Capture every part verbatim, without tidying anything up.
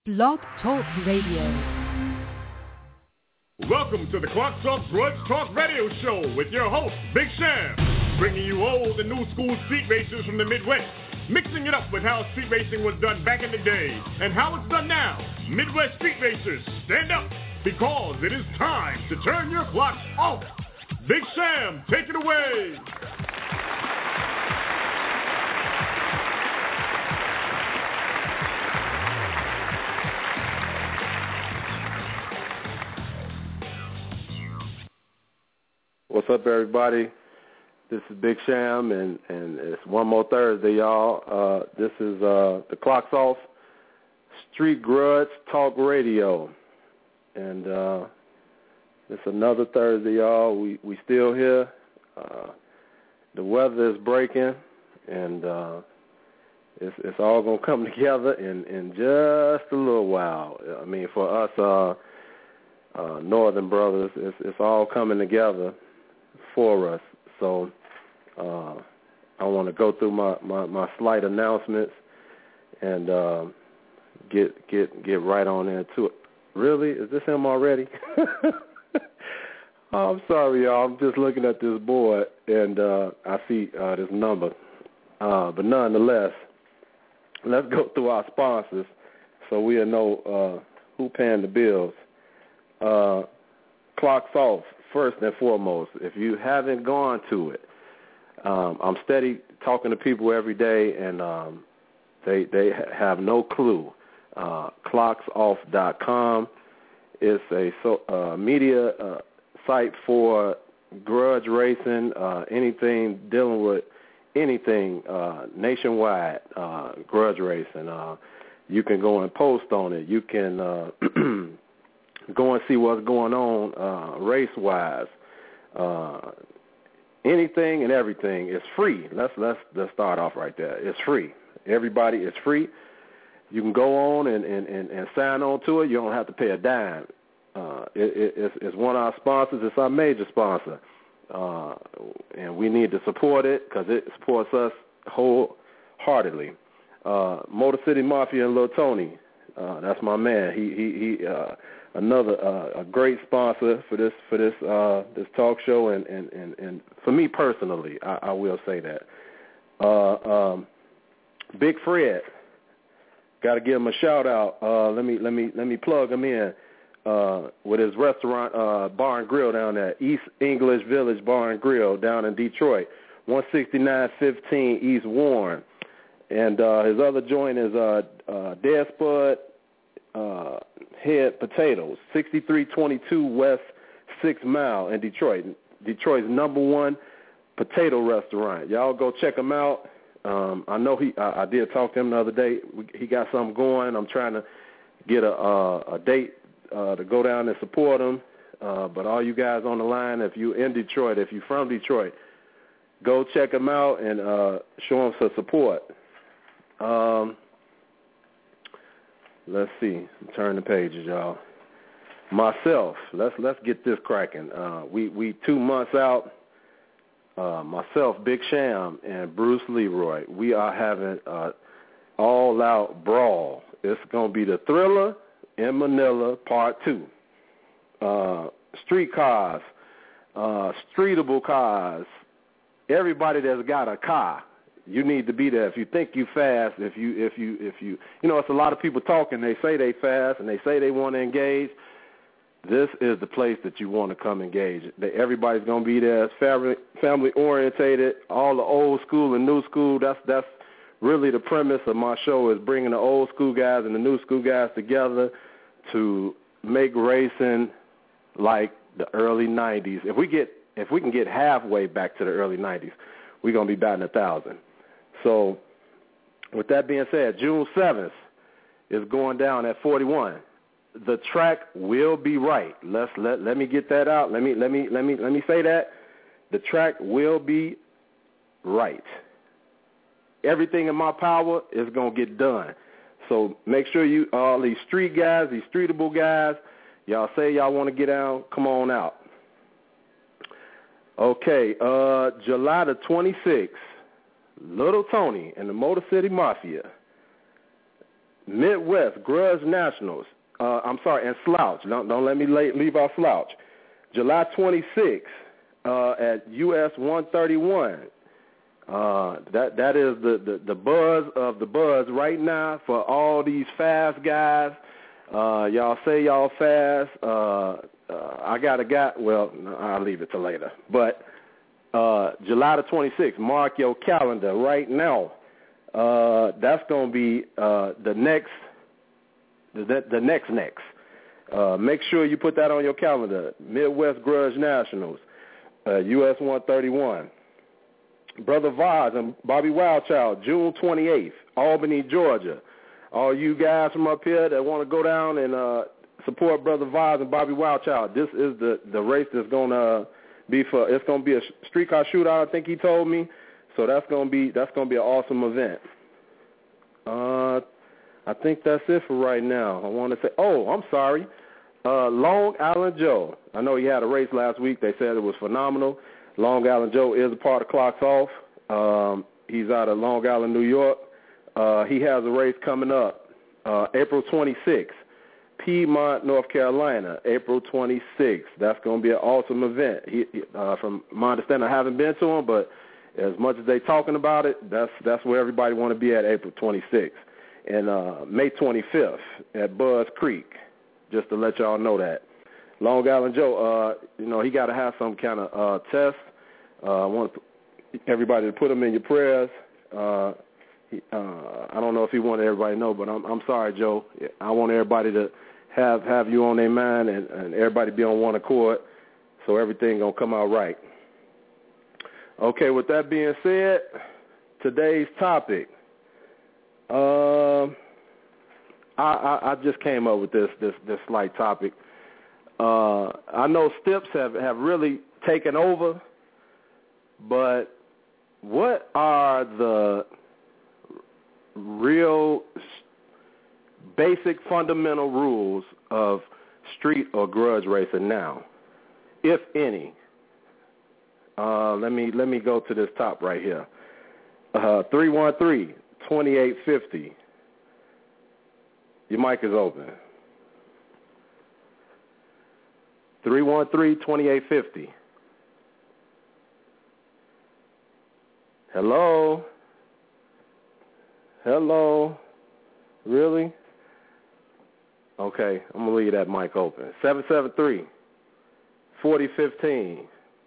Blog Talk Radio. Welcome to the Clock Talk Grudge Talk Radio Show with your host, Big Sham, bringing you old and new school street racers from the Midwest, mixing it up with how street racing was done back in the day and how it's done now. Midwest street racers, stand up, because it is time to turn your clocks off. Big Sham, take it away. What's up, everybody? This is Big Sham, and, and it's one more Thursday, y'all. Uh, this is uh, the Clock's Off Street Grudge Talk Radio, and uh, it's another Thursday, y'all. We we still here. Uh, the weather is breaking, and uh, it's it's all gonna come together in, in just a little while. I mean, for us uh, uh, Northern brothers, it's it's all coming together for us. So uh, I want to go through my, my, my slight announcements and uh, get get get right on into it. Really? Is this him already? Oh, I'm sorry, y'all. I'm just looking at this board, and uh, I see uh, this number. Uh, but nonetheless, let's go through our sponsors so we'll know uh, who paying the bills. Uh, Clock's Off. First and foremost, if you haven't gone to it, um, I'm steady talking to people every day, and um, they they have no clue. Uh, clocks off dot com is a so, uh, media uh, site for grudge racing, uh, anything dealing with anything uh, nationwide, uh, grudge racing. Uh, you can go and post on it. You can uh, go and see what's going on uh, race-wise. Uh, anything and everything is free. Let's let's let's start off right there. It's free. Everybody, it's free. You can go on and, and, and, and sign on to it. You don't have to pay a dime. Uh, it, it, it's, it's one of our sponsors. It's our major sponsor. Uh, and we need to support it because it supports us wholeheartedly. Uh, Motor City Mafia and Lil Tony. Uh, that's my man. He he he. Uh, Another uh, a great sponsor for this for this uh, this talk show, and, and, and, and for me personally, I, I will say that. Uh, um, Big Fred, got to give him a shout out. Uh, let me let me let me plug him in uh, with his restaurant, uh, Bar and Grill down there, East English Village Bar and Grill down in Detroit, one sixty-nine fifteen East Warren, and uh, his other joint is uh, uh, Dead Spud Uh, Head Potatoes, sixty-three twenty-two West sixth Mile in Detroit. Detroit's number one potato restaurant. Y'all go check him out. Um, I know he. I, I did talk to him the other day. We, he got something going. I'm trying to get a, uh, a date uh, to go down and support him. Uh, but all you guys on the line, if you're in Detroit, if you're from Detroit, go check him out and uh, show him some support. Um, Let's see. Turn the pages, y'all. Myself, let's let's get this cracking. Uh, we we two months out. Uh, myself, Big Sham, and Bruce Leroy. We are having an all-out brawl. It's gonna be the Thriller in Manila Part Two. Uh, street cars, uh, streetable cars. Everybody that's got a car. You need to be there. If you think you fast, if you, if you, if you, you know, it's a lot of people talking. They say they fast and they say they want to engage. This is the place that you want to come engage. Everybody's going to be there. It's family, family orientated. All the old school and new school. That's that's really the premise of my show, is bringing the old school guys and the new school guys together to make racing like the early nineties. If we get, if we can get halfway back to the early nineties, we're going to be batting a thousand. So with that being said, June seventh is going down at forty-one. The track will be right. Let's let let me get that out. Let me let me let me let me say that. The track will be right. Everything in my power is going to get done. So make sure you, all these street guys, these streetable guys, y'all say y'all want to get out, come on out. Okay, uh, July the twenty-sixth, Little Tony and the Motor City Mafia Midwest Grudge Nationals. Uh, I'm sorry, and Slouch. Don't, don't let me lay, leave out Slouch. July twenty-sixth uh, at U S one thirty-one. Uh, that that is the, the, the buzz of the buzz right now for all these fast guys. Uh, y'all say y'all fast. Uh, uh, I got a guy. Well, I'll leave it till later. But uh, July the twenty-sixth, mark your calendar right now. Uh, that's going to be uh, the next, the, the next next. Uh, make sure you put that on your calendar. Midwest Grudge Nationals, uh, U S one thirty-one. Brother Vaz and Bobby Wildchild, June twenty-eighth, Albany, Georgia. All you guys from up here that want to go down and uh, support Brother Vaz and Bobby Wildchild, this is the, the race that's going to be for. It's going to be a streetcar shootout, I think he told me. So that's going to be that's going to be an awesome event. Uh, I think that's it for right now. I want to say, oh, I'm sorry, uh, Long Island Joe. I know he had a race last week. They said it was phenomenal. Long Island Joe is a part of Clocks Off. Um, he's out of Long Island, New York. Uh, he has a race coming up uh, April twenty-sixth, Piedmont, North Carolina, April twenty-sixth. That's going to be an awesome event. He, uh, from my understanding, I haven't been to him, but as much as they talking about it, that's that's where everybody want to be at April twenty-sixth. And uh, May twenty-fifth at Buzz Creek, just to let y'all know that. Long Island Joe, uh, you know, he got to have some kind of uh, test. Uh, I want everybody to put him in your prayers. Uh, he, uh, I don't know if he wanted everybody to know, but I'm, I'm sorry, Joe. I want everybody to have, have you on their mind and, and everybody be on one accord so everything going to come out right. Okay, with that being said, today's topic. Um, I, I, I just came up with this this, this slight topic. Uh, I know Stips have, have really taken over, but what are the real basic fundamental rules of street or grudge racing now, if any? Uh, let me let me go to this top right here. Uh, three one three, two eight five zero. Your mic is open. three one three, two eight five zero. Hello? Hello? Really? Okay, I'm going to leave that mic open. seven seven three, four zero one five.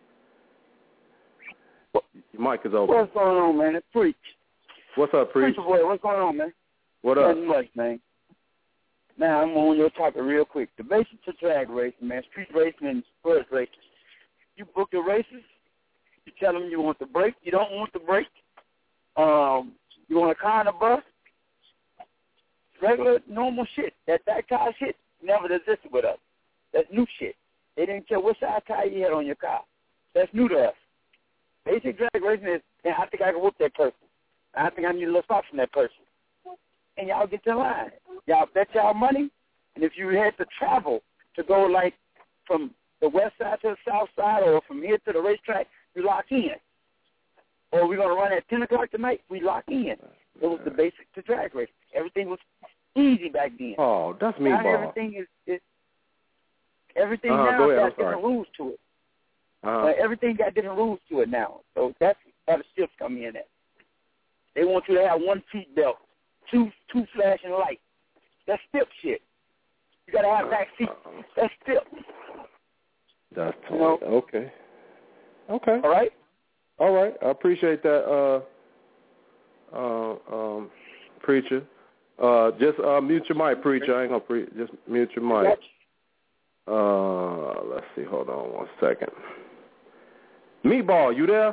Your mic is open. What's going on, man? It's Preach. What's up, Preach? Preacher boy, what's going on, man? What up? Nothing much, man. Now, I'm on your topic real quick. The basics of drag racing, man, street racing and grudge racing. You book your races. You tell them you want the break. You don't want the break. Um, you want a car and a bus. Regular, normal shit. That that car shit never existed with us. That's new shit. They didn't care what size tire you had on your car. That's new to us. Basic drag racing is, man, I think I can whoop that person. I think I need a little stop from that person. And y'all get your line. Y'all bet y'all money. And if you had to travel to go, like, from the west side to the south side or from here to the racetrack, you lock in. Or we're going to run at ten o'clock tonight, we lock in. It was the basic to drag racing. Everything was easy back then. Oh, that's me, now ball. everything is, is everything uh, now go ahead, got I'm different sorry. rules to it. Uh-huh. Uh, everything got different rules to it now. So that's how the shifts come in at. They want you to have one seat belt, two two flashing lights. That's stip shit. You got to have back seat. That's stip. That's you know? Okay. Okay. All right? All right. I appreciate that, uh, uh, um, Preacher. Uh, just uh, mute your mic, Preacher. I ain't going to pre- just mute your mic. Uh, let's see. Hold on one second. Meatball, you there?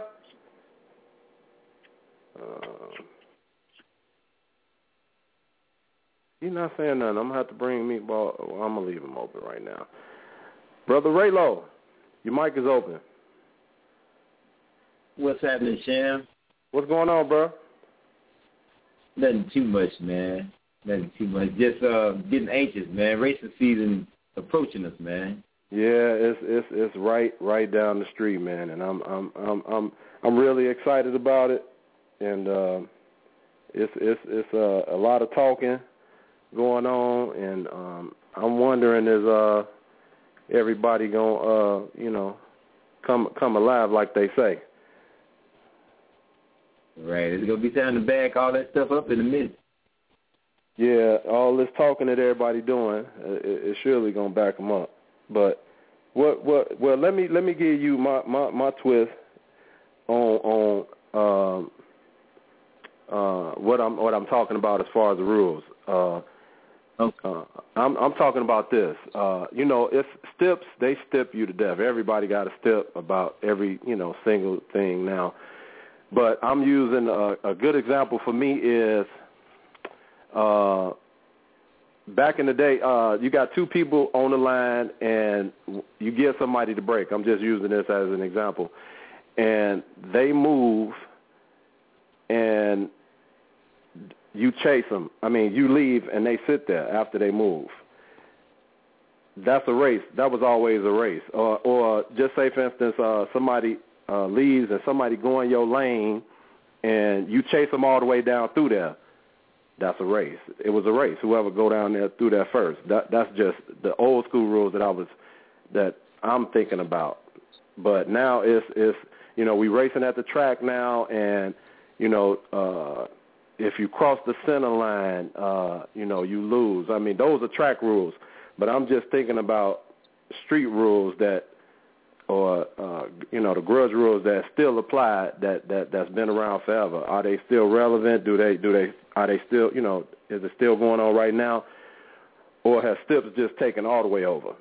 Uh, he's not saying nothing. I'm going to have to bring Meatball. Well, I'm going to leave him open right now. Brother Raylo, your mic is open. What's happening, Sham? What's going on, bro? Nothing too much, man. Nothing too much. Just uh, getting anxious, man. Racing season approaching us, man. Yeah, it's it's it's right right down the street, man, and I'm I'm I'm I'm I'm really excited about it, and uh, it's it's it's uh, a lot of talking, going on, and um, I'm wondering is uh, everybody gonna uh, you know come come alive like they say. Right, it's gonna be time to back all that stuff up in a minute. Yeah, all this talking that everybody doing, it, it's surely gonna back them up. But what what well let me let me give you my, my, my twist on on um, uh, what I'm what I'm talking about as far as the rules. Uh, okay. uh, I'm I'm talking about this. Uh, you know, if steps they step you to death. Everybody got a step about every you know single thing now. But I'm using a, a good example for me is. Uh, back in the day, uh, you got two people on the line, and you give somebody the break. I'm just using this as an example. And they move, and you chase them. I mean, you leave, and they sit there after they move. That's a race. That was always a race. Or, or just say, for instance, uh, somebody uh, leaves, and somebody go in your lane, and you chase them all the way down through there. That's a race. It was a race. Whoever go down there through there first. That that's just the old school rules that I was that I'm thinking about. But now it's it's you know we racing at the track now, and you know uh, if you cross the center line, uh, you know you lose. I mean those are track rules. But I'm just thinking about street rules that, or uh, you know the grudge rules that still apply that, that that's been around forever. Are they still relevant? Do they do they are they still you know is it still going on right now, or has Stips just taken all the way over?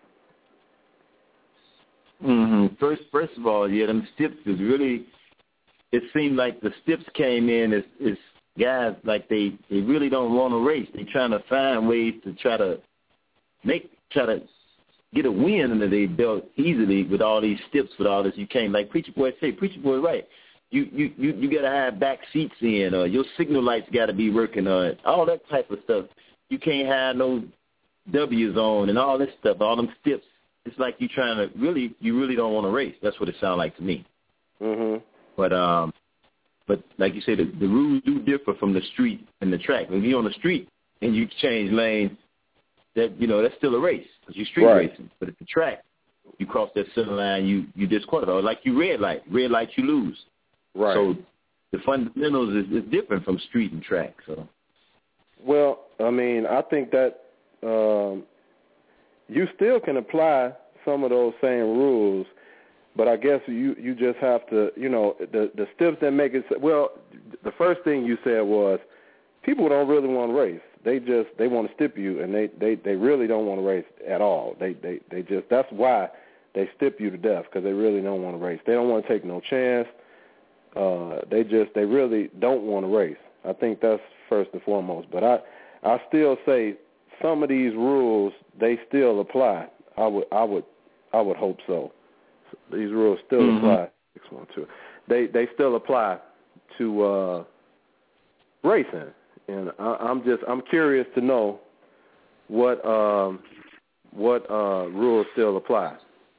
Mm-hmm. First, first of all, yeah, them Stips is really. It seemed like the Stips came in as, as guys like they, they really don't want to race. They trying to find ways to try to make try to. get a win under their belt easily with all these steps, with all this. You can't, like Preacher Boy say, Preacher Boy right. You you you, you got to have back seats in, or your signal lights got to be working on, all that type of stuff. You can't have no W's on and all this stuff, all them steps. It's like you trying to really, you really don't want to race. That's what it sounds like to me. Mm-hmm. But um, but like you said, the, the rules do differ from the street and the track. When you're on the street and you change lanes, that you know that's still a race because you're street right. racing. But at the track, you cross that center line, you you disqualify. Like you red light, red light you lose. Right. So the fundamentals is, is different from street and track. So. Well, I mean, I think that um, you still can apply some of those same rules, but I guess you, you just have to, you know, the the steps that make it. Well, the first thing you said was people don't really want to race. They just they want to stip you, and they, they, they really don't want to race at all. They they they just that's why they stip you to death, because they really don't want to race. They don't want to take no chance. Uh, they just they really don't want to race. I think that's first and foremost. But I I still say some of these rules they still apply. I would I would I would hope so. These rules still mm-hmm. apply. Six one two. They they still apply to uh, racing. And I, I'm just I'm curious to know what um, what uh, rules still apply.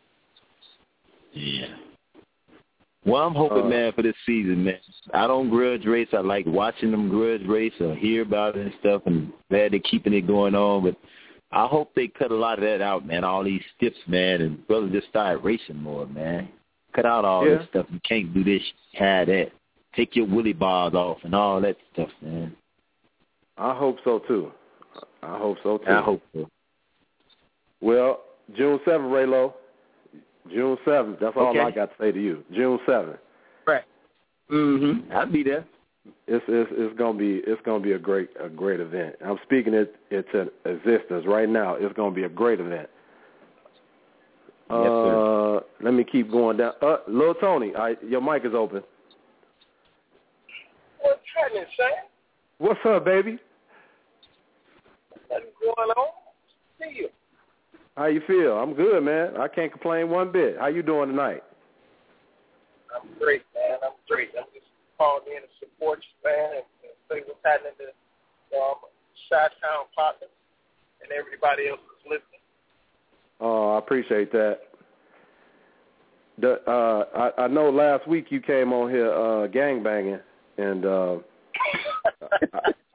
Yeah. Well, I'm hoping, uh, man, for this season, man. I don't grudge race. I like watching them grudge race or hear about it and stuff, and glad they're keeping it going on. But I hope they cut a lot of that out, man. All these steps, man, and brother just start racing more, man. Cut out all yeah. this stuff. You can't do this, have that. Take your willy bars off and all that stuff, man. I hope so, too. I hope so, too. I hope so. Well, June seventh, Raylo. June seventh. That's all okay. I got to say to you. June seventh. Right. Mm-hmm. I'll be there. It's it's it's gonna be it's gonna be a great a great event. I'm speaking it into existence right now. It's gonna be a great event. Yes, uh, sir. Let me keep going down. Uh, Lil Tony, I, your mic is open. What's happening, Sam? What's up, baby? Nothing going on. See you. How you feel? I'm good, man. I can't complain one bit. How you doing tonight? I'm great, man. I'm great. I'm just calling in to support you, man, and, and see what's happening to um, Chi-Town partners and everybody else that's listening. Oh, I appreciate that. The, uh, I, I know last week you came on here uh, gangbanging, and uh, I,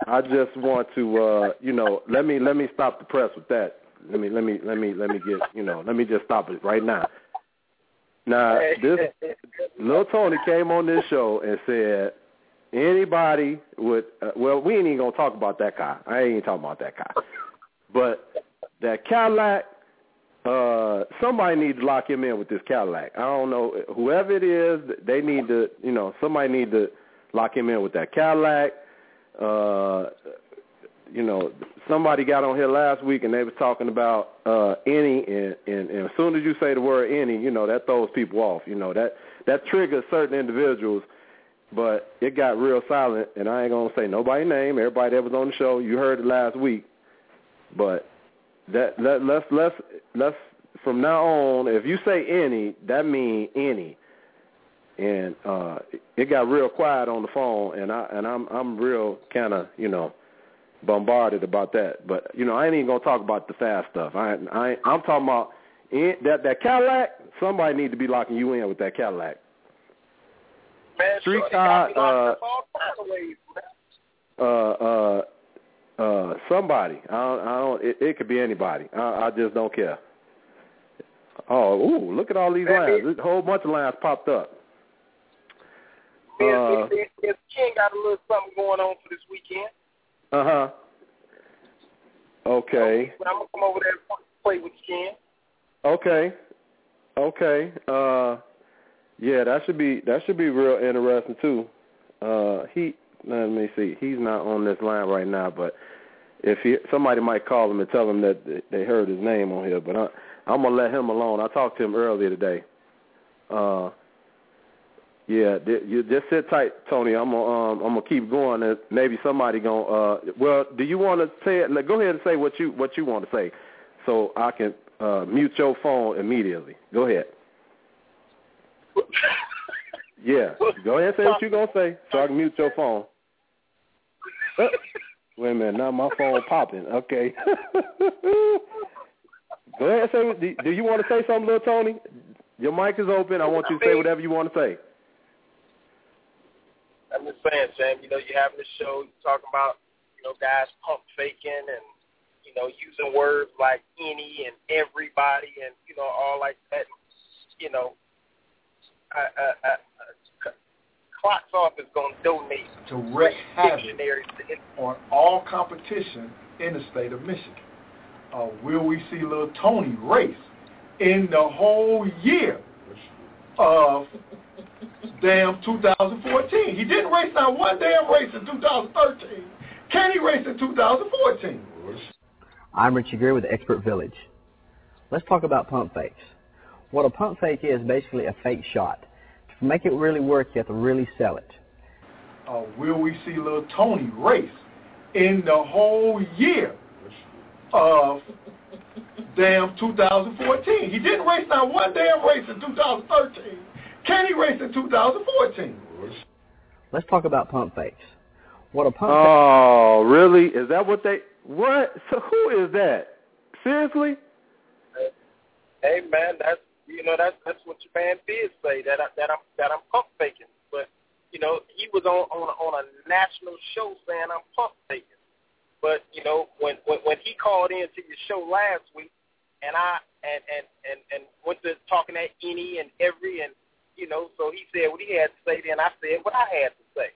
I just want to, uh, you know, let me let me stop the press with that. Let me let me let me let me get, you know, let me just stop it right now. Now, this Lil Tony came on this show and said anybody would. Uh, well, we ain't even gonna talk about that guy. I ain't even talking about that guy. But that Cadillac, uh, somebody needs to lock him in with this Cadillac. I don't know, whoever it is, they need to, you know, somebody need to lock him in with that Cadillac. Uh, you know, somebody got on here last week and they was talking about uh, any, and, and, and as soon as you say the word any, you know, that throws people off. You know, that, that triggers certain individuals, but it got real silent, and I ain't going to say nobody's name. Everybody that was on the show, you heard it last week. But that let, let's, let's, let's, from now on, if you say any, that means any. And uh, it got real quiet on the phone, and I and I'm I'm real kind of, you know, bombarded about that. But you know, I ain't even gonna talk about the fast stuff. I I I'm talking about in, that that Cadillac. Somebody need to be locking you in with that Cadillac. Man, Street sure, car, uh, all kinds of ways, uh, uh, uh, somebody. I don't. I don't it, it could be anybody. I, I just don't care. Oh, ooh, look at all these man, lines. A whole bunch of lines popped up. Man, Uh, if King got a little something going on for this weekend. Uh huh. Okay. So I'm gonna come over there and play with Ken. Okay. Okay. Uh, yeah, that should be that should be real interesting too. Uh, he let me see. He's not on this line right now, but if he somebody might call him and tell him that they heard his name on here. But I, I'm gonna let him alone. I talked to him earlier today. Uh. Yeah, you just sit tight, Tony. I'm gonna um, I'm gonna keep going, and maybe somebody gonna. Uh, well, do you want to say it? Go ahead and say what you what you want to say, so I can uh, mute your phone immediately. Go ahead. Yeah, go ahead and say what you're gonna say, so I can mute your phone. Uh, wait a minute, now my phone popping. Okay. Go ahead and say. Do, do you want to say something, little Tony? Your mic is open. I want you to say whatever you want to say. I'm just saying, Sam, you know, you're having this show, you're talking about, you know, guys pump faking and, you know, using words like any and everybody and, you know, all like that. You know, I, I, I, I, Clocks Off is going to donate to wreak havoc to on all competition in the state of Michigan. Uh, will we see little Tony race in the whole year of damn two thousand fourteen? He didn't race not one damn race in two thousand thirteen. Can he race in two thousand fourteen? I'm Richie Greer with Expert Village. Let's talk about pump fakes. What a pump fake is basically a fake shot. To make it really work, you have to really sell it. Uh, will we see little Tony race in the whole year of damn two thousand fourteen? He didn't race not one damn race in two thousand thirteen. Can he race in two thousand fourteen? Let's talk about pump fakes. What a pump Oh, fake- really? Is that what they... What? So who is that? Seriously? Hey, man, that's, you know, that's that's what your man Fizz say, that, I, that, I'm, that I'm pump faking. But, you know, he was on, on, on a national show saying I'm pump faking. But, you know, when, when, when he called in to your show last week, and I and, and, and, and went to talking at any and every, and, you know, so he said what he had to say, then I said what I had to say.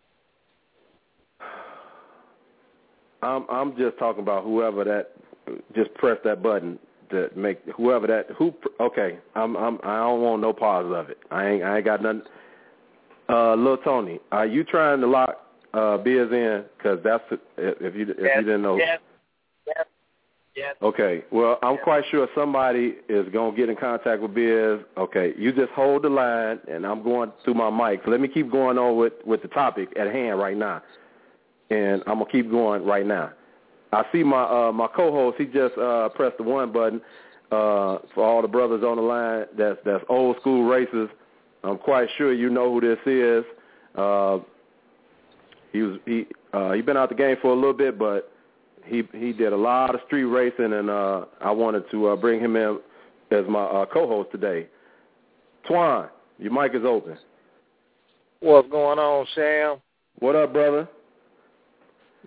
I'm I'm just talking about whoever that just pressed that button to make whoever that who okay. I'm I'm I don't want no pause of it. I ain't I ain't got nothing. Uh, Lil Tony, are you trying to lock uh, Biz in? Because that's if you if yes, you didn't know. Yes. Yes. Yes. Okay. Well, I'm yes. quite sure somebody is gonna get in contact with Biz. Okay. You just hold the line, and I'm going through my mic. So let me keep going on with with the topic at hand right now. And I'm gonna keep going right now. I see my uh, my co-host. He just uh, pressed the one button uh, for all the brothers on the line. That's that's old school racers. I'm quite sure you know who this is. Uh, he was he uh, he been out the game for a little bit, but he he did a lot of street racing, and uh, I wanted to uh, bring him in as my uh, co-host today. Twan, your mic is open. What's going on, Sam? What up, brother?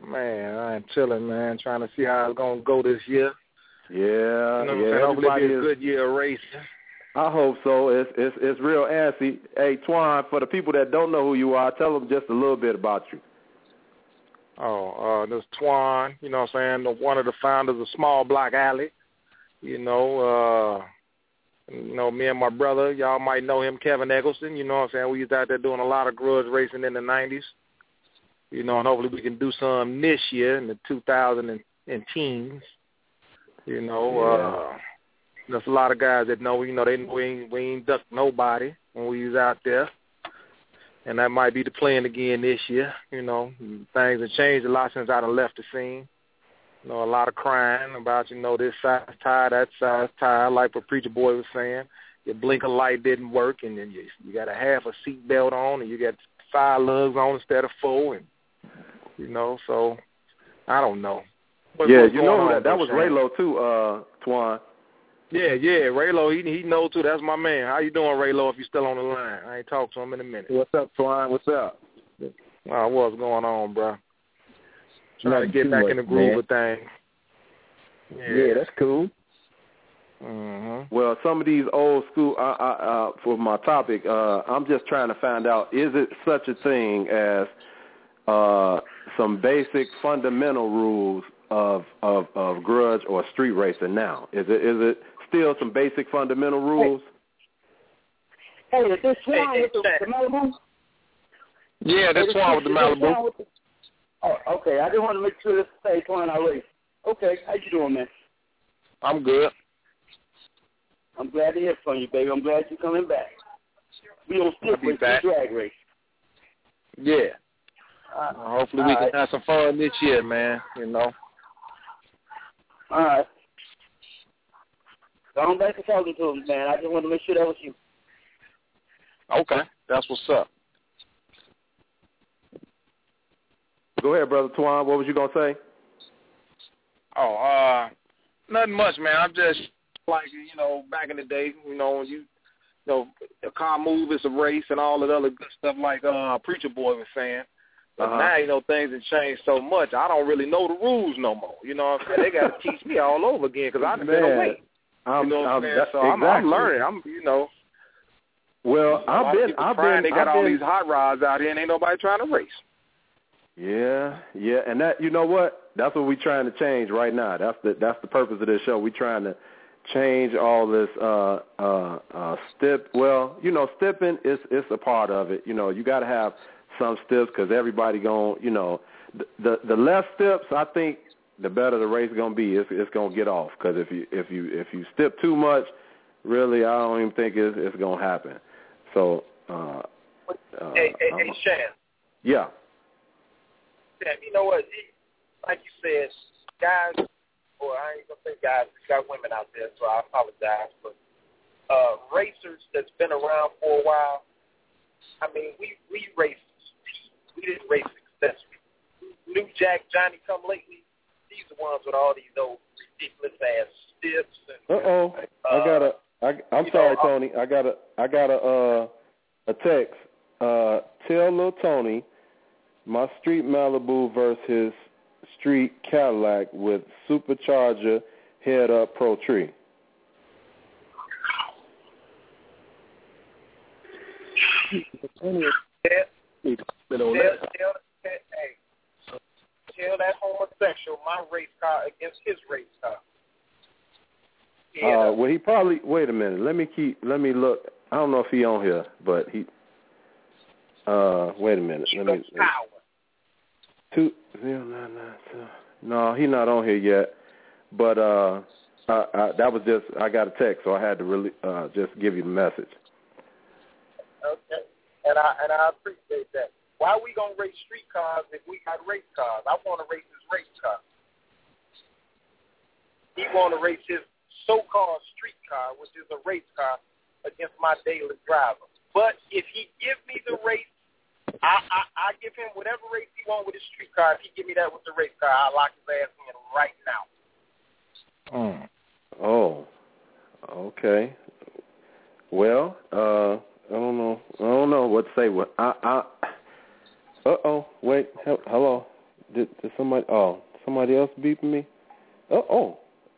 Man, I'm chilling, man, trying to see how it's going to go this year. Yeah, you know what yeah. I'm Hopefully it'll be a is, good year of racing. I hope so. It's, it's, it's real antsy. Hey, Twan, for the people that don't know who you are, tell them just a little bit about you. Oh, uh, this Twan, you know what I'm saying, one of the founders of Small Block Alley. You know, uh, you know, me and my brother, y'all might know him, Kevin Eggleston. You know what I'm saying? We was out there doing a lot of grudge racing in the nineties. You know, and hopefully we can do some this year in the two thousand teens. You know, yeah. uh, there's a lot of guys that know, you know, they we ain't, we ain't ducked nobody when we was out there. And that might be the plan again this year. You know, things have changed a lot since I done left the scene. You know, a lot of crying about, you know, this size tire, that size tire, like what Preacher Boy was saying. Your blinker light didn't work, and then you, you got a half a seat belt on, and you got five lugs on instead of four, and, you know, so I don't know. What, yeah, you know on, that that was Raylo too, uh, Twan. Yeah, yeah, Raylo, he he knows too. That's my man. How you doing, Raylo, if you still on the line? I ain't talked to him in a minute. What's up, Twan? What's up? Uh, what's going on, bro? Trying Nothing to get back much, in the groove man. of things. Yeah. yeah, that's cool. Mm-hmm. Well, some of these old school, uh, uh, uh, for my topic, uh, I'm just trying to find out, is it such a thing as uh, some basic fundamental rules of, of, of grudge or street racing now? Is it is it still some basic fundamental rules? Hey, is this Twan with the, the Malibu? Yeah, that's Twan with the Malibu. With the, oh, okay. I just want to make sure this is Twan I race. Okay, how you doing, man? I'm good. I'm glad to hear from you, baby. I'm glad you're coming back. We don't stick with the drag race. Yeah. Uh, uh, hopefully we right. can have some fun this year, man, you know. All right. Going back to talking to him, man. I just want to make sure that was you. Okay. That's what's up. Go ahead, Brother Twan. What was you going to say? Oh, uh, nothing much, man. I'm just like, you know, back in the day, you know, when you, you know, a car move is a race and all that other good stuff like uh, Preacher Boy was saying. But uh-huh. now, you know, things have changed so much. I don't really know the rules no more. You know what I'm saying? They got to teach me all over again because I've been away. I'm, you know what I'm, I'm saying? So exactly. I'm, I'm learning. I'm, you know. Well, I've been, I've been, They got I've all been, these hot rods out here and ain't nobody trying to race. Yeah, yeah, and that, you know what? That's what we're trying to change right now. That's the that's the purpose of this show. We're trying to change all this uh uh uh stip. Well, you know, stipping is is a part of it. You know, you got to have some stips because everybody going, you know, the, the the less steps, I think, the better the race is gonna be. It's it's gonna get off because if you if you if you stip too much, really, I don't even think it's it's gonna happen. So, uh, uh hey, hey, hey, Shan. Yeah. You know what? Like you said, guys, or I ain't gonna say guys, we got women out there, so I apologize. But uh, racers that's been around for a while, I mean, we we raced, we didn't race successfully. New Jack, Johnny Come Lately, these are ones with all these old ridiculous ass stips. And, Uh-oh. uh I got a. I, I'm sorry, know, Tony. I got a. I got a. Uh, a text. Uh, tell Lil Tony. My street Malibu versus his street Cadillac with supercharger head-up Pro Tree. Tell, tell, tell, hey, tell that homosexual my race car against his race car. Uh, well, he probably. Wait a minute. Let me keep. Let me look. I don't know if he on here, but he. Uh, wait a minute. Let me. Power. Two zero nine nine two. No, he's not on here yet. But uh, I, I, that was just I got a text, so I had to really uh, just give you the message. Okay, and I and I appreciate that. Why are we gonna race street cars if we got race cars? I want to race his race car. He want to race his so-called street car, which is a race car, against my daily driver. But if he give me the race. I, I I give him whatever race he wants with his street car. If he give me that with the race car, I'll lock his ass in right now. Mm. Oh, okay. Well, uh, I don't know. I don't know what to say. What I, I uh oh, wait, hello. Did, did somebody? Oh, somebody else beeping me? Oh, oh.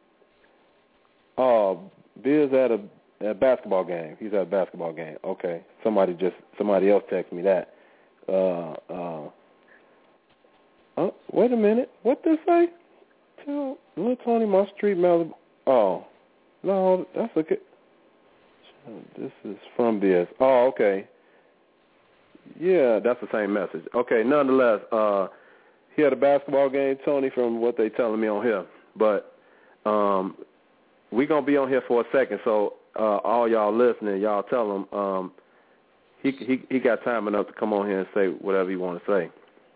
Oh, Bill's at a, at a basketball game. He's at a basketball game. Okay. Somebody just somebody else texted me that. Uh, uh. Oh, wait a minute. What did this say? Tell Little Tony my street Malibu. Oh, no, that's okay. This is from Biz. Oh, okay. Yeah, that's the same message. Okay, nonetheless, uh, he had a basketball game, Tony, from what they telling me on here. But um, we're going to be on here for a second, so uh, all y'all listening, y'all tell him um, he, he he got time enough to come on here and say whatever he want to say.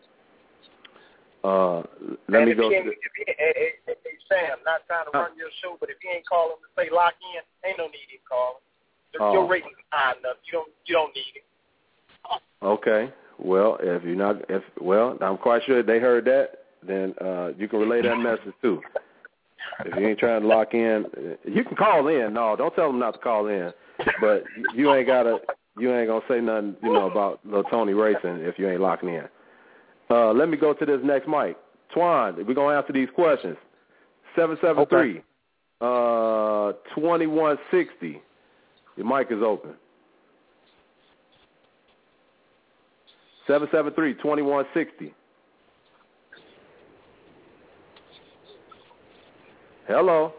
Uh, let and me if go he to ain't, the, if he, hey, hey, hey, hey, Sam, not trying to run your show, but if he ain't calling to say lock in, ain't no need him calling. Oh. Your rating is high enough. You don't you don't need it. Okay. Well, if you're not, if well, I'm quite sure they heard that. Then uh, you can relay that message too. If you ain't trying to lock in, you can call in. No, don't tell them not to call in. But you ain't gotta, you ain't gonna say nothing, you know, about little Tony racing if you ain't locking in. Uh, let me go to this next mic. Twan, we're gonna answer these questions. Seven seven three, uh, twenty one sixty. Your mic is open. seven seven three, two one six zero. Hello.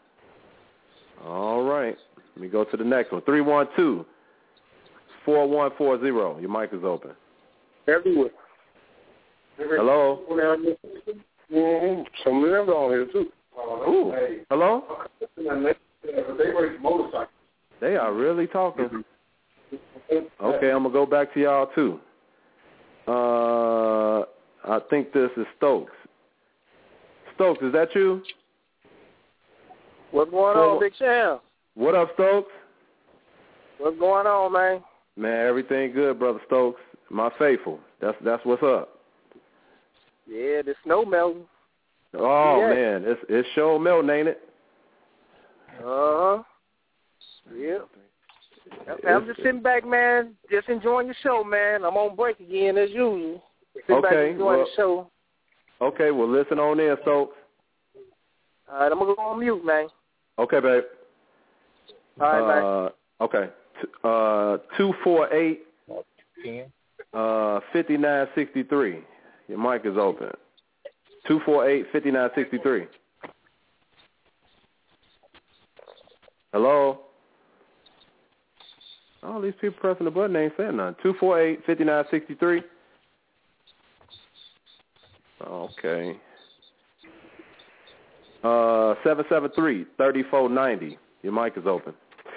All right. Let me go to the next one. three one two, four one four zero. Your mic is open. Everywhere. Hello. Mm-hmm. Some of them on here, too. Uh, Ooh. Hey. Hello. They race motorcycles. They are really talking. Okay, I'm going to go back to y'all, too. Uh, I think this is Stokes. Stokes, is that you? What's going on, Big Sam? What up, Stokes? What's going on, man? Man, everything good, Brother Stokes. My faithful. That's that's what's up. Yeah, the snow melting. Oh, yeah. man, it's it's sure melting, ain't it? Uh-huh. Yeah. I'm just sitting back, man, just enjoying the show, man. I'm on break again, as usual. Sitting okay, back enjoying well, the show. Okay, well, listen on in, Stokes. All right, I'm going to go on mute, man. Okay, babe. All right, uh, man. Okay. T- uh, two four eight, uh, fifty-nine sixty-three. Your mic is open. two four eight, fifty-nine sixty-three. Hello? All these people pressing the button ain't saying nothing. two four eight, fifty-nine sixty-three. Okay. Uh, seven seven three, three four nine zero. Your mic is open.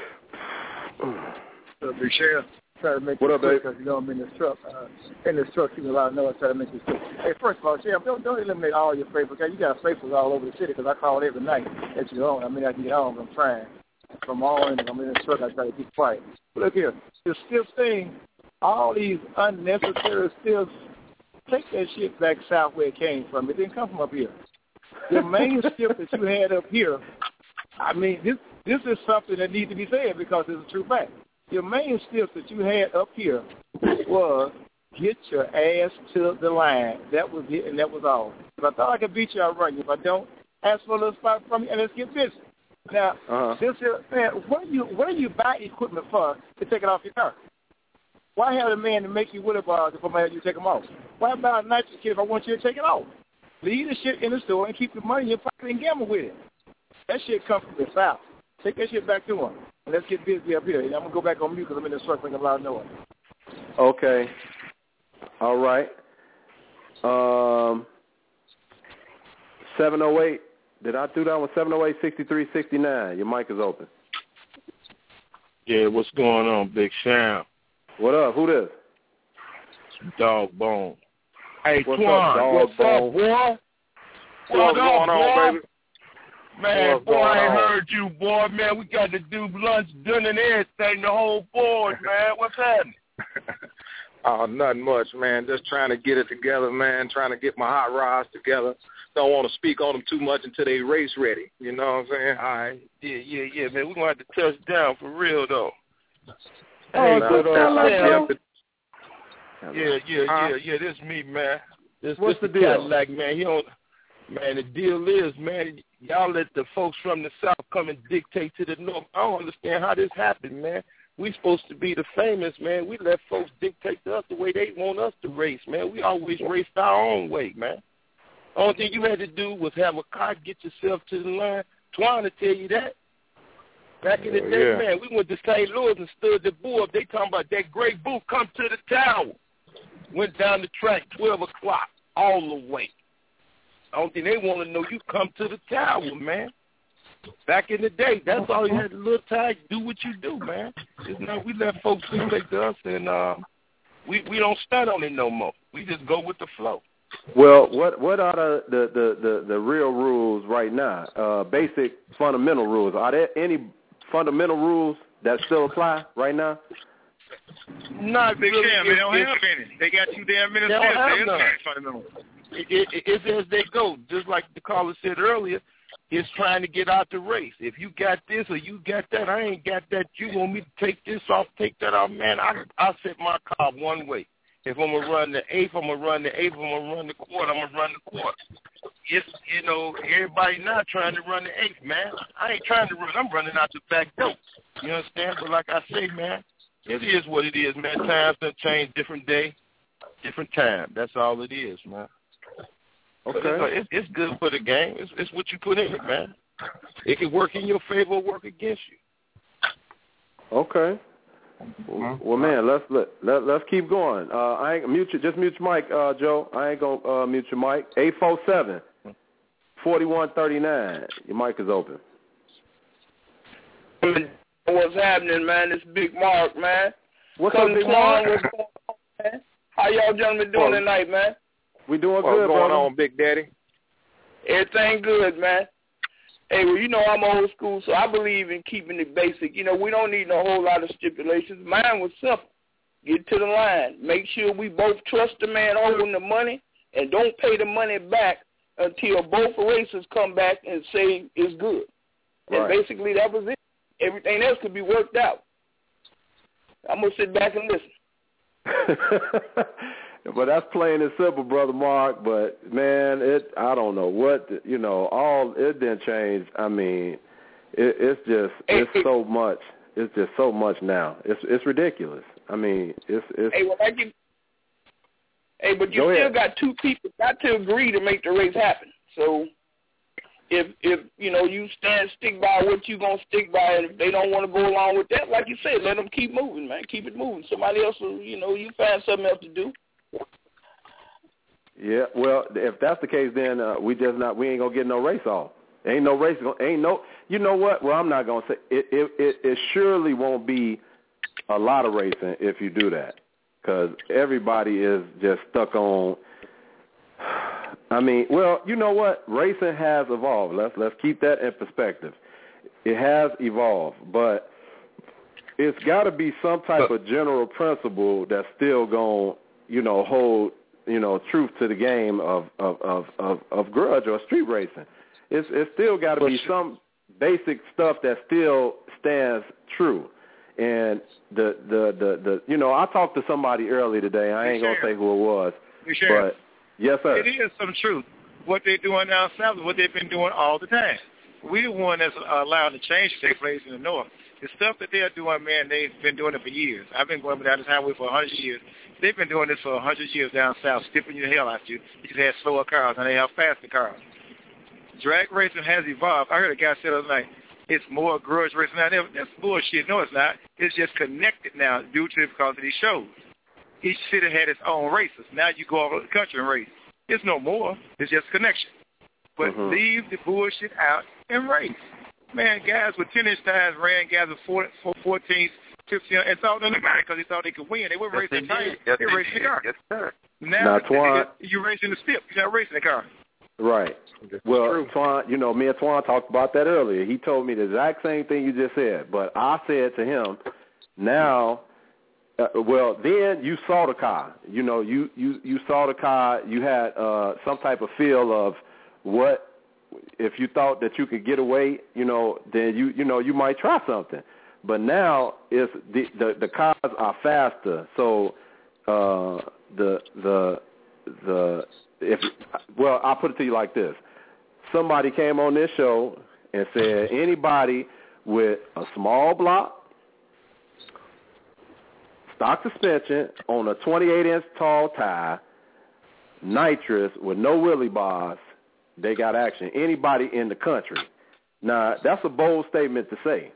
So, Big Sheriff, try to make what this up, quick babe? because you know I'm in this truck. Uh, in this truck, keeping a lot of noise. Try to make this quick. Hey, first of all, Sheriff, don't don't eliminate all your favorites. Okay, you got favorites all over the city because I call every night at your own. I mean, I can get home. I'm trying. From all in, I'm in this truck. I try to keep quiet. But look here, the stiff thing, all these unnecessary stiffs. Take that shit back south where it came from. It didn't come from up here. The main stiff that you had up here, I mean, this this is something that needs to be said because it's a true fact. Your main stiff that you had up here was get your ass to the line. That was it, and that was all. If I thought I could beat you, I'd run you. If I don't, ask for a little spot from you, and let's get busy. Now, uh-huh. this is, man, what do you what do you buy equipment for to take it off your car? Why have a man to make you with a bars if I'm going to have you take them off? Why buy a nitrous kit if I want you to take it off? Leave the shit in the store and keep the money in your pocket and gamble with it. That shit comes from the South. Take that shit back to him. And let's get busy up here. And I'm going to go back on mute because I'm in the truck making a lot of noise. Okay. All right. Um, seven oh eight. Did I do that one? seven oh eight, sixty-three sixty-nine. Your mic is open. Yeah, what's going on, Big Sam? What up? Who this? Dog Bone. Hey, what's Twan, up, what's Bone? up, boy? What's going on, baby? Man, what's boy, I ain't on? heard you, boy. Man, we got to do lunch, dinner, and everything, the whole board, man. What's happening? Oh, nothing much, man. Just trying to get it together, man. Trying to get my hot rods together. Don't want to speak on them too much until they race ready. You know what I'm saying? All right. Yeah, yeah, yeah, man. We're going to have to touch down for real, though. Hey, oh, good uh, on yeah, you. yeah, yeah, yeah, yeah. This me, man. This, What's this the deal? Cadillac, man, he don't. Man, the deal is, man, y'all let the folks from the South come and dictate to the North. I don't understand how this happened, man. We supposed to be the famous, man. We let folks dictate to us the way they want us to race, man. We always raced our own way, man. Only thing you had to do was have a car, get yourself to the line. Twan to tell you that. Back in the day, yeah. man, we went to Saint Louis and stood the bull up. They talking about that great booth come to the tower. Went down the track twelve o'clock all the way. I don't think they want to know you come to the tower, man. Back in the day, that's all you had to little time, do what you do, man. It's not, we let folks dictate to us, and uh, we, we don't stunt on it no more. We just go with the flow. Well, what what are the, the, the, the, the real rules right now? Uh, basic fundamental rules. Are there any fundamental rules that still apply right now? Not Big really. Sham, they don't have any. They got two damn minutes They don't left. have none. Fundamental. It, it, it's as they go. Just like the caller said earlier, it's trying to get out the race. If you got this or you got that, I ain't got that. You want me to take this off, take that off, man? I I set my car one way. If I'm gonna run the eighth, I'm gonna run the eighth. If I'm gonna run the quarter, I'm gonna run the quarter. It's you know everybody not trying to run the eighth, man. I ain't trying to run. I'm running out the back door. You understand? But like I say, man, it is what it is, man. Times done change, different day, different time. That's all it is, man. Okay. It's, it's good for the game. It's, it's what you put in it, man. It can work in your favor or work against you. Okay. Well, well man, let's let, let let's keep going. Uh, I ain't mute your, just mute your mic, uh, Joe. I ain't gonna uh, mute your mic. Eight four seven, forty one thirty nine. Your mic is open. What's happening, man? It's Big Mark, man. What's up, Big Mark? What's going on, man? How y'all gentlemen doing well, tonight, man? We doing What's good, going brother. on, Big Daddy? Everything good, man. Hey, well, you know I'm old school, so I believe in keeping it basic. You know, we don't need a whole lot of stipulations. Mine was simple. Get to the line. Make sure we both trust the man holding the money and don't pay the money back until both racers come back and say it's good. Right. And basically that was it. Everything else could be worked out. I'm going to sit back and listen. But that's plain and simple, Brother Mark. But, man, it I don't know what, you know, all, it didn't change. I mean, it, it's just, it's so much. It's just so much now. It's it's ridiculous. I mean, it's, it's. Hey, well, I can, hey, but you Go still ahead. got two people got to agree to make the race happen. So if, if you know, you stand, stick by what you going to stick by, and if they don't want to go along with that, like you said, let them keep moving, man. Keep it moving. Somebody else will, you know, you find something else to do. Yeah, well, if that's the case, then uh, we just not we ain't gonna get no race off. Ain't no race. Ain't no. You know what? Well, I'm not gonna say it. It, it, it surely won't be a lot of racing if you do that, because everybody is just stuck on. I mean, well, you know what? Racing has evolved. Let's let's keep that in perspective. It has evolved, but it's got to be some type of general principle that's still gonna, you know, hold. You know, truth to the game of of, of, of, of grudge or street racing. It's it's still got to be some basic stuff that still stands true. And the, the, the, the you know, I talked to somebody earlier today. I ain't going to say who it was. But, yes, sir. It is some truth. What they're doing down south is what they've been doing all the time. We're the one that's allowing the change to take place in the north. The stuff that they're doing, man, they've been doing it for years. I've been going down this highway for one hundred years. They've been doing this for one hundred years down south, stiffing the hell out of you. You just had slower cars, and they have faster cars. Drag racing has evolved. I heard a guy say the other night, it's more grudge racing now. That's bullshit. No, it's not. It's just connected now due to because of these shows. Each city had its own races. Now you go all over the country and race. It's no more. It's just connection. But mm-hmm. leave the bullshit out and race. Man, guys with ten-inch tires ran guys with fourteen, fifteen. It's all doesn't matter because they thought they could win. They weren't Yes, racing they tires. did. Yes, they were racing the car. Yes, sir. Now, Now, Twan, you're racing the step. You're not racing the car. Right. Well, Twan, you know, me and Twan talked about that earlier. He told me the exact same thing you just said. But I said to him, now, uh, well, then you saw the car. You know, you, you, you saw the car. You had uh, some type of feel of what, if you thought that you could get away, you know, then you, you know, you might try something. But now it's the, the, the cars are faster. So uh, the, the, the, if well, I'll put it to you like this: somebody came on this show and said anybody with a small block, stock suspension on a twenty-eight inch tall tire, nitrous with no wheelie bars, they got action. Anybody in the country. Now, that's a bold statement to say.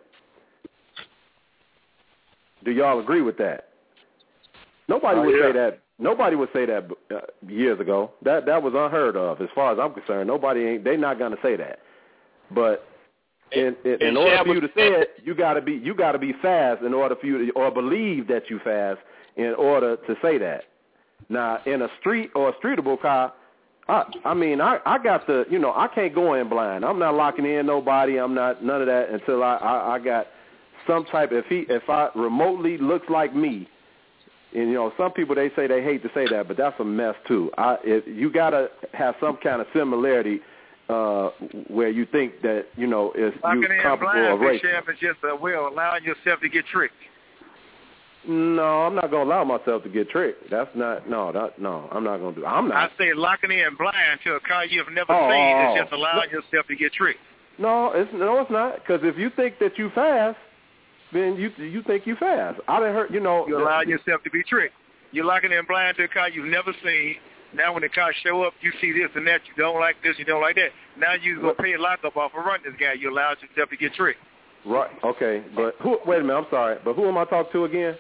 Do y'all agree with that? Nobody oh, would yeah. say that. Nobody would say that uh, years ago. That that was unheard of, as far as I'm concerned. Nobody ain't. They're not gonna say that. But in in, in order for you to say it, you gotta be you gotta be fast in order for you to, or believe that you fast in order to say that. Now, in a street or a streetable car, I, I mean, I, I got the, you know, I can't go in blind. I'm not locking in nobody. I'm not none of that until I, I, I got some type. If he, if I remotely looks like me, and you know, some people they say they hate to say that, but that's a mess too. I, if, you gotta have some kind of similarity uh, where you think that you know is you comparable of race. Is just a way of allowing yourself to get tricked. No, I'm not gonna allow myself to get tricked. That's not no, that, no. I'm not gonna do. I'm not. I say locking in blind to a car you've never oh, seen oh, is just allowing no. yourself to get tricked. No, it's no, it's not. Because if you think that you fast, then you you think you fast. I didn't hurt. You know, you allow yourself to be tricked. You're locking in blind to a car you've never seen. Now when the car show up, you see this and that. You don't like this. You don't like that. Now you're gonna pay a lockup off of running this guy. You allowed yourself to get tricked. Right. Okay. But who? Wait a minute. I'm sorry. But who am I talking to again?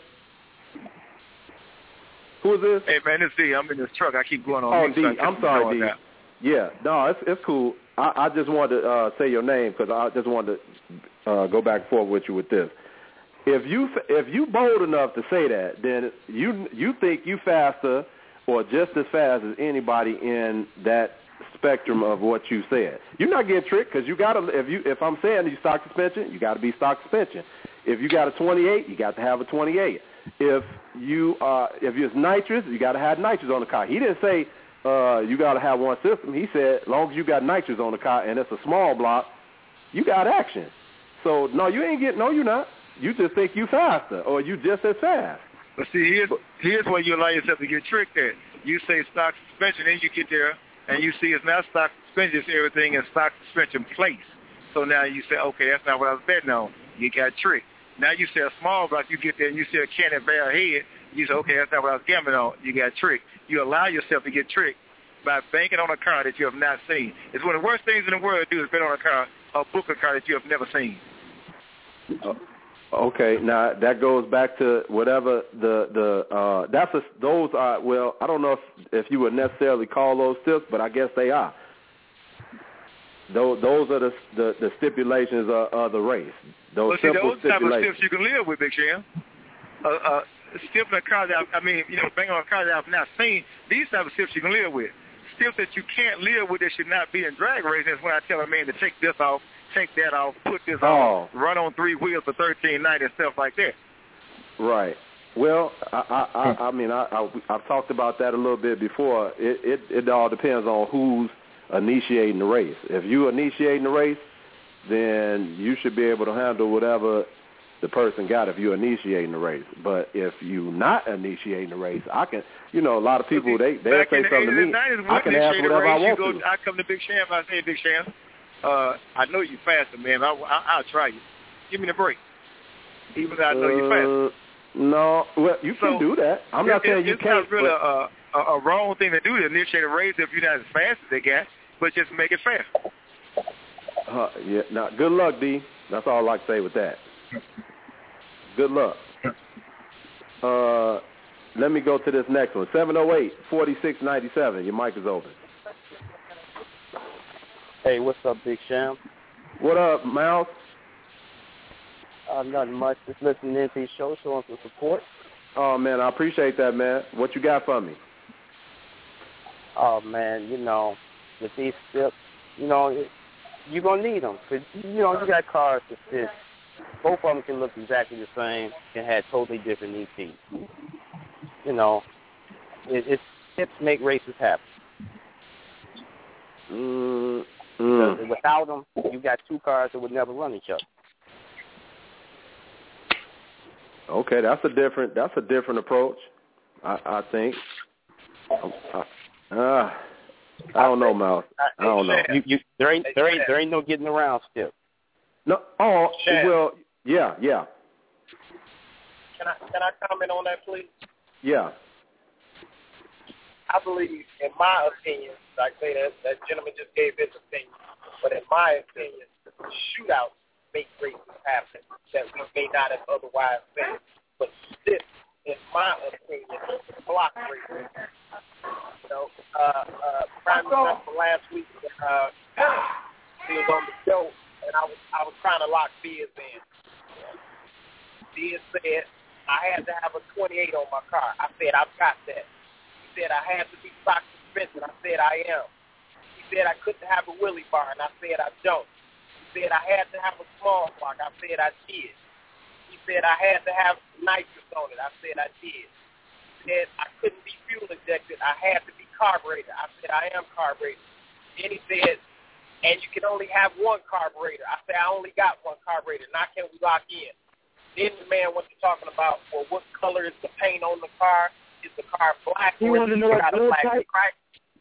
Who is this? Hey, man, it's D. I'm in this truck. I keep going on. Oh, D. I'm sorry, D. Yeah. No, it's it's cool. I, I just wanted to uh, say your name because I just wanted to uh, go back and forth with you with this. If you if you bold enough to say that, then you you think you faster or just as fast as anybody in that spectrum of what you said. You're not getting tricked because you got to. If you if I'm saying you stock suspension, you got to be stock suspension. If you got a twenty-eight, you got to have a twenty-eight. If you uh, if it's nitrous, you got to have nitrous on the car. He didn't say uh, you got to have one system. He said as long as you got nitrous on the car and it's a small block, you got action. So no, you ain't getting. No, you're not. You just think you faster or you just as fast. But see, here's here's where you allow yourself to get tricked at. You say stock suspension, then you get there and you see it's not stock suspension. It's everything in stock suspension place. So now you say, okay, that's not what I was betting on. You got tricked. Now you say a small block, you get there and you see a cannon barrel head, you say, okay, that's not what I was gambling on. You got tricked. You allow yourself to get tricked by banking on a car that you have not seen. It's one of the worst things in the world to do is bet on a car or book a car that you have never seen. Oh, okay, now that goes back to whatever the, the uh, that's a, those are, well, I don't know if, if you would necessarily call those tips, but I guess they are. Those, those are the, the, the stipulations of, of the race. Those well, see, simple those type of stipulations. steps you can live with, Big Sham. Uh, uh, steps in a car that, I mean, you know, banging on a car that I've not seen, these type of steps you can live with. Steps that you can't live with that should not be in drag racing is when I tell a man to take this off, take that off, put this oh. on, run on three wheels for thirteen ninety and stuff like that. Right. Well, I I, I, I mean, I, I, I've talked about that a little bit before. It, it, it all depends on who's initiating the race. If you're initiating the race, then you should be able to handle whatever the person got if you're initiating the race. But if you're not initiating the race, I can, you know, a lot of people, they, they'll say something to me. I can ask whatever I want go, to. I come to Big Sham, I say, Big Sham, uh, I know you're faster, man. I, I, I'll try you. Give me the break. Even though I know you're faster. Uh, no, well, you so, can do that. I'm not it, saying you it's can't. It's not really but, a, a, a wrong thing to do to initiate a race if you're not as fast as they got, but just make it fair. Uh, yeah. Now, good luck, D. That's all I like to say with that. Good luck. Uh, let me go to this next one. seven oh eight, forty-six ninety-seven. Your mic is open. Hey, what's up, Big Sham? What up, Mouse? Uh, nothing much. Just listening in to your show, showing some support. Oh, man, I appreciate that, man. What you got for me? Oh, man, you know, with these steps, you know, it, you're going to need them. Cause, you know, you got cars that fit. Both of them can look exactly the same and have totally different E Ps. You know, it, it's tips make races happen. Mm, mm. Without them, you got two cars that would never run each other. Okay, that's a different that's a different approach. I, I think. Uh, uh, I don't know, Mouse. I don't know. You, you, there ain't there ain't there ain't no getting around still. No. Oh, Chad. well, yeah, yeah, Can I can I comment on that, please? yeah. I believe, in my opinion, like I say that that gentleman just gave his opinion, but in my opinion, shootouts make races happen that we may not have otherwise seen. But this, in my opinion, block races. You know, uh, uh, prime example last week, uh, he was on the show, and I was I was trying to lock Biz in. Biz said I had to have a twenty-eight on my car. I said I've got that. He said I had to be stock suspension. I said I am. He said I couldn't have a wheelie bar, and I said I don't. He said I had to have a small block. I said I did. He said I had to have nitrous on it. I said I did. He said I couldn't be fuel injected. I had to be carbureted. I said I am carbureted. Then he said, and you can only have one carburetor. I said I only got one carburetor. Now can we lock in? Then the man went to talking about, well, what color is the paint on the car? Is the car black? He or wanted to is know it what got a blood black type. stripe?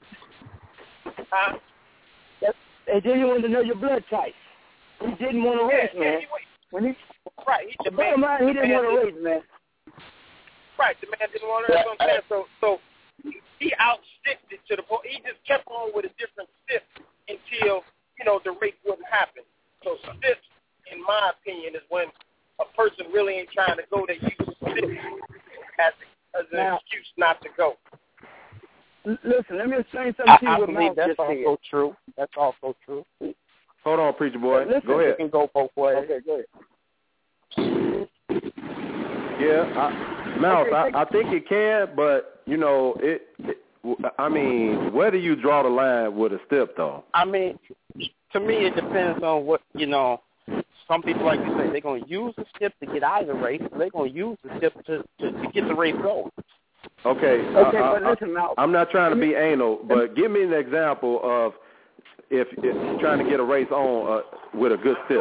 Huh? And then he wanted to know your blood type. He didn't want to race, yeah, man. Yeah, he, when he, right. He, the bottom line, he didn't want to race, man. Right. The man didn't want to race. What I'm saying. So, so he outstiffed it to the point. He just kept on with a different stiff until, you know, the race wouldn't happen. So stiff, in my opinion, is when a person really ain't trying to go, they use stiff as, as an Now, excuse not to go. Listen, let me explain something I, to you. I what believe Mount that's just also said. true. That's also true. Hold on, preacher boy. Listen, go ahead. It can go both ways. Okay, go ahead. Yeah, I, Mouse, Okay, I, I think it can, but you know, it, it. I mean, where do you draw the line with a step, though? I mean, to me, it depends on what, you know, some people, like you say, they're going to use the step to get out of the race, or they're going to use the step to, to, to get the race going. Okay, Okay, I, but I, listen, Mount. I'm not trying to be anal, but give me an example of if, if you're trying to get a race on uh, with a good step.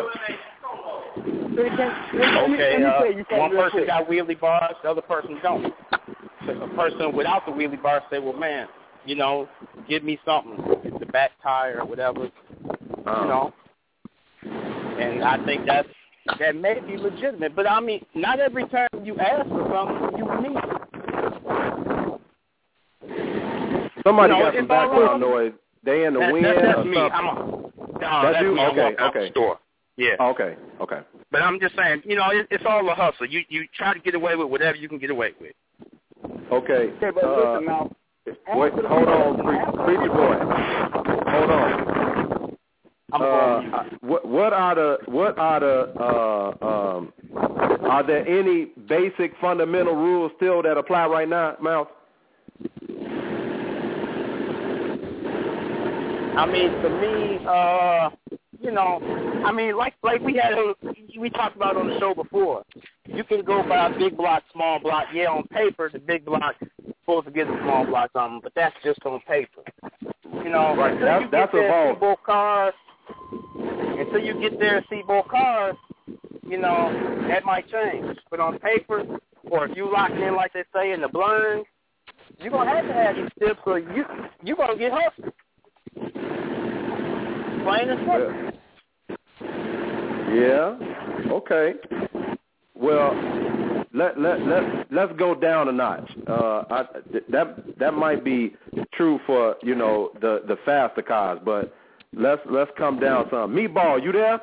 Okay, uh, one person got wheelie bars, the other person don't. So a person without the wheelie bar say, well, man, you know, give me something, the back tire or whatever, Uh, you know. And I think that's, that may be legitimate. But, I mean, not every time you ask for something, you need it. Somebody you know, got some background noise. They in the that, wind that, that's or me. something? I'm a, no, that's, that's you? me. I'm Okay, walking out okay. the store. Yeah. Okay, okay. But I'm just saying, you know, it, it's all a hustle. You you try to get away with whatever you can get away with. Okay. Okay, but uh, listen, Mount. Wait, hold on, pre- preacher boy. Hold on. I'm uh, what, what are the what are the uh, um, are there any basic fundamental rules still that apply right now, Mouth? I mean, to me, uh, you know, I mean, like like we had a, we talked about on the show before. You can go by a big block, small block. Yeah, on paper, the big block supposed to get the small block on them, but that's just on paper. You know, right. until That, you that's get there and evolved. see both cars, until you get there and see both cars, you know, that might change. But on paper, or if you lock it in like they say in the blind, you're gonna have to have these steps, or you you're gonna get hustled. Plain and simple. Yeah. Okay. Well, let let let let's go down a notch. Uh, I, that that might be true for you know the the faster cars, but let's let's come down some. Meatball, you there?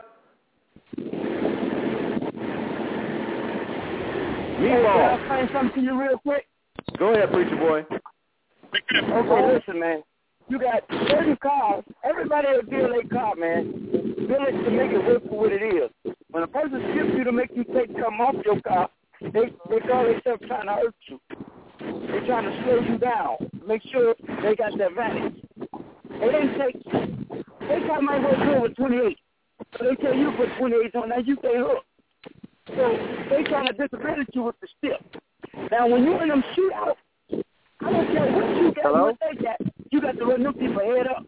Meatball. Hey, can I say something to you real quick? Go ahead, preacher boy. Okay, listen, man. You got certain cars. Everybody will build a car, man. Build it to make it work for what it is. When a person skips you to make you take something off your car, they they call themselves trying to hurt you. They're trying to slow you down. Make sure they got the advantage. They didn't take. They car might work good with twenty-eight. So they tell you to put twenty-eight on. Now you stay hooked. So they trying to disadvantage you with the stick. Now when you in them shootouts, I don't care what you got, Hello? what they got. You got to run them people head up.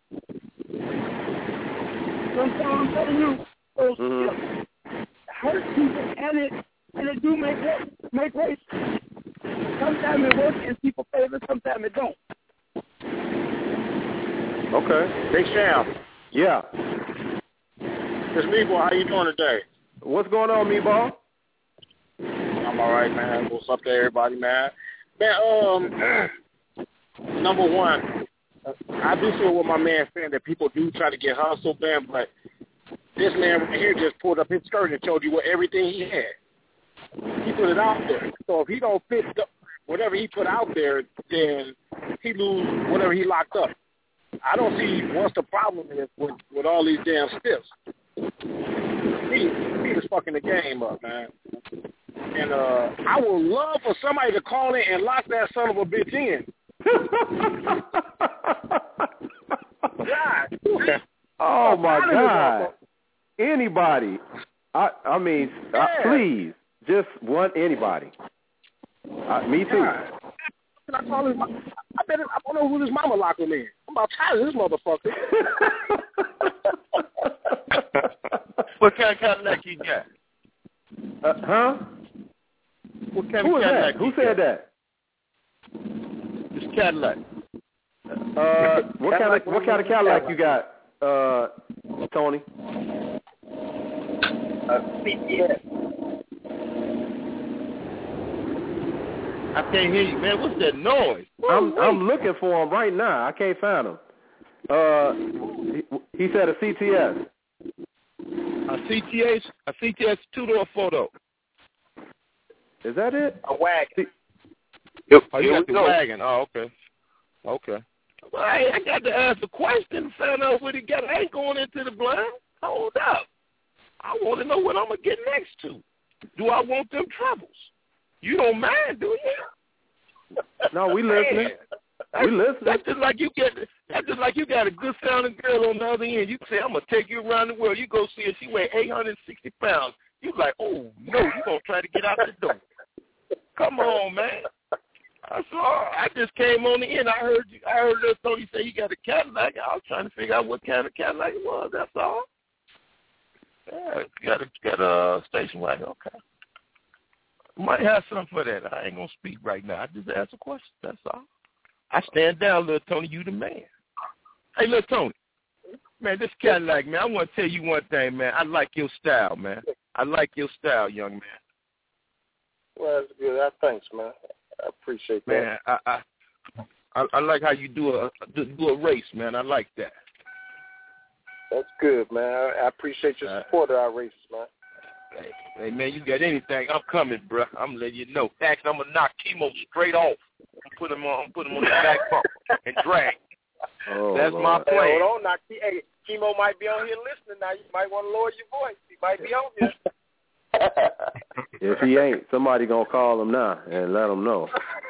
Sometimes I'm telling you, those Mm-hmm. stips hurt people, and it and it do make make race. Sometimes it works in people's favor, sometimes it don't. Okay. Big Sam. Yeah. It's Meatball. How you doing today? What's going on, Meatball? I'm all right, man. What's up to everybody, man? Man, um, number one, I do feel what my man saying that people do try to get hustled, man, but this man right here just pulled up his skirt and told you what everything he had. He put it out there. So if he don't fit the, whatever he put out there, then he lose whatever he locked up. I don't see what's the problem is with, with all these damn stiffs. He, he is fucking the game up, man. And uh, I would love for somebody to call in and lock that son of a bitch in. God. Oh, my God. Anybody. I I mean, yeah. uh, please, just one anybody. Uh, me too. God. Can I call his mama? I bet it, I don't know who his mama locked him in. I'm about tired of this motherfucker. What kind of Cadillac you got? Uh, huh? What kind Who of is Cadillac that? Who you said got? that? It's Cadillac. Uh, what kind of what kind of Cadillac you got, uh, Tony? Uh, C T S. I can't hear you, man. What's that noise? I'm Wait. I'm looking for him right now. I can't find him. Uh, he, he said a C T S. A C T S, a C T S two-door photo. Is that it? A wagon. Yep. Oh, you got the go. wagon. Oh, okay. Okay. Well, I, I got to ask a question, find out what he got. I ain't going into the blind. Hold up. I want to know what I'm going to get next to. Do I want them troubles? You don't mind, do you? No, we listening. We listening. That's just like you get. That's just like you got a good sounding girl on the other end. You say, "I'm gonna take you around the world." You go see her. She weigh eight hundred sixty pounds. You like, "Oh no, you gonna try to get out the door?" Come on, man. I saw. I just came on the end. I heard you. I heard little Tony say you got a Cadillac. I was trying to figure out what kind of Cadillac it was. That's all. Yeah, you got a got a station wagon. Okay. Might have something for that. I ain't gonna speak right now. I just asked a question. That's all. I stand down, little Tony. You the man. Hey, little Tony. Man, this Cadillac, man. I want to tell you one thing, man. I like your style, man. I like your style, young man. Well, that's good. I thanks, man. I appreciate that. Man, I I, I, I like how you do a do a race, man. I like that. That's good, man. I, I appreciate your support of our races, man. Hey, hey, man, you got anything? I'm coming, bro. I'm letting you know. Actually, I'm gonna knock Chemo straight off. I'm put him on. I'm put him on the back bump and drag. Oh, that's Lord. my plan. Hey, hold on, now. Hey, Chemo might be on here listening now. You might want to lower your voice. He might be on here. If he ain't, somebody gonna call him now and let him know.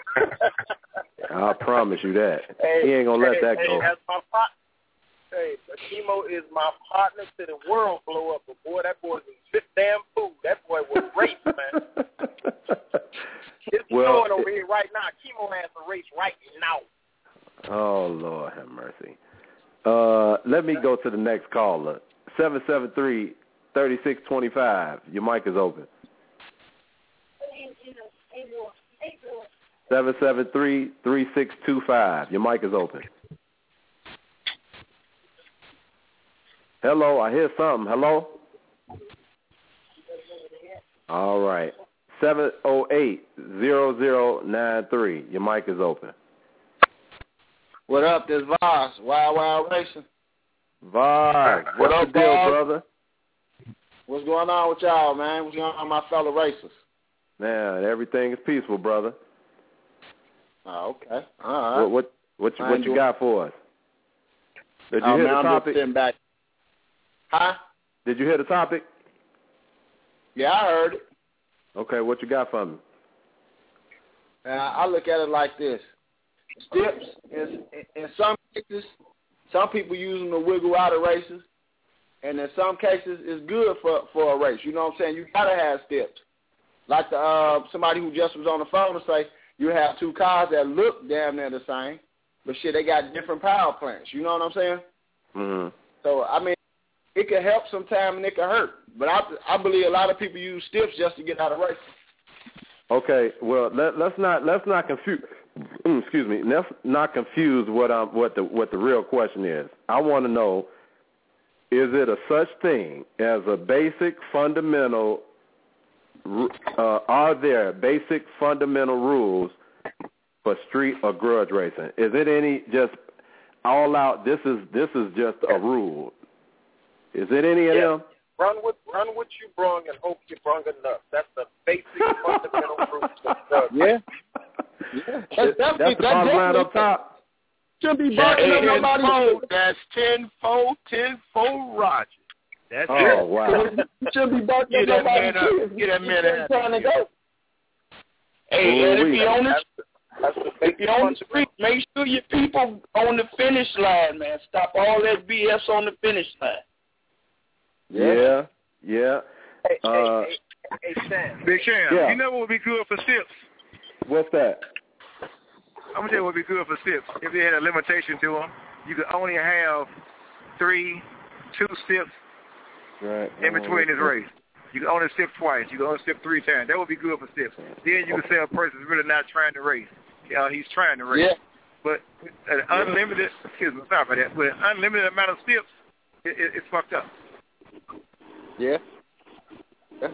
I promise you that. Hey, he ain't gonna let hey, that hey, go. That's my part. Hey, Chemo is my partner to the world blow up. But boy, that boy was fit damn fool. That boy was race, man. It's well, snowing over here right now. Chemo has a race right now. Oh, Lord have mercy. Uh, let me go to the next caller. seven seven three, three six two five. Your mic is open. seven seven three, three six two five. Your mic is open. Hello, I hear something. Hello? All right. seven oh eight, zero zero nine three. Your mic is open. What up? This Voss, Wild Wild Racing. Voss, what what's up, the deal, Voss? brother? What's going on with y'all, man? What's going on with my fellow racers? Man, everything is peaceful, brother. Oh, okay. All right. What what what you, what you got for us? Did you oh, hear man, the I'm topic? just sitting back. Huh? Did you hear the topic? Yeah, I heard it. Okay, what you got for me? Uh, I look at it like this. Steps, in, in some cases, some people use them to wiggle out of races, and in some cases, it's good for, for a race. You know what I'm saying? You got to have steps. Like the uh, somebody who just was on the phone to say, you have two cars that look damn near the same, but shit, they got different power plants. You know what I'm saying? Mm-hmm. So, I mean, it can help sometime and it can hurt. But I, I believe a lot of people use steps just to get out of racing. Okay, well let, let's not let's not confuse excuse me, let's not confuse what I'm, what the what the real question is. I want to know: is it a such thing as a basic fundamental? Uh, are there basic fundamental rules for street or grudge racing? Is it any just all out? This is this is just a rule. Is it any of yeah. them? Run what run what you brung and hope you brung enough. That's the basic fundamental rules of grudge. Yeah. Yeah. That's, that's, that's the bottom line up top. Should be That's barking up nobody. That's tenfold, tenfold Roger. That's oh, it. wow. You should be barking Get up that man nobody. up. Get that man out. Trying to go. Hey, and if you're on the, That's the if you're on the street, make sure your people on the finish line, man. Stop all that B S on the finish line. Yeah, yeah. Hey, uh, hey, hey, hey, Sam. Big Sham, Yeah. you know what would be good for SIPs? What's that? I'm going to tell you what would be good for SIPs. If they had a limitation to them, you could only have three, two SIPs right. in between this race. You can only SIP twice. You can only SIP three times. That would be good for SIPs. Then you can say a person's really not trying to race. Uh, he's trying to race. Yeah. But an unlimited, excuse me, sorry for that, but an unlimited amount of SIPs, it, it, it's fucked up. Yeah. yeah.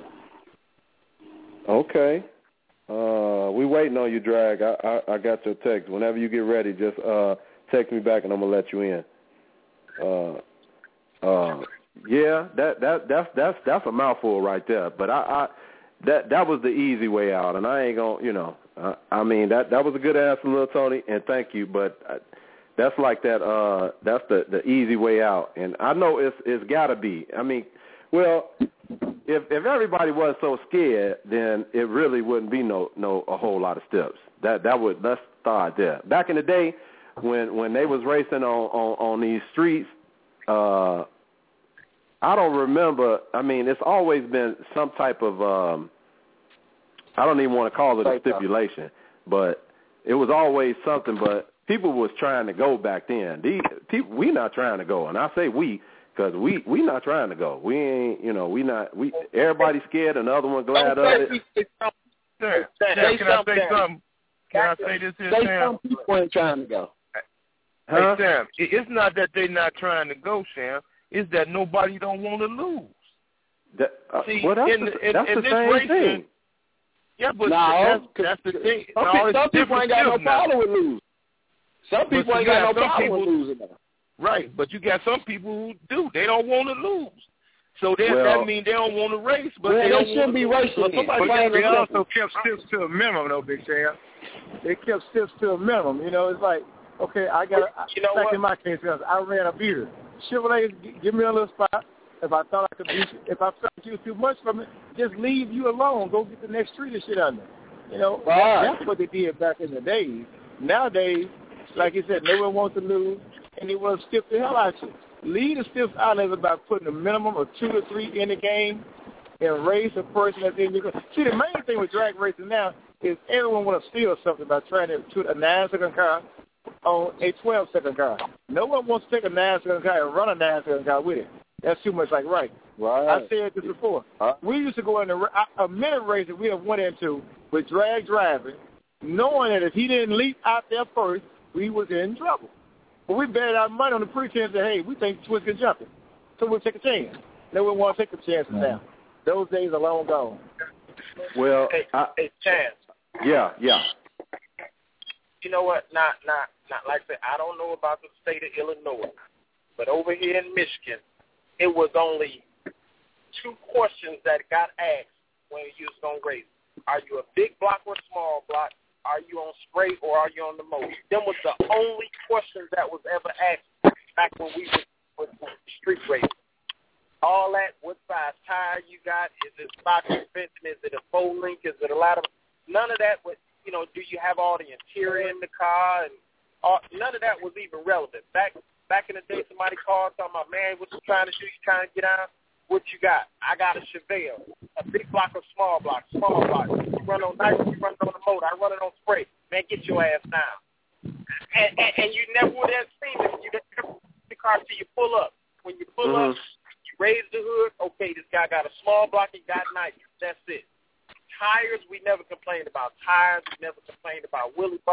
Okay. Uh, we waiting on you, Drag. I, I I got your text. Whenever you get ready, just uh text me back and I'm gonna let you in. Uh, uh, yeah, that that that's that's that's a mouthful right there. But I, I that that was the easy way out, and I ain't gonna, you know, I, I mean that that was a good answer, Lil Tony, and thank you. But I, that's like that. Uh, that's the the easy way out, and I know it's it's gotta be. I mean. Well, if if everybody wasn't so scared, then it really wouldn't be no no a whole lot of steps. That that would let's start there. Back in the day, when when they was racing on on, on these streets, uh, I don't remember. I mean, it's always been some type of um, I don't even want to call it a stipulation, but it was always something. But people was trying to go back then. These people, we not trying to go, and I say we. Because we we not trying to go. We ain't, you know, we not, we, everybody scared and the other one glad of it. Sir, Sam, can I say something? Can I say this here, Say Sam? some people ain't trying to go. Huh? Hey, Sam, it's not that they not trying to go, Sam. It's that nobody don't want to lose. That, uh, See, well, that's in, the, in, that's in the this same racing, thing. yeah, but No, that's, that's the thing. Some, No, people, it's some people ain't got no different now. problem with losing. Some people But ain't you got no got some problem people- with losing now. Right, but you got some people who do. They don't want to lose. So that, Well, that means they don't want to race, but well, they they don't shouldn't want be to racing So then. somebody But got They to also kept SIPs to a minimum, though, Big Sam. They kept steps to a minimum. You know, it's like, okay, I got, You know like what? in my case, I ran a beater. Chevrolet, give me a little spot. If I thought I could beat you, if I felt you too much from it, just leave you alone. Go get the next street and shit under. You know, Right. that's what they did back in the days. Nowadays, like you said, no one wants to lose, and they want to stiff the hell out you. Lead the stiff out is about putting a minimum of two or three in the game and race a person that's in your game. See, the main thing with drag racing now is everyone want to steal something by trying to put a nine-second car on a twelve-second car. No one wants to take a nine-second car and run a nine-second car with it. That's too much like right. Right. I said this before. Huh? We used to go in a, a minute race that we have went into with drag driving, knowing that if he didn't leap out there first, we was in trouble. But we betted our money on the pretense that, hey, we think Twist can jump it. So we'll take a chance. No one wants to take the chances now. Those days are long gone. Well, Hey, I, hey, Chance. yeah, yeah. You know what? Not, not, not like I said. I don't know about the state of Illinois, but over here in Michigan, it was only two questions that got asked when you was gonna race. Are you a big block or small block? Are you on spray or are you on the motor? Them was the only questions that was ever asked back when we was street racing. All that, what size tire you got? Is it stock suspension? Is it a full link? Is it a ladder? None of that was, you know, do you have all the interior in the car? And all, none of that was even relevant. Back back in the day, somebody called talking about, man, what you trying to do? You trying to get out? What you got? I got a Chevelle, a big block or small block, small block. You run on night, you run on the motor. I run it on spray. Man, get your ass down. And, and, and you never would have seen it. You never see the car till you pull up. When you pull Mm-hmm. up, you raise the hood. Okay, this guy got a small block. He got night. That's it. Tires, we never complained about tires. We never complained about wheelie bars.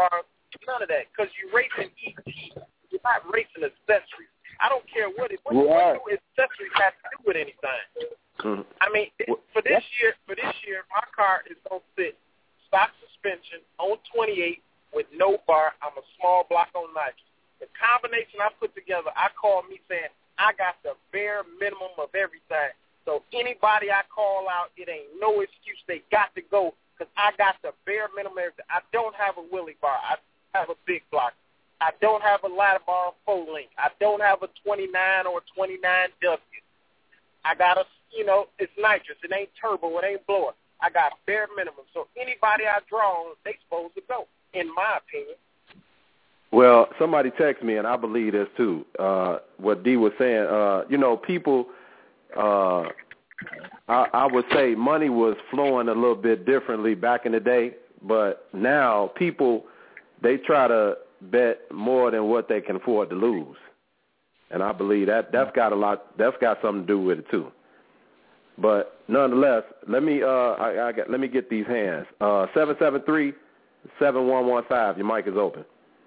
None of that, because you're racing E T. You're not racing accessories. I don't care what it. What, right. what do accessories have to do with anything? Mm-hmm. I mean, it, for this year, for this year, my car is gonna sit stock suspension on twenty-eight with no bar. I'm a small block on nitrous. The combination I put together, I call me saying I got the bare minimum of everything. So anybody I call out, it ain't no excuse. They got to go because I got the bare minimum of everything. I don't have a wheelie bar. I have a big block. I don't have a ladder bar or four link. I don't have a twenty-nine or twenty-nine W. I got a, you know, it's nitrous. It ain't turbo. It ain't blower. I got bare minimum. So anybody I draw on, they supposed to go, in my opinion. Well, somebody texted me, and I believe this too. Uh, what D was saying, uh, you know, people, uh, I, I would say money was flowing a little bit differently back in the day, but now people, they try to bet more than what they can afford to lose, and I believe that that's got a lot. That's got something to do with it too. But nonetheless, let me uh, I, I got, let me get these hands. Uh, seven seven three, seven one one five. Your mic is open.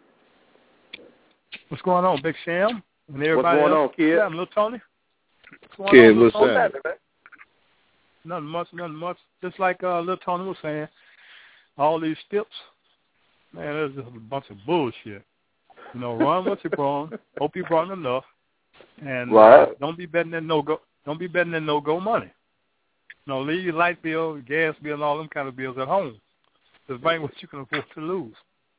What's going on, Big Sam? And everybody What's going else? on, kid? Yeah, little Tony. What's going Kid, on, what's Tony? up? Nothing much, nothing much. Just like uh, little Tony was saying, all these tips, man, it's just a bunch of bullshit. You know, run what you brought. Hope you brought enough, and right. uh, don't be betting that no go. Don't be betting that no go money. You know, leave your light bill, your gas bill, and all them kind of bills at home. Just bring what you can afford to lose.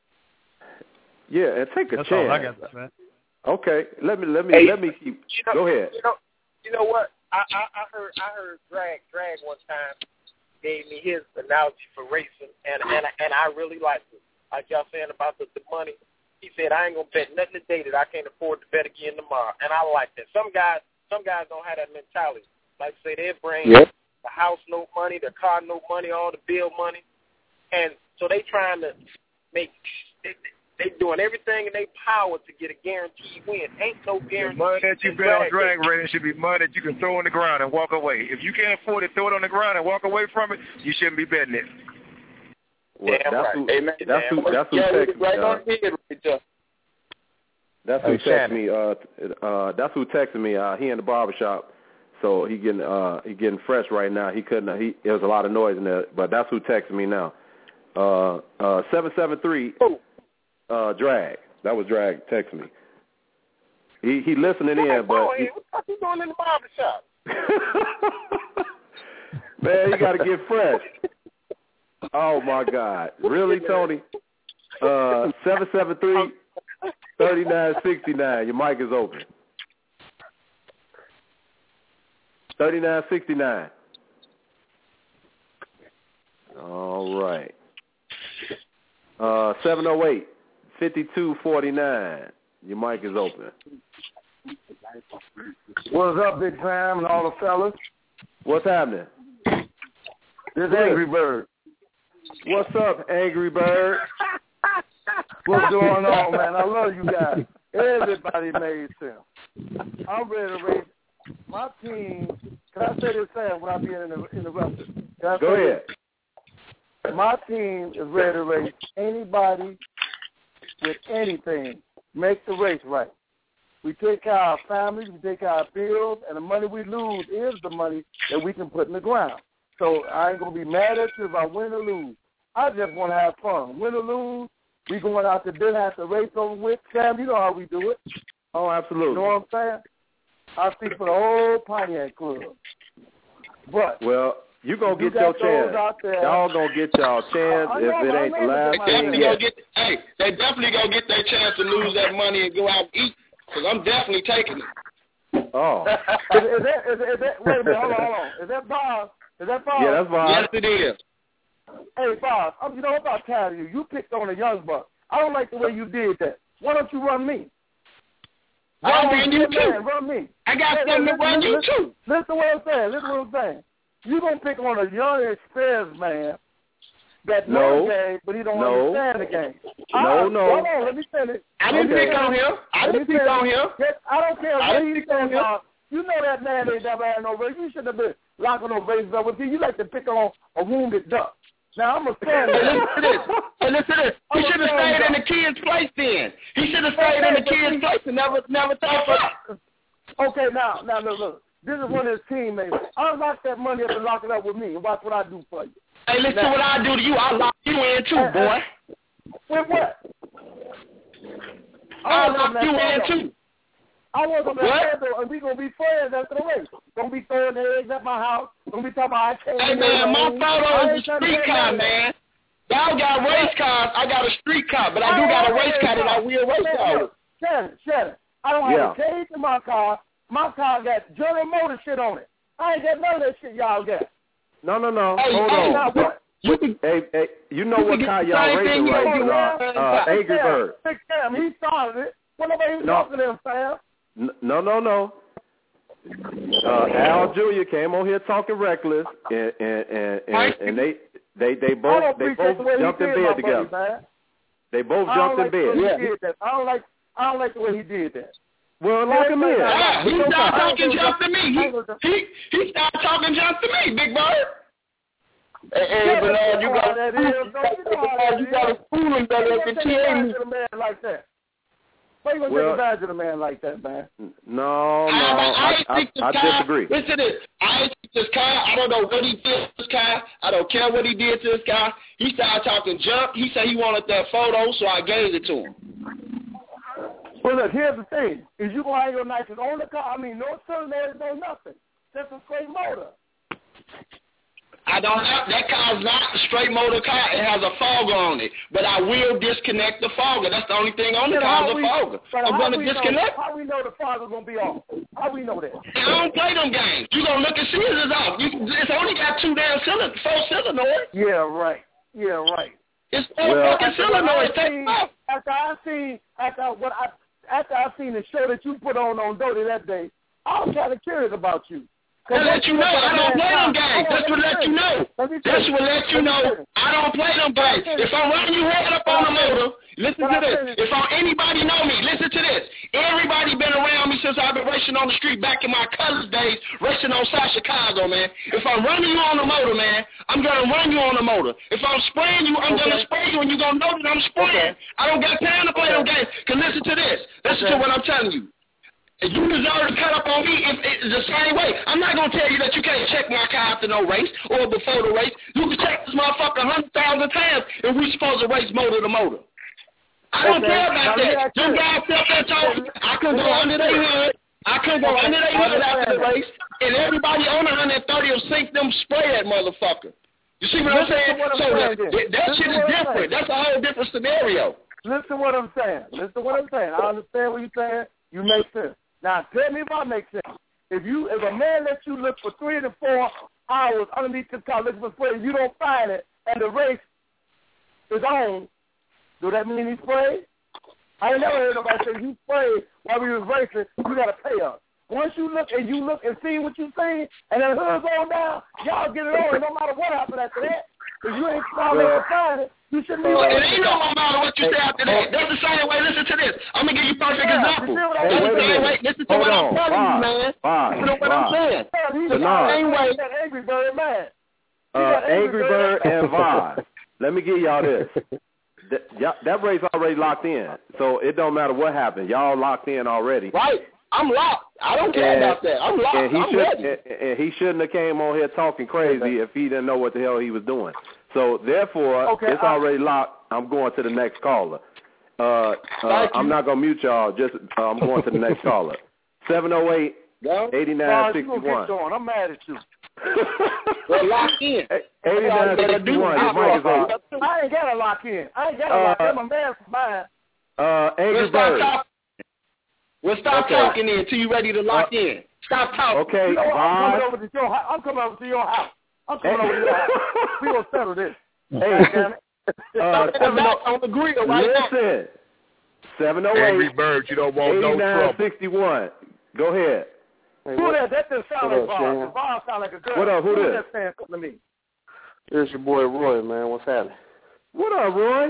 Yeah, and take a That's chance. all I got to say. Okay, let me let me Hey, let me keep. You know, Go ahead. You know, you know what? I, I, I heard I heard Drag Drag one time gave me his analogy for racing, and and and I really liked it. Like y'all saying about the, the money, he said I ain't gonna bet nothing today that I can't afford to bet again tomorrow, and I like that. Some guys some guys don't have that mentality. Like say they bring yep. the house no money, the car no money, all the bill money, and so they trying to make. They, They doing everything in their power to get a guaranteed win. Ain't no guarantee. The money that you bet on drag racing should be money that you can throw on the ground and walk away. If you can't afford to throw it on the ground and walk away from it, you shouldn't be betting it. Well, Damn that's right. who, Amen. that's who, that's who yeah, texted me. right Uh, on the head right there. that's who texted me. Uh, uh, that's who texted me. Uh, he in the barbershop, so he getting uh, he getting fresh right now. He couldn't. He there was a lot of noise in there, but that's who texted me now. Uh, uh, seven seven three. Uh, drag. That was drag. Text me. He he listening Hey, in, but he, what the fuck you doing in the barbershop? man, you got to get fresh. Oh my God, really, Tony? Uh, seven seven three, thirty nine sixty nine. Your mic is open. Thirty nine sixty nine. All right. Uh, seven oh eight. fifty-two forty-nine. Your mic is open. What's up, Big Sam and all the fellas? What's happening? This Angry Bird. What's up, Angry Bird? What's going on, man? I love you guys. Everybody made sense. I'm ready to race my team. Can I say this, Sam, when I be in the, in the rupture? Go ahead. This? My team is ready to race anybody with anything. Make the race right. We take care of our families, we take care of our bills, and the money we lose is the money that we can put in the ground. So I ain't going to be mad at you if I win or lose. I just want to have fun. Win or lose, we going out to dinner, have the race over with. Sam, you know how we do it. Oh, absolutely. You know what I'm saying? I speak for the whole Pontiac Club. But well, you going to you get your chance. There, y'all going to get y'all chance I, I if know, it ain't the last thing yet. Get, hey, they definitely going to get their chance to lose that money and go out and eat, because I'm definitely taking it. Oh. is, is, that, is, is that, wait a minute, hold on, hold on. Is that Bob? Is that Bob? Yeah, that's Bob. Yes, it is. Hey, Bob, I'm, you know, I'm about tired of you. You picked on a young buck. I don't like the way you did that. Why don't you run me? I'll run you too. Man, run me. I got hey, something listen, to run listen, you listen, too. Listen to what I'm saying. Listen to what I'm saying. You gonna pick on a young, experienced man that knows no. the game, but he don't no. understand the game. No, I, no. Hold on, let me finish. I didn't okay. pick on him. I didn't pick on him. I don't care I what didn't he pick on says. him. You know that man ain't never had no race. You shouldn't have been locking no races up with you. You like to pick on a wounded duck. Now I'm a stand. Hey, listen to this. Hey, listen to this. He should have stayed in the kids' place then. He should have stayed in the kids' place and never, never thought about. Okay, now, now look, look. This is one of his teammates. Unlock that money up and lock it up with me, and watch what I do for you. Hey, listen now, to what I do to you. I lock you in too, uh, boy. With what? I lock you in too. I was on that field, and we gonna be friends after the race. Gonna be throwing eggs at my house. Gonna be talking about I can't. Hey man, my photo is a street car, man. Y'all got race cars. I got a street car, but I do got a race car that I will race car. Shut it, shut it. I don't have a cage in my car. My car got General Motors shit on it. I ain't got none of that shit y'all got. No, no, no. Hey, Hold hey, on. Now, you can, hey, hey, you know you what car y'all racing right now? Uh, Angry Bird. Big Sam, he started it. What nobody was no. talking to him, Sam? No, no, no. Uh, Al Junior came on here talking reckless, and and and, and, and they they they both they both the jumped in bed together. Buddy, they both jumped like in bed. Yeah. I don't like I don't like the way he did that. Well, lock him in. Ah, he started talking jump to me. He he he started talking jump to me, Big Bird. Hey, hey Bernard, you got to you got to fool him better than T A like that. Why you gonna well, take advantage of a man like that, man? No, no, I, I, I, I, I disagree. Listen to this. I ain't think this guy. I don't know what he did to this guy. I don't care what he did to this guy. He started talking junk. He said he wanted that photo, so I gave it to him. Well, look, here's the thing. Is you going to have your nitrous on the car? I mean, no cylinders, no nothing. Just a straight motor. I don't have, that car's not a straight motor car. It has a fogger on it. But I will disconnect the fogger. That's the only thing on the car is a fogger. I'm going to disconnect. Know, how we know the fogger's going to be off? How we know that? I don't play them games. You're going to look and see if it's off. You, it's only got two damn cylinders, four solenoids. Yeah, right. Yeah, right. It's four well, fucking solenoids. Take them off. After I seen, after what I, after I seen the show that you put on on Doty that day, I was kind of curious about you. To let you know, I don't play them games. That's what let you know. That's what let you know. I don't play them games. If I'm running you head up on the motor, listen to this. If I'm, anybody know me, listen to this. Everybody been around me since I've been racing on the street back in my college days, racing on South Chicago, man. If I'm running you on the motor, man, I'm going to run you on the motor. If I'm spraying you, I'm okay. going to spray you, and you're going to know that I'm spraying. Okay. I don't got time to play okay. them games. Because listen to this. Listen okay. to what I'm telling you. You deserve to cut up on me if it's the same way. I'm not going to tell you that you can't check my car after no race or before the race. You can check this motherfucker a hundred thousand times if we supposed to race motor to motor. I don't okay. care about now, that. You guys up there talking, I couldn't go under their hood. I couldn't go under their hood after the race. And everybody on one thirty will sink them spray that motherfucker. You see what I'm saying? What I'm so saying that, that shit is different. That's a whole different scenario. Listen to what I'm saying. Listen to what I'm saying. I understand what you're saying. You make sense. Now, tell me if I make sense. If you, if a man lets you look for three to four hours underneath the car looking for spray, you don't find it, and the race is on, do that mean he sprayed? I ain't never heard nobody say you sprayed while we was racing, you got to pay us. Once you look and you look and see what you see, and then the hood's on down, y'all get it on, no matter what happens after that. If you ain't found it and find it, you shouldn't be well, it ain't no matter what you say after that. That's the same way. Listen to this. I'm going to give you a perfect yeah, example. That's the same way. Listen to Hold what on. I'm telling Bob. you, man. Bob. Listen to what Bob. I'm saying. He's the same way. Angry Bird, man. Uh, Angry Bird and Vod. Let me give y'all this. That, y'all, that race already locked in, so it don't matter what happens. Y'all locked in already. Right. I'm locked. I don't care and, about that. I'm locked. And he, I'm should, ready. and, and he shouldn't have came on here talking crazy okay. if he didn't know what the hell he was doing. So, therefore, okay, it's I, already locked. I'm going to the next caller. Uh, uh, I'm not going to mute y'all. Just uh, I'm going to the next caller. seven oh eight, eighty-nine sixty-one. I'm mad at you. Well, lock in. eighty-nine sixty-one. Your mic is on. I ain't got to lock in. I ain't got to uh, lock in. I'm mad for mine. Uh, Angry Bird. Well, stop okay. talking then until you're ready to lock uh, in. Stop talking. Okay, you know, I'm coming over to your house. I'm coming over to your house. I'm coming over to your house. We gonna settle this. Hey, damn it. Uh, seven, on the grill right listen, seven oh eight. Angry Bird, you don't want no trouble. sixty-one. Go ahead. Hey, who that? That just sound like Bob. Bob sound like a girl. What up? Who, who this? Saying something to me? This your boy Roy, man. What's happening? What up, Roy?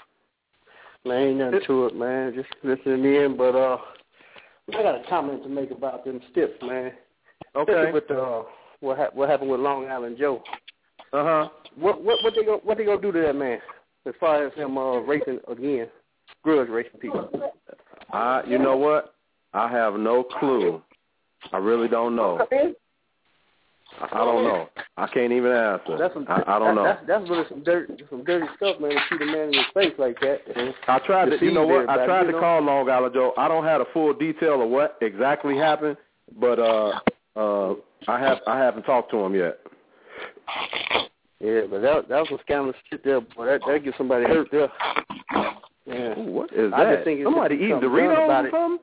Man, ain't nothing to it, man. Just listening in, but uh. I got a comment to make about them stips, man. Okay. With uh, what, ha- what happened with Long Island Joe. Uh huh. What what what they gonna what they gonna do to that man as far as him uh, racing again, grudge racing people? I you know what? I have no clue. I really don't know. I don't know. I can't even answer. That's some, I, I don't that, know. That's, that's really some dirty, some dirty stuff, man. To shoot a man in his face like that. I tried to, you know what? I tried you to know? call Long Island Joe. I don't have the full detail of what exactly happened, but uh, uh, I have I haven't talked to him yet. Yeah, but that that was some scandalous shit there, boy. That that get somebody hurt there. Yeah. Ooh, what is I that? just think Somebody eating Doritos or something?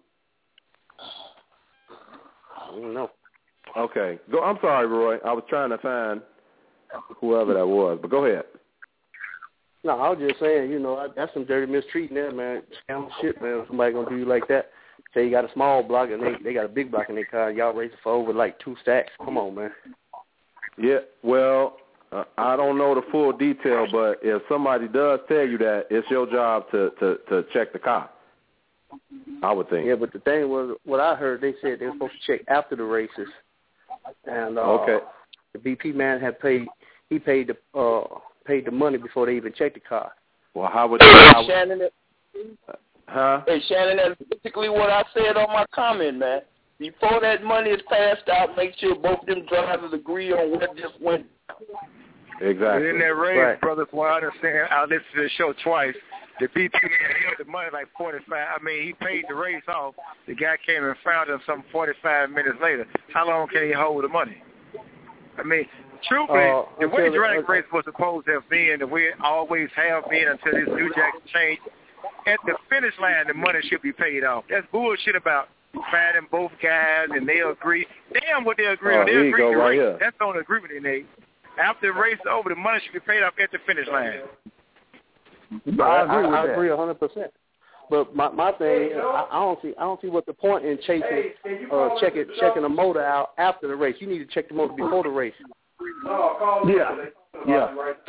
I don't know. Okay. Go. I'm sorry, Roy. I was trying to find whoever that was, but go ahead. No, I was just saying, you know, that's some dirty mistreating there, man. Scandalous shit, man. Somebody gonna do you like that? Say you got a small block and they they got a big block in their car. Y'all racing for over like two stacks. Come on, man. Yeah. Well, uh, I don't know the full detail, but if somebody does tell you that, it's your job to to to check the car. I would think. Yeah, but the thing was, what I heard, they said they were supposed to check after the races. And uh, okay. the B P man had paid. He paid the uh, paid the money before they even checked the car. Well, how would? How would Shannon, huh? Hey, Shannon, that's basically what I said on my comment, man. Before that money is passed out, make sure both them drivers agree on what just went. Exactly. In that race, right. brothers, what I understand, I listened to the show twice. The B P man held the money like forty-five. I mean, he paid the race off. The guy came and found him some forty-five minutes later. How long can he hold the money? I mean, truthfully, uh, the way the, drag uh, race was supposed to have been, the way it always have been until this New Jack change, at the finish line, the money should be paid off. That's bullshit about finding both guys and they agree. Damn what they agree oh, on. They here agree you go, to right race. here. That's the only agreement they made. After the race is over, the money should be paid off at the finish line. I agree with I, I agree a hundred percent. But my my thing, is, I, I don't see I don't see what the point in chasing, uh, checking checking a motor out after the race. You need to check the motor before the race. Yeah. Yeah.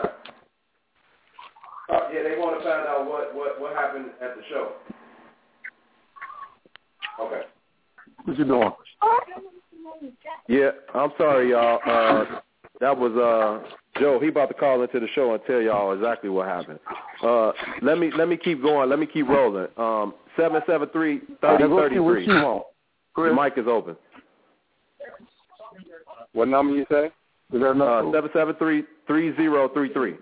Uh, yeah, they want to find out what, what, what happened at the show. Okay. What you doing? Yeah, I'm sorry, y'all. Uh, that was uh, Joe. He about to call into the show and tell y'all exactly what happened. Uh, let me let me keep going. Let me keep rolling. Um, seven seven three thirty thirty three. Your mic is open. What number you say? Is that uh, seven seven three three zero three three.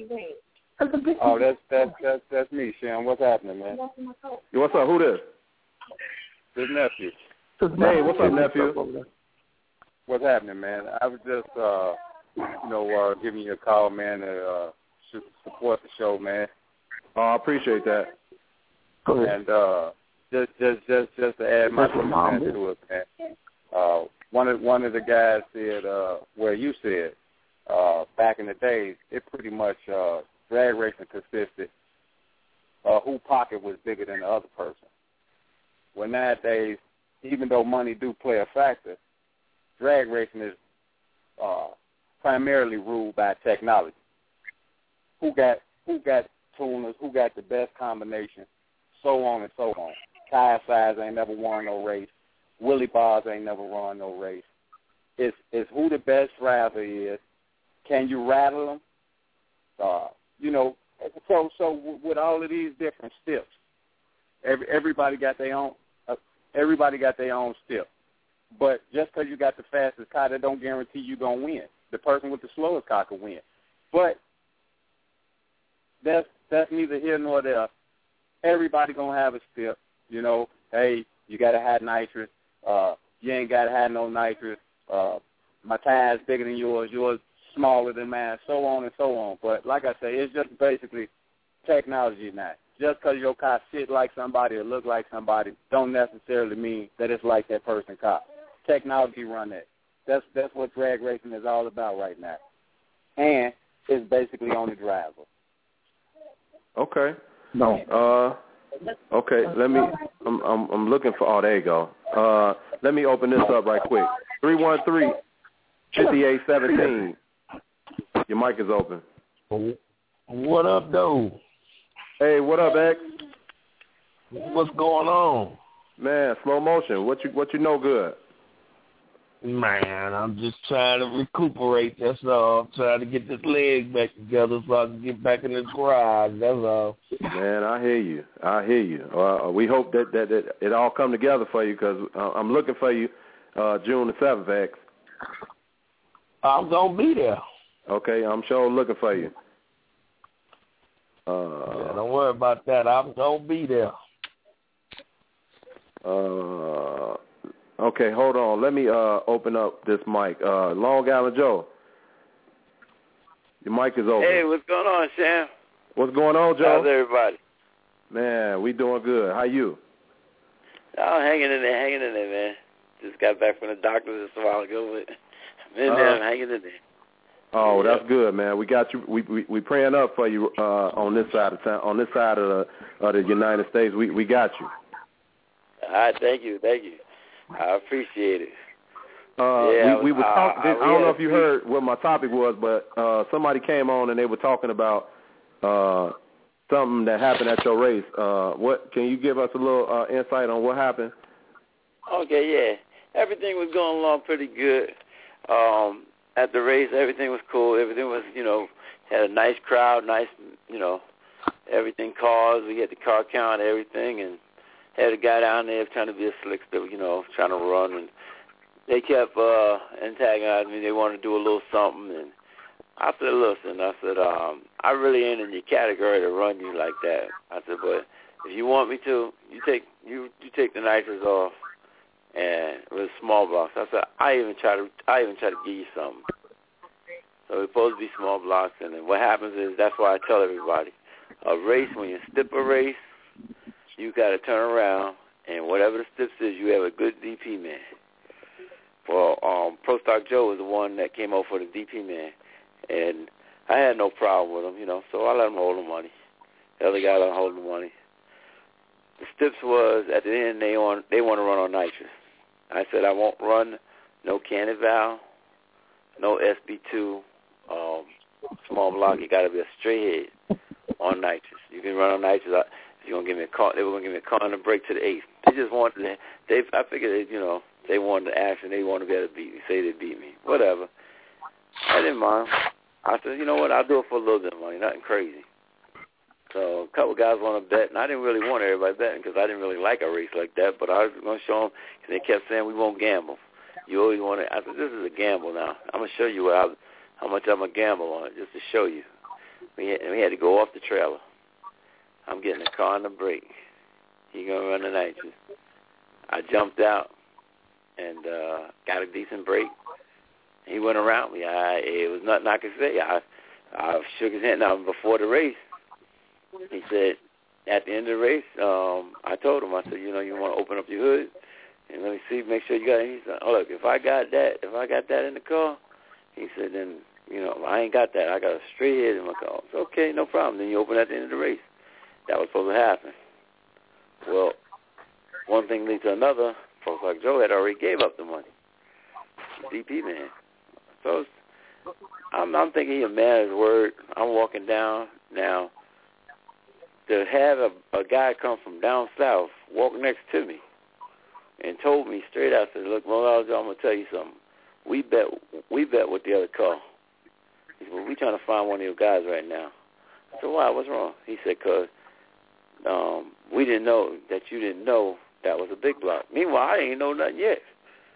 Oh, that's that's that's that's me, Shan. What's happening, man? Yo, what's up? Who this? This nephew. Hey, what's up, nephew? What's happening, man? I was just, uh, you know, uh, giving you a call, man, to uh, support the show, man. Oh, I appreciate that. And uh, just, just, just, just to add my two cents to it, man. Uh, one of one of the guys said, uh, where you said, uh, back in the days, it pretty much uh, drag racing consisted uh, who pocket was bigger than the other person. Well, nowadays, even though money do play a factor, drag racing is uh, primarily ruled by technology. Who got who got tuners? Who got the best combination? So on and so on. Tire size ain't never won no race. Willie bars ain't never run no race. It's it's who the best driver is. Can you rattle them? Uh, you know, so so with all of these different steps, every, everybody got their own. Uh, everybody got their own step. But just because you got the fastest car, that don't guarantee you're going to win. The person with the slowest car can win. But that's that's neither here nor there. Everybody going to have a step. You know, hey, you got to have nitrous. Uh, you ain't got to have no nitrous. Uh, my tire's bigger than yours. Yours smaller than mine, so on and so on. But like I say, it's just basically technology now. Just because your car sit like somebody or look like somebody don't necessarily mean that it's like that person's car. Technology run that. That's that's what drag racing is all about right now. And it's basically on the driver. Okay. No. Uh, okay. Let me. I'm I'm I'm looking for. Oh, there you go. Uh, let me open this up right quick. Three one three fifty eight seventeen. Your mic is open. What up, though? Hey, what up, X? What's going on? Man, slow motion. What you what you know good? Man, I'm just trying to recuperate. That's all. I'm trying to get this leg back together so I can get back in the garage. That's all. Man, I hear you. I hear you. Uh, we hope that, that, that it all come together for you because uh, I'm looking for you uh, June the seventh, X. I'm going to be there. Okay, I'm sure looking for you. Uh, yeah, don't worry about that. I'm going to be there. Uh, okay, hold on. Let me uh, open up this mic. Uh, Long Island Joe, your mic is open. Hey, what's going on, Sam? What's going on, Joe? How's everybody? Man, we doing good. How you? Oh, hanging in there, hanging in there, man. Just got back from the doctor just a while ago, but I'm in there, I'm hanging in there. Oh, yeah. That's good, man. We got you. We we, we praying up for you uh, on this side of town, on this side of the, of the United States. We we got you. All right, thank you, thank you. I appreciate it. Uh, yeah, we, we were talking. I, I, I don't know if you heard what my topic was, but uh, somebody came on and they were talking about uh, something that happened at your race. Uh, what can you give us a little uh, insight on what happened? Okay, yeah, everything was going along pretty good. Um, at the race, everything was cool. Everything was, you know, had a nice crowd, nice, you know, everything cars. We had the car count, everything, and had a guy down there trying to be a slickster, you know, trying to run, and they kept uh, antagonizing me. They wanted to do a little something, and I said, listen, I said, um, I really ain't in your category to run you like that. I said, but if you want me to, you take you you take the nitrous off, and with small blocks. I said, I even try to I even try to give you something. So it's supposed to be small blocks, and then what happens is that's why I tell everybody, a race, when you stip a race, you got to turn around, and whatever the steps is, you have a good D P man. For um, Pro Stock Joe was the one that came over for the D P man, and I had no problem with him, you know, so I let him hold the money. The other guy let him hold the money. The steps was, at the end, they want, they want to run on nitrous. I said, I won't run no cannon valve, no S B two, um, small block. You got to be a straight head on nitrous. You can run on nitrous. I, if you're gonna give me a car, they were gonna give me a car and a break to the eighth. They just wanted to. They, I figured, they, you know, they wanted the action. They wanted to be able to beat me, say they beat me, whatever. I didn't mind. I said, you know what? I'll do it for a little bit of money, nothing crazy. So a couple guys want to bet, and I didn't really want everybody betting because I didn't really like a race like that. But I was going to show them, because they kept saying we won't gamble. You always want to. I said, this is a gamble now. I'm going to show you how, how much I'm going to gamble on it, just to show you. We had, we had to go off the trailer. I'm getting a car and a brake. He going to run the nitrous. I jumped out and uh, got a decent break. He went around me. I, it was nothing I could say. I, I shook his hand. Now, before the race, he said, at the end of the race, um, I told him, I said, you know, you want to open up your hood and let me see, make sure you got it. He said, oh, look, if I got that, if I got that in the car, he said, then, you know, I ain't got that. I got a straight head in my car. Said, okay, no problem. Then you open at the end of the race. That was supposed to happen. Well, one thing leads to another. Folks like Joe had already gave up the money. D P man. So I'm, I'm thinking he a man of his word. I'm walking down now. To have a, a guy come from down south walk next to me and told me straight out, said, look, well, I'm going to tell you something. We bet we bet with the other car. He said, well, we trying to find one of your guys right now. I said, why? What's wrong? He said, because um, we didn't know that you didn't know that was a big block. Meanwhile, I ain't know nothing yet.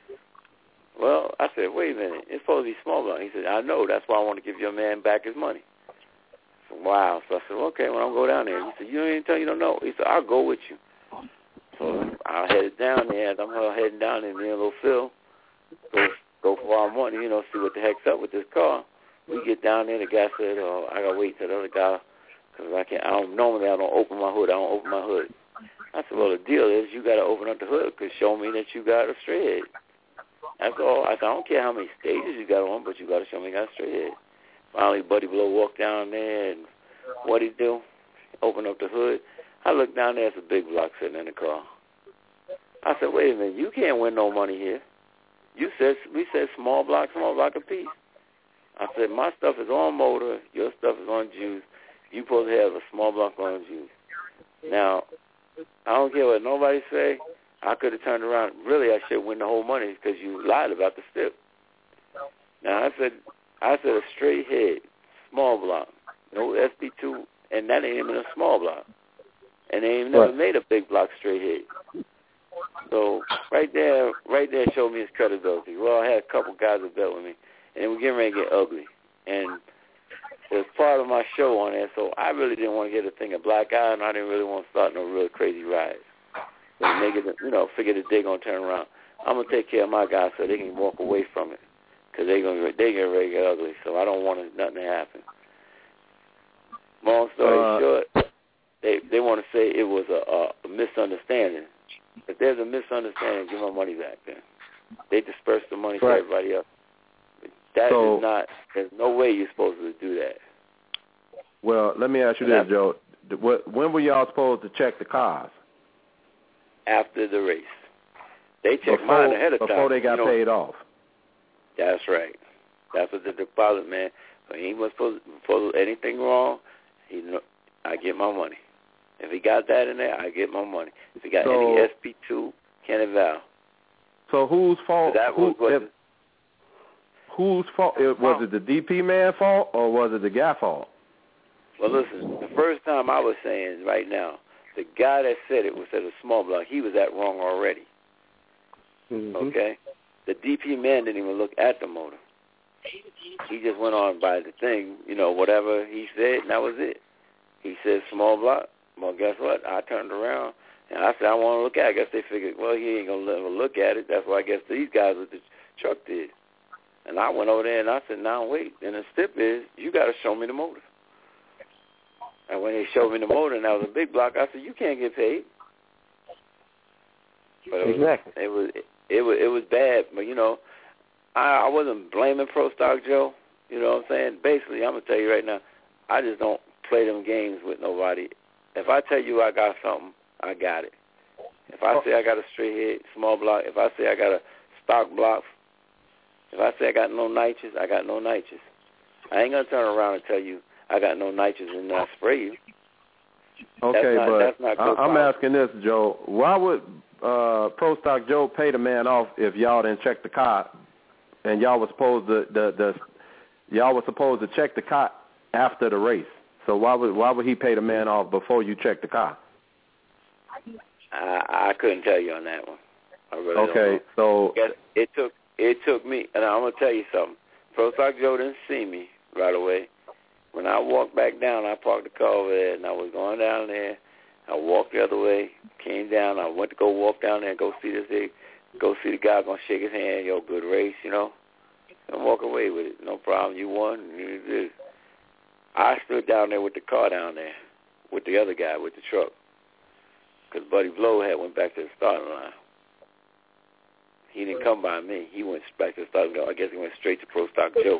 Well, I said, wait a minute. It's supposed to be small block. He said, I know. That's why I want to give your man back his money. Wow. So I said, okay, well, I'm going to go down there. He said, you ain't tell you don't know. He said, I'll go with you. So I headed down there. As I'm heading down there, me and little Phil go, go for our money, you know, see what the heck's up with this car. We get down there. The guy said, oh, I got to wait till the other guy, because I can't, I don't, normally I don't open my hood. I don't open my hood. I said, well, the deal is you got to open up the hood because show me that you got a straight head. That's all. I said, I don't care how many stages you got on, but you got to show me you got a straight head. Finally, Buddy Blow walked down there, and what he do? Open up the hood. I looked down there, it's a big block sitting in the car. I said, wait a minute, you can't win no money here. You said, we said small block, small block apiece. I said, my stuff is on motor, your stuff is on juice. You supposed to have a small block on juice. Now, I don't care what nobody say. I could have turned around. Really, I should win the whole money because you lied about the stip. Now, I said, I said a straight head, small block, no S P two, and that ain't even a small block. And they ain't never Right. made a big block straight head. So right there, right there showed me his credibility. Well, I had a couple guys that bet with me, and it was getting ready to get ugly. And it was part of my show on there, so I really didn't want to get a thing of black eye, and I didn't really want to start no real crazy rides. So make it, you know, figure that they're going to turn around. I'm going to take care of my guys so they can walk away from it because they're going to they get ready to get ugly, so I don't want nothing to happen. Long story Uh, short, they they want to say it was a, a misunderstanding. If there's a misunderstanding, give my money back then. They disperse the money Right. to everybody else. That So- is not, there's no way you're supposed to do that. Well, let me ask you this, Joe. What, when were y'all supposed to check the cars? After the race. They check Before- mine ahead of time. Before they got you know, paid off. That's right. That's what the deposit man. When he was supposed supposed to anything wrong, he know, I get my money. If he got that in there, I get my money. If he got So- any S P two, Kenny Val. So whose fault? That who, was what if, whose fault? It, was it the D P man fault or was it the guy fault? Well, listen, the first time I was saying right now, the guy that said it was at a small block, he was at wrong already. Mm-hmm. Okay? The D P man didn't even look at the motor. He just went on by the thing, you know, whatever he said, and that was it. He said small block. Well, guess what? I turned around, and I said, I want to look at it. I guess they figured, well, he ain't going to let him look at it. That's why I guess these guys with the truck did. And I went over there, and I said, now, wait. And the stip is, you got to show me the motor. And when they showed me the motor, and that was a big block, I said, you can't get paid. But it Exactly. Was, it was it was it was bad, but you know, I, I wasn't blaming Pro Stock Joe. You know what I'm saying? Basically, I'm gonna tell you right now, I just don't play them games with nobody. If I tell you I got something, I got it. If I say I got a straight head, small block, if I say I got a stock block, if I say I got no nitrous, I got no nitrous. I ain't gonna turn around and tell you I got no nitrous and not spray you. Okay, that's not, but that's not I, good I'm policy. asking this, Joe. Why would uh, Pro Stock Joe pay the man off if y'all didn't check the car, and y'all was supposed to the the y'all was supposed to check the car after the race? So why would why would he pay the man off before you check the car? I, I couldn't tell you on that one. I really Okay, so don't know. It took it took me, and I'm gonna tell you something. Pro Stock Joe didn't see me right away. When I walked back down, I parked the car over there, and I was going down there. I walked the other way, came down. I went to go walk down there and go see this thing, go see the guy, gonna shake his hand. Yo, good race, you know. And walk away with it. No problem. You won. You did this. I stood down there with the car down there, with the other guy with the truck, because Buddy Blow had went back to the starting line. He didn't come by me. He went back to the starting line. I guess he went straight to Pro Stock Joe.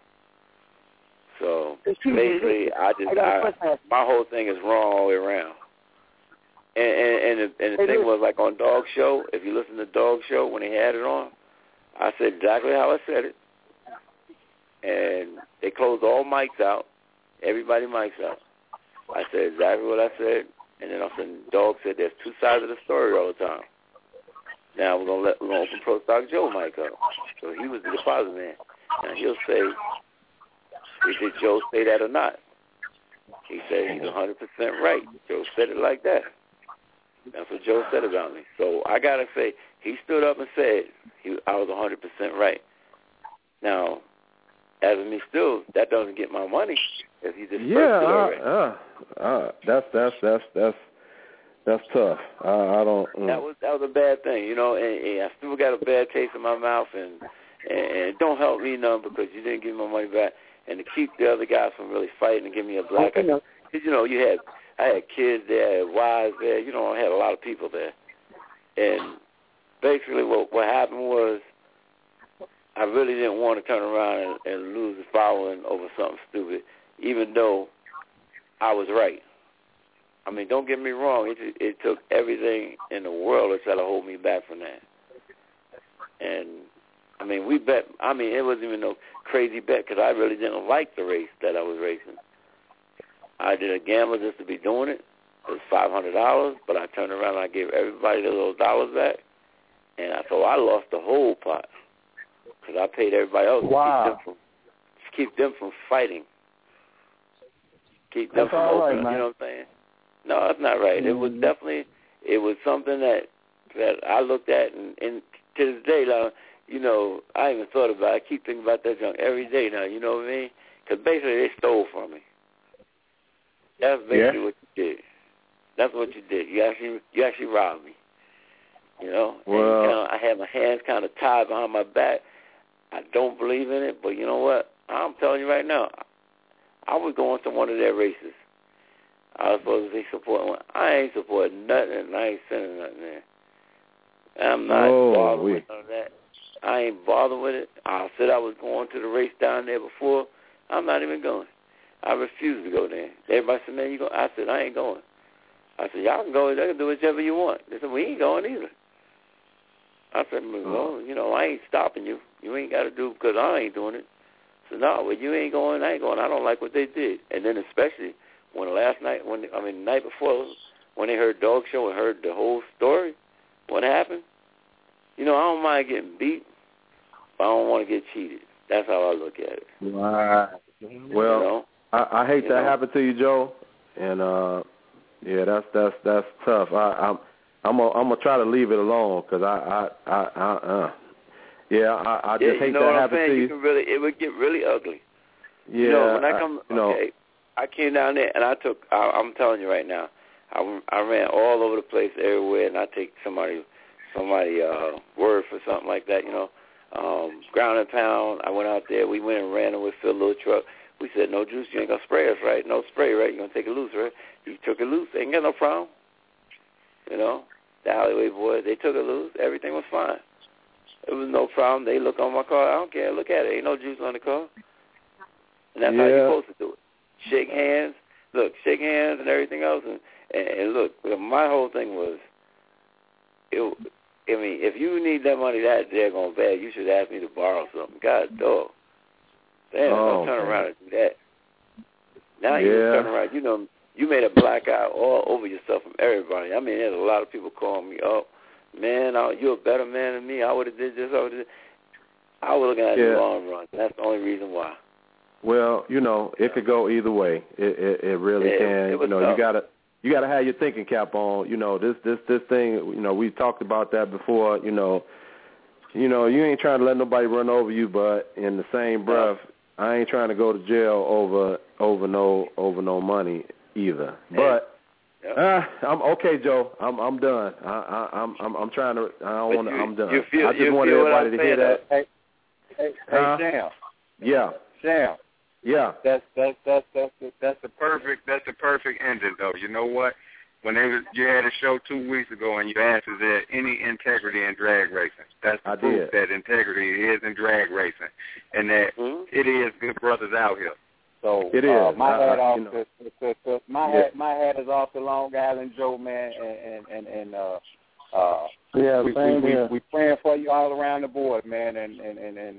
So basically, I just I, my whole thing is wrong all the way around. And and and the, and the thing was, like on Dog Show, if you listen to Dog Show when they had it on, I said exactly how I said it, and they closed all mics out, everybody mics out. I said exactly what I said, and then all of a sudden, Dog said there's two sides of the story all the time. Now we're gonna let we're gonna open Pro Stock Joe mic up, so he was the deposit man. Now he'll say, did Joe say that or not? He said he's one hundred percent right. Joe said it like that. That's what Joe said about me. So I got to say, he stood up and said he, I was one hundred percent right. Now, as of me still, that doesn't get my money if he just yeah, it already. uh, uh, uh, that's that's that's that's that's tough. I, I don't. Mm. That was that was a bad thing, you know, and, and I still got a bad taste in my mouth, and, and, and it don't help me none because you didn't give me my money back. And to keep the other guys from really fighting and give me a black eye. Because, you know, you had, I had kids there, I had wives there, you know, I had a lot of people there. And basically what, what happened was I really didn't want to turn around and, and lose the following over something stupid, even though I was right. I mean, don't get me wrong, it, it took everything in the world to try to hold me back from that. And I mean, we bet, I mean, it wasn't even no crazy bet because I really didn't like the race that I was racing. I did a gamble just to be doing it, It was five hundred dollars, but I turned around and I gave everybody their little dollars back, and I thought I lost the whole pot because I paid everybody else wow. to keep them from, to keep them from fighting, keep them That's from all opening. right, you know what I'm saying? No, that's not right. Mm-hmm. It was definitely it was something that that I looked at, and, and to this day, now, you know, I even thought about it. I keep thinking about that junk every day now. You know what I mean? Because basically they stole from me. That's basically yeah. what you did. That's what you did. You actually, you actually robbed me. You know, well, and kind of, I had my hands kind of tied behind my back. I don't believe in it, but you know what? I'm telling you right now, I was going to one of their races. I was supposed to be supporting one. I ain't supporting nothing, and I ain't sending nothing there. I'm not oh, bothered we. with none of that. I ain't bothered with it. I said I was going to the race down there before. I'm not even going. I refuse to go there. Everybody said, man, you go. I said, I ain't going. I said, y'all can go. They can do whichever you want. They said, we ain't going either. I said, well, you know, I ain't stopping you. You ain't got to do because I ain't doing it. So, no, well, you ain't going, I ain't going. I don't like what they did. And then especially when last night, when I mean, the night before, when they heard Dog Show and heard the whole story, what happened, you know, I don't mind getting beat, but I don't want to get cheated. That's how I look at it. Right. Well, you know? I, I hate you that know? happened to you, Joe. And, uh, yeah, that's that's that's tough. I, I'm I'm gonna I'm gonna try to leave it alone because I I I, I uh, yeah I, I just yeah, hate you know that what happened I'm saying? to you. You can really, it would get really ugly. Yeah, you know, when I come, I, you know, okay, I came down there and I took. I, I'm telling you right now, I, I ran all over the place, everywhere, and I take somebody somebody uh, word for something like that. You know, um, ground and pound. I went out there. We went and ran it with Phil little truck. We said, no juice, you ain't gonna spray us, right? No spray, right? You gonna take it loose, right? He took it loose. Ain't got no problem. You know, the alleyway boys, they took it loose. Everything was fine. It was no problem. They look on my car. I don't care. Look at it. Ain't no juice on the car. And that's yeah. how you're supposed to do it. Shake hands. Look, shake hands and everything else. And, and, and look, my whole thing was, it, I mean, if you need that money that daggone bad, you should ask me to borrow something. God, dog. Damn, oh, don't turn man. around and do that. Now yeah. you turn around. You know, you made a black eye all over yourself from everybody. I mean, there's a lot of people calling me up. Man, I, you're a better man than me. I would have did this. I would have. I was looking at yeah. it in the long run. That's the only reason why. Well, you know, it could go either way. It it, it really yeah, can. It, it you know, tough. you gotta you gotta have your thinking cap on. You know, this this this thing. You know, we've talked about that before. You know, you know, you ain't trying to let nobody run over you, but in the same breath, I ain't trying to go to jail over over no over no money either. Hey. But Yep. uh, I'm okay, Joe. I'm I'm done. I, I, I'm I'm I'm trying to. I don't want to. I'm done. You feel, I just you wanted feel everybody to hear that. Hey, hey, huh? hey, Sam. Yeah. Sam. Yeah. That's that's that's that's the, that's the Perfect. That's the perfect ending, though. You know what? When they was, you had a show two weeks ago, and you asked, "Is there any integrity in drag racing?" That's the I proof did. that integrity is in drag racing, and that mm-hmm. it is good brothers out here. So it uh, is. my I, hat I, off. you know. to, to, to, my yeah. hat, my hat is off to Long Island Joe, man, and and and uh, uh, yeah, we, same we, here. we we praying for you all around the board, man, and and and, and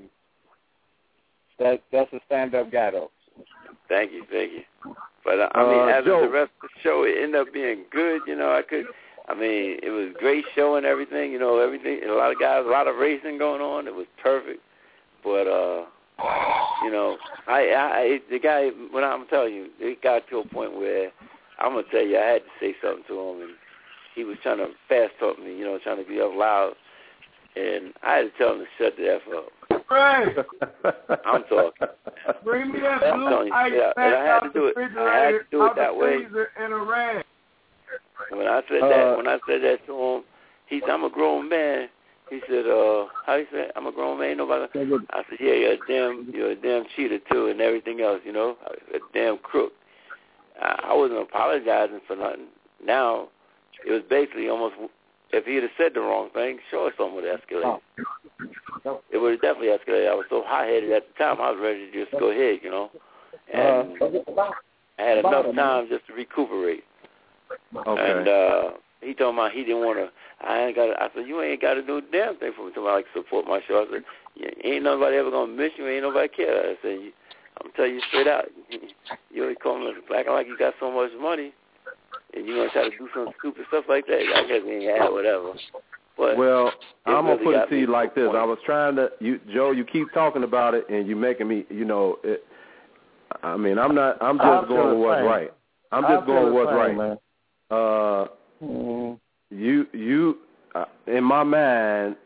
that that's a stand up guy though. Thank you, thank you. But uh, I mean, uh, as Joe. the rest of the show, it ended up being good. You know, I could. I mean, it was a great show and everything. You know, everything. A lot of guys, a lot of racing going on. It was perfect. But uh. You know, I, I, the guy, when I'm telling you, it got to a point where I'm going to tell you, I had to say something to him, and he was trying to fast talk me, you know, trying to be up loud, and I had to tell him to shut the F up. Right. I'm talking. Bring me that I'm blue telling you, ice yeah, pack and I had out to the do it. I had to do it refrigerator, out that the way. freezer in a rag. When I said uh, that, when I said that to him, he said, I'm a grown man. He said, uh, how you say? I'm a grown man. Ain't nobody. I said, yeah, you're a damn, you're a damn cheater too, and everything else. You know, a damn crook. I, I wasn't apologizing for nothing. Now, it was basically almost, if he had said the wrong thing, sure, something would have escalated. It would have definitely escalated. I was so hot-headed at the time, I was ready to just go ahead, you know. And uh, I had enough time just to recuperate. Okay. And uh, he told me he didn't want to. I ain't got. I said, you ain't got to do a damn thing for me to like support my show. I said, yeah, ain't nobody ever gonna miss you. Ain't nobody care. I said, I'm telling you straight out. You always call me acting like you got so much money. and you want to try to do some stupid stuff like that, I guess we ain't had whatever. But well, I'm really gonna put it to you me like this. I was trying to, you, Joe. You keep talking about it, and you making me, you know. It, I mean, I'm not. I'm just I going with what's same. right. I'm I just going with what's same, right. Man. Uh, mm-hmm. you, you, uh, in my mind,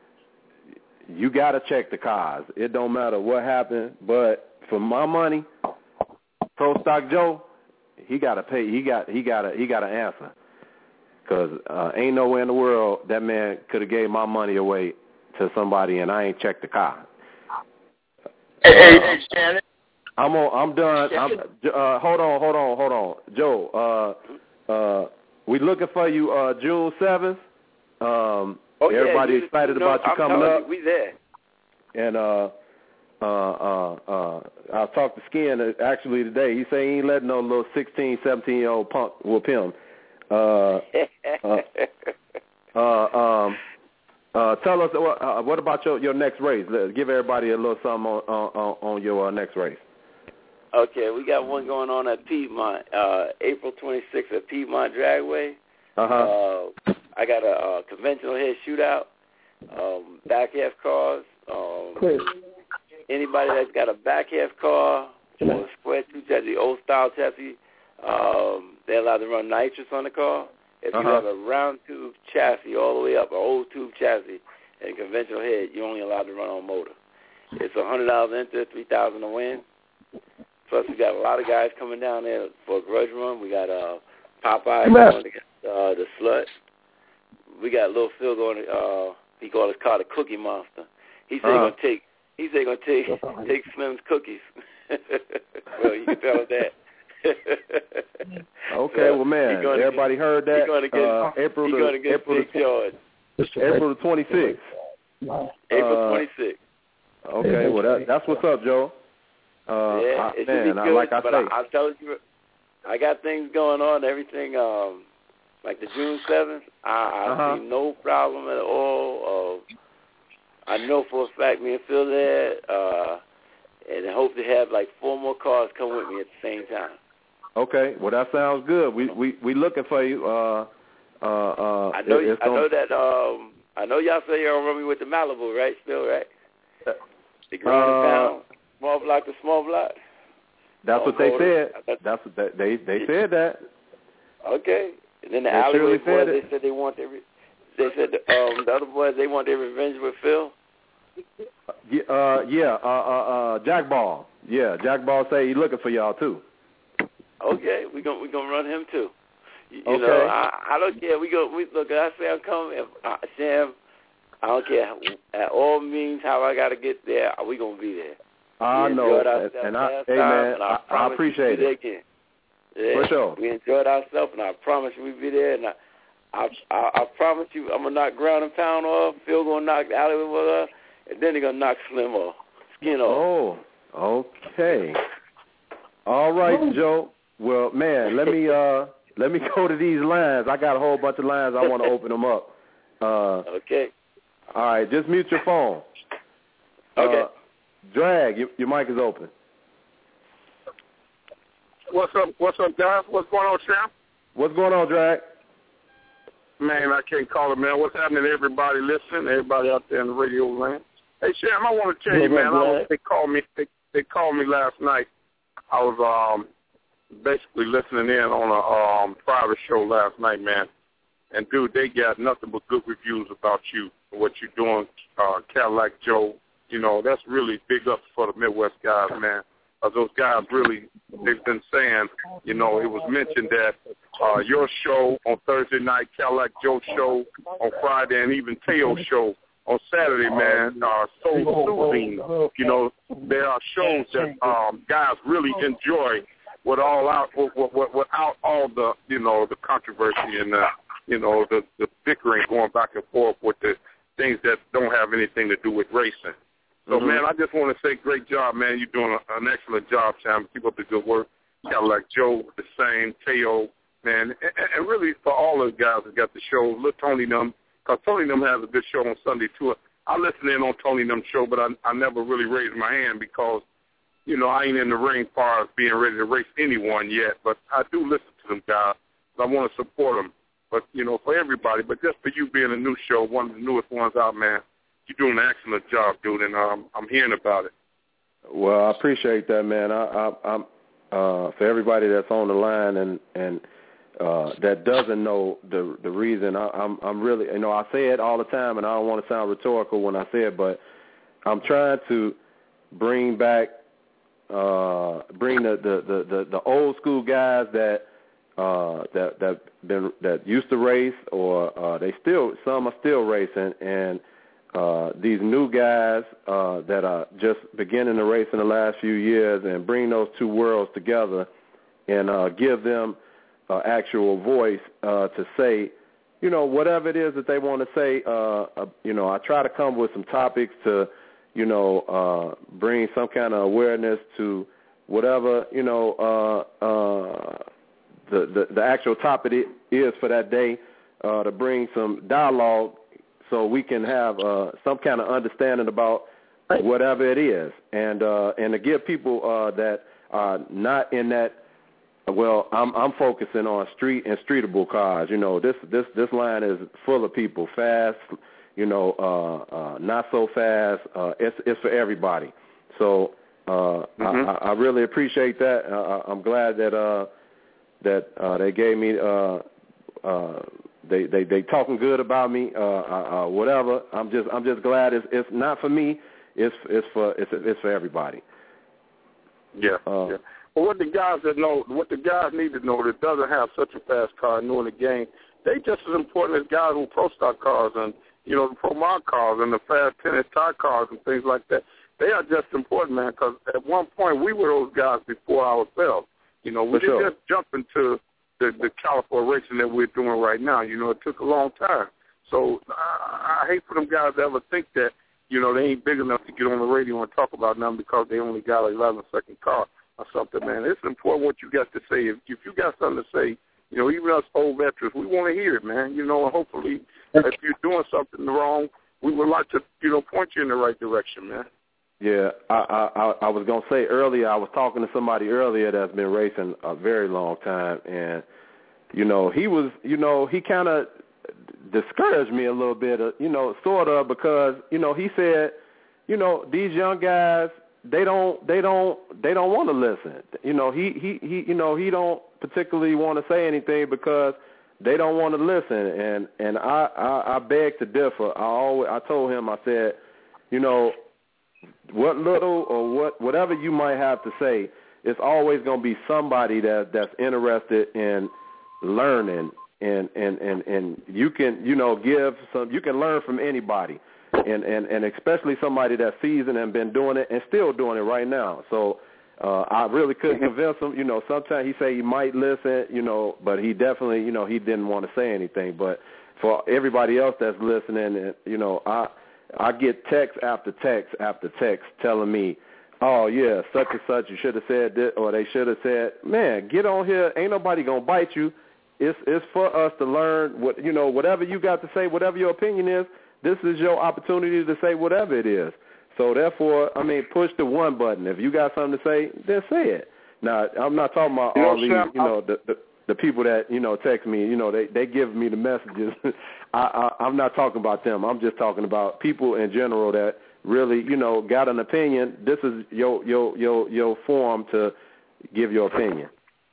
you got to check the cars. It don't matter what happened, but for my money, Pro Stock Joe, he got to pay. He got. He got. He got to answer. Because uh, ain't nowhere in the world that man could have gave my money away to somebody and I ain't checked the car. Hey, hey, hey Shannon. I'm on. I'm done. I'm, uh, hold on, hold on, hold on. Joe, uh, uh, we looking for you uh, June seventh. Um, oh, everybody yeah, you, excited you know, about you I'm coming up. You, we there. And uh, uh, uh, uh, I talked to Skin actually today. He said he ain't letting no little sixteen, seventeen-year-old punk whoop him. Uh, uh, uh, um, uh, tell us uh, what about your, your next race? Let's give everybody a little something on on, on your uh, next race. Okay, we got one going on at Piedmont, uh, April twenty-sixth at Piedmont Dragway. Uh-huh. Uh, I got a, a conventional head shootout, um, back half cars. Um, anybody that's got a back half car or a square two chassis, old style chassis, um, they're allowed to run nitrous on the car. If you uh-huh. have a round tube chassis all the way up, an old tube chassis, and conventional head, you're only allowed to run on motor. It's one hundred dollars enter, three thousand dollars to win. Plus, we got a lot of guys coming down there for a grudge run. We got uh, Popeye going against uh, the Slut. We got Lil Phil going. Uh, he called his car the Cookie Monster. He said uh-huh. he's gonna take. He said he's gonna take take Slim's cookies. Well, you can tell us that. Okay, so well, man, everybody get, heard that. Gonna get, uh, April he the get April Big George. April the twenty-sixth. April twenty-sixth. Uh, okay, well that, that's what's up, Joe. Uh, yeah, I, it man, should be I, good. like I but say, I, I tell you, I got things going on. Everything, um, like the June seventh, I, I uh-huh. see no problem at all. Uh, I know for a fact me and Phil there, uh, and I hope to have like four more cars come with me at the same time. Okay, well that sounds good. We we we looking for you. Uh, uh, uh, I know. It, I know that. Um, I know y'all say you're gonna run me with the Malibu, right? Still, right? The ground and pound, small block to small block. That's oh, what they motor. said. That's what they they, they said that. Okay, and then the they alleyway boys, they said they want their. They said um, the other boys they want their revenge with Phil. Yeah, uh, yeah, uh, uh, uh, Jack Ball. Yeah, Jack Ball say he's looking for y'all too. Okay, we gonna we gonna run him too. You, okay. you know, I, I don't care. We go. We look. I say I'm coming. If, uh, Sam, I don't care. At all means, how I gotta get there, we gonna be there. I we know, and, and I, hey man, and I, I, I appreciate it. Again. Yeah, for sure. We enjoyed ourselves, and I promise you we'll be there. And I, I, I, I promise you, I'm gonna knock ground and pound off. Phil gonna knock the alleyway off, and then they're gonna knock Slim off, skin off. Oh, okay. All right, Joe. Well, man, let me uh, let me go to these lines. I got a whole bunch of lines. I want to open them up. Uh, okay. All right, just mute your phone. Okay. Uh, Drag, your, your mic is open. What's up? What's up, guys? What's going on, Sam? What's going on, Drag? Man, I can't call it, man. What's happening to everybody listening? Everybody out there in the radio land. Hey, Sam, I want to tell you, man. I was, they called me. They, they called me last night. I was um. basically listening in on a um, private show last night, man. And, dude, they got nothing but good reviews about you, what you're doing, uh, Cadillac Joe. You know, that's really big ups for the Midwest guys, man. Uh, those guys really, they've been saying, you know, it was mentioned that uh, your show on Thursday night, Cadillac Joe show on Friday, and even Teo show on Saturday, man, are so soothing. You know, there are shows that um, guys really enjoy with all out, without all the, you know, the controversy and the, you know, the, the bickering going back and forth with the things that don't have anything to do with racing. So, mm-hmm. man, I just want to say great job, man. You're doing a, an excellent job, Sam. Keep up the good work. Cadillac Joe, the same, Teo, man. And, and really for all those guys that got the show, look, Tony Num, because Tony Num has a good show on Sunday, too. I listen in on Tony Num's show, but I, I never really raised my hand because, you know, I ain't in the ring far as being ready to race anyone yet, but I do listen to them guys. I want to support them. But, you know, for everybody, but just for you being a new show, one of the newest ones out, man, you're doing an excellent job, dude, and um, I'm hearing about it. Well, I appreciate that, man. I, I, I'm uh, for everybody that's on the line and and uh, that doesn't know the the reason. I, I'm I'm really, you know, I say it all the time, and I don't want to sound rhetorical when I say it, but I'm trying to bring back, uh, bring the the, the, the, the old school guys that. Uh, that that been that used to race, or uh, they still some are still racing, and uh, these new guys uh, that are just beginning to race in the last few years, and bring those two worlds together, and uh, give them uh, actual voice uh, to say, you know, whatever it is that they want to say. Uh, uh, you know, I try to come with some topics to, you know, uh, bring some kind of awareness to whatever, you know. Uh, uh, The, the, the actual topic is for that day, uh, to bring some dialogue so we can have uh, some kind of understanding about whatever it is, and uh, and to give people uh, that are not in that. Well, I'm I'm focusing on street and streetable cars. You know, this this this line is full of people, fast, you know, uh, uh, not so fast. Uh, it's it's for everybody. So uh, mm-hmm. I, I really appreciate that. Uh, I'm glad that. Uh, that uh, they gave me, uh, uh, they, they they talking good about me, uh, uh, whatever. I'm just I'm just glad it's it's not for me. It's it's for it's it's for everybody. Yeah. Uh, yeah. Well, what the guys that know, what the guys need to know that doesn't have such a fast car knowing the game, they just as important as guys who pro stock cars and you know the pro mod cars and the fast tennis tie cars and things like that. They are just important, man. Because at one point we were those guys before ourselves. You know, we didn't just jump into the, the caliber racing that we're doing right now. You know, it took a long time. So I, I hate for them guys to ever think that, you know, they ain't big enough to get on the radio and talk about nothing because they only got an eleven-second car or something, man. It's important what you got to say. If, if you got something to say, you know, even us old veterans, we want to hear it, man. You know, hopefully if you're doing something wrong, we would like to, you know, point you in the right direction, man. Yeah, I, I I was gonna say earlier. I was talking to somebody earlier that's been racing a very long time, and you know he was, you know, he kind of discouraged me a little bit, uh, you know, sort of because you know he said, you know, these young guys they don't they don't they don't want to listen. You know, he he he you know he don't particularly want to say anything because they don't want to listen, and and I I, I beg to differ. I always I told him I said, you know. What little or what whatever you might have to say, it's always going to be somebody that that's interested in learning, and, and, and, and you can you know give some you can learn from anybody, and, and, and especially somebody that's seasoned and been doing it and still doing it right now. So uh, I really couldn't convince him. You know, sometimes he say he might listen, you know, but he definitely you know he didn't want to say anything. But for everybody else that's listening, you know, I. I get text after text after text telling me, oh, yeah, such and such, you should have said this, or they should have said, man, get on here. Ain't nobody going to bite you. It's it's for us to learn, what you know, whatever you got to say, whatever your opinion is, this is your opportunity to say whatever it is. So, therefore, I mean, push the one button. If you got something to say, then say it. Now, I'm not talking about you all know, these, Sam, you know, the, the the people that, you know, text me, you know, they, they give me the messages. I, I, I'm not talking about them. I'm just talking about people in general that really, you know, got an opinion. This is your your your your forum to give your opinion.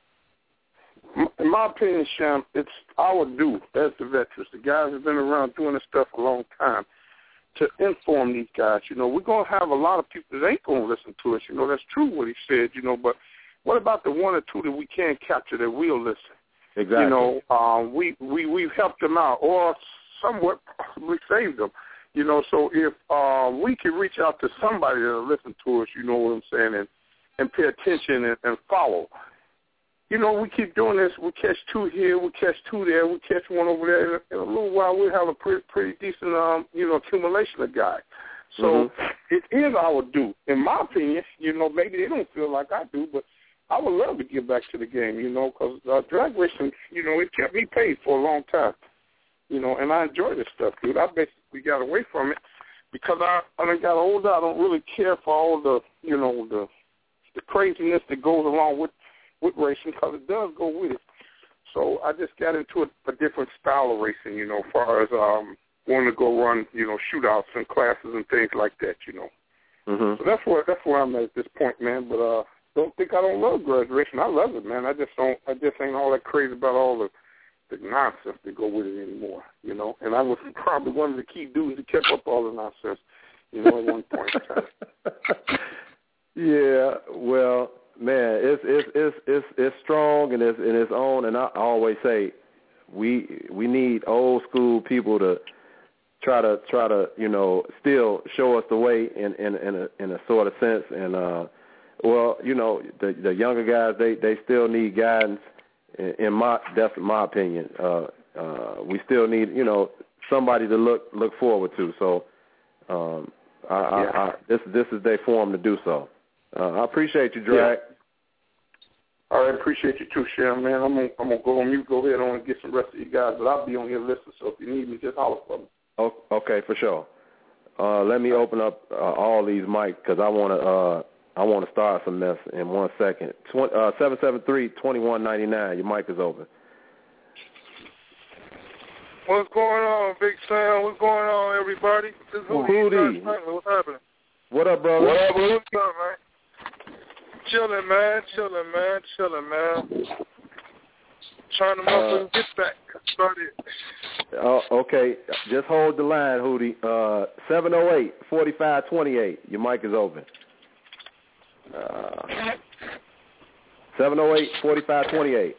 In my opinion, Sham, it's our due as the veterans, the guys who've been around doing this stuff a long time, to inform these guys. You know, we're going to have a lot of people that ain't going to listen to us. You know, that's true what he said, you know, but what about the one or two that we can capture that will listen? Exactly. You know, um, we, we, we've helped them out or somewhat possibly saved them. You know, so if uh, we can reach out to somebody that will listen to us, you know what I'm saying, and, and pay attention and, and follow. You know, we keep doing this. We catch two here, we catch two there, we catch one over there. In a, in a little while, we'll have a pretty, pretty decent, um, you know, accumulation of guys. So mm-hmm. it is our due. In my opinion, you know, maybe they don't feel like I do, but I would love to give back to the game, you know, because uh, drag racing, you know, it kept me paid for a long time, you know, and I enjoy this stuff, dude. I basically got away from it because I, I done got older. I don't really care for all the, you know, the the craziness that goes along with, with racing because it does go with it. so I just got into a, a different style of racing, you know, as far as um, wanting to go run, you know, shootouts and classes and things like that, you know. Mm-hmm. So that's where that's where I'm at at this point, man. But uh, don't think I don't love grudge racing. I love it, man. I just don't. I just ain't all that crazy about all the the nonsense that go with it anymore, you know. And I was probably one of the key dudes that kept up all the nonsense, you know, at one point in time. Yeah, well, man, it's it's it's it's it's strong and it's in its own. And I always say, we we need old school people to try to try to you know still show us the way in in in a in a sort of sense. And uh, well, you know, the the younger guys they they still need guidance. In, in my that's my opinion. Uh, uh, we still need you know somebody to look look forward to. So um, I, I, yeah. I, this this is their forum to do so. Uh, I appreciate you, Drag. Yeah. I appreciate you too, Sharon, man. I'm gonna I'm gonna go on mute, go ahead on and get some rest of you guys, but I'll be on here listening. So if you need me, just holler for me. Oh, okay, for sure. Uh, let me open up uh, all these mics because I want to uh, I want to start some mess in one second. Tw- uh, seven seven three, two one nine nine. Your mic is open. What's going on, Big Sam? What's going on, everybody? This is Hootie. What's happening? What up, brother? What up, what's up, man? Chilling, man. Chilling, man. Chilling, man. Trying to muscle uh, get back started. Oh, okay. Just hold the line, Hootie. Uh, seven oh eight, four five two eight. Your mic is open. Uh, seven oh eight, four five two eight.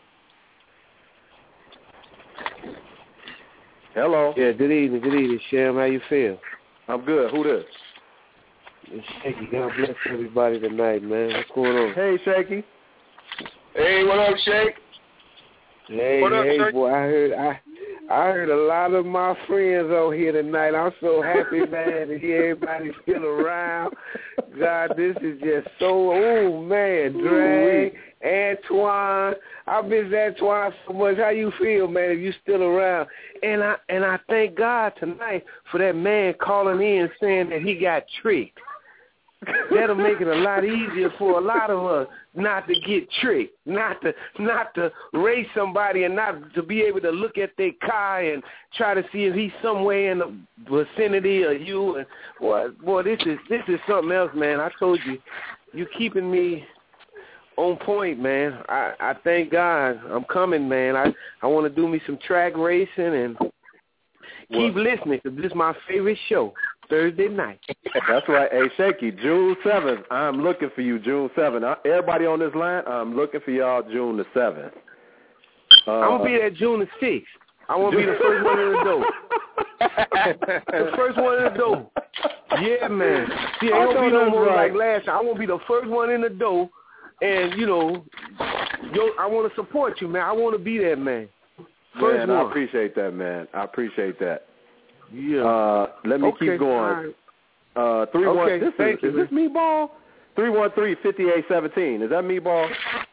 Hello. Yeah, good evening, good evening, Shem. How you feel? I'm good. Who this? It's Shaky. God bless everybody tonight, man. What's going on? Hey, Shaky. Hey, what up, Shake? Hey, what up, hey, Shake? boy, I heard I I heard a lot of my friends on here tonight. I'm so happy, man, to hear everybody still around. God, this is just so, oh, man, Drag, Antoine. I miss Antoine so much. How you feel, man, if you still around? And I and I thank God tonight for that man calling in saying that he got tricked. That'll make it a lot easier for a lot of us not to get tricked, not to not to race somebody and not to be able to look at their car and try to see if he's somewhere in the vicinity of you. And boy, boy, this is this is something else, man. I told you, you keeping me on point, man. I, I thank God. I'm coming, man. I, I want to do me some track racing and keep well, listening because this is my favorite show. Thursday night. That's right. Hey, Shaky, June seventh, I'm looking for you, June seventh. Everybody on this line, I'm looking for y'all June the seventh. Uh, I'm going to be there June the sixth. I want to be the first one in the door. The first one in the door. Yeah, man. See, I won't be no more right. like last time. I want to be the first one in the door, and, you know, yo, I want to support you, man. I want to be there, man. First man, one. I appreciate that, man. I appreciate that. Yeah. Uh, let me okay, keep going. Right. Uh, three one. Okay, This thank is, you, is this Meatball? Three one three fifty eight seventeen. Is that Meatball?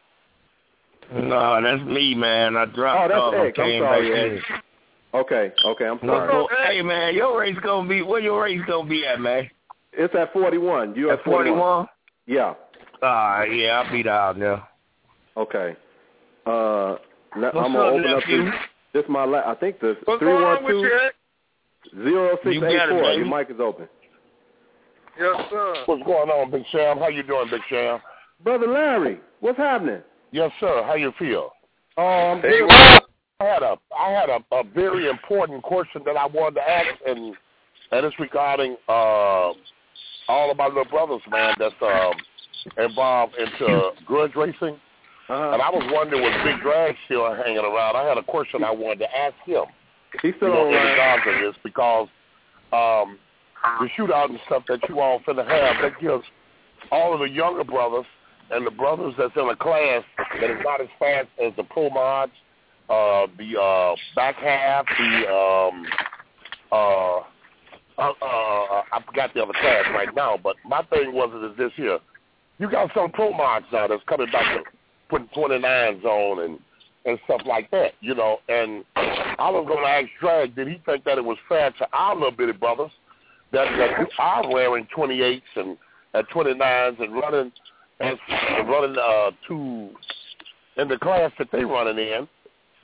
No, that's me, man. I dropped oh, off. that's X. I'm sorry, X. Back Okay, okay. I'm sorry. no, hey, man, your race gonna be where your race gonna be at, man? It's at forty-one. You at forty-one? Yeah. Ah, uh, yeah, I'll be down there. Okay. Uh, let, What's I'm gonna up, open nephew? up this. This my la- I think this What's three one going on with two. you? Zero six You eight got it, four. baby. Your mic is open. Yes, sir. What's going on, Big Sam? How you doing, Big Sam? Brother Larry, what's happening? Yes, sir. How you feel? Oh, I'm hey, good. well, I had a I had a, a very important question that I wanted to ask, and and it's regarding uh, all of my little brothers, man, that's um, involved into grudge racing. Uh-huh. And I was wondering, was Big Drag still hanging around? I had a question I wanted to ask him. He's still you know, on in regards to this, because um, the shootout and stuff that you all finna have, that gives all of the younger brothers and the brothers that's in a class that is not as fast as the pro mods, uh, the uh, back half, the um, uh, uh, uh, I forgot the other class right now, but my thing was it is this here. You got some pro mods now that's coming back to putting twenty-nines on and and stuff like that, you know. And I was going to ask Drag, did he think that it was fair to our little bitty brothers that, that are wearing twenty-eights and, and twenty-nines and running and, and running uh, to in the class that they running in,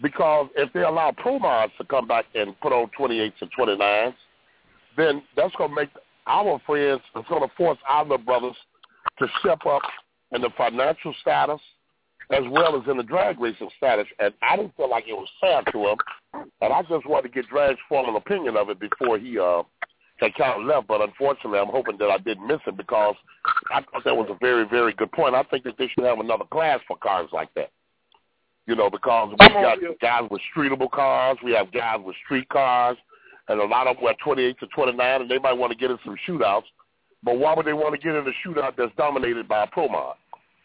Because if they allow pro mods to come back and put on twenty-eights and twenty-nines, then that's going to make our friends, it's going to force our little brothers to step up in the financial status as well as in the drag racing status. And I didn't feel like it was fair to him. And I just wanted to get Drag's formal opinion of it before he uh, had kind of left. But unfortunately, I'm hoping that I didn't miss it because I thought that was a very, very good point. I think that they should have another class for cars like that. You know, because we've got guys with streetable cars, we have guys with street cars, and a lot of them are twenty-eight to twenty-nine, and they might want to get in some shootouts. But why would they want to get in a shootout that's dominated by a pro mod?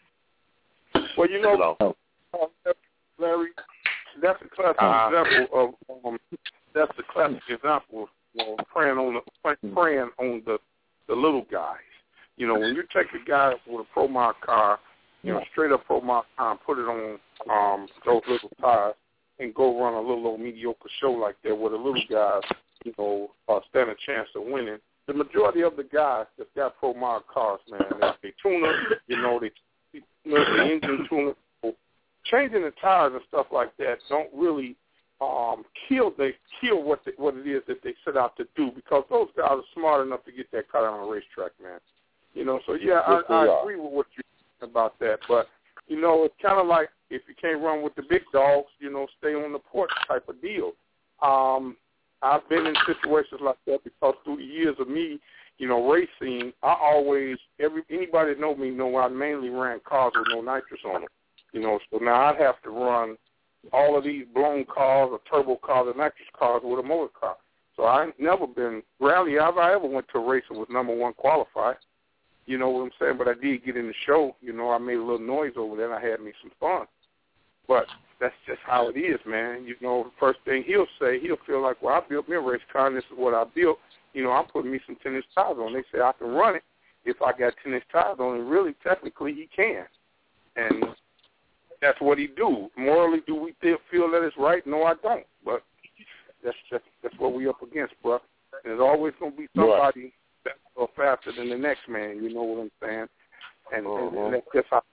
Well, you know, You know. uh, Larry, that's a classic Uh-huh. example of um, that's the classic example of you know, preying on the preying on the the little guys. You know, when you take a guy with a pro mod car, you know, straight up pro mod car, and put it on um, those little tires, and go run a little old mediocre show like that, where the little guys, you know, uh, stand a chance of winning. The majority of the guys that got pro mod cars, man, they, they tune up, you know, they you know, the engine tune up. Changing the tires and stuff like that don't really um, kill they kill what the, what it is that they set out to do, because those guys are smart enough to get that car on a racetrack, man. You know, so yeah, Yes, I, I they are. agree with what you're saying about that. But you know, it's kind of like if you can't run with the big dogs, you know, stay on the porch type of deal. Um, I've been in situations like that because through the years of me, you know, racing, I always every anybody that know me know I mainly ran cars with no nitrous on them. You know, so now I'd have to run all of these blown cars or turbo cars or nitrous cars with a motor car. So I've never been, rarely have I ever went to a race and was number one qualified. You know what I'm saying? But I did get in the show. You know, I made a little noise over there and I had me some fun. But that's just how it is, man. You know, the first thing he'll say, he'll feel like, well, I built me a race car and this is what I built. You know, I'm putting me some ten-inch tires on. They say I can run it if I got ten-inch tires on, and really, technically, he can. And that's what he do. Morally, do we feel that it's right? No, I don't. But that's just, that's what we up against, bro. And there's always going to be somebody faster or faster than the next man. You know what I'm saying? And, and, and that's just how.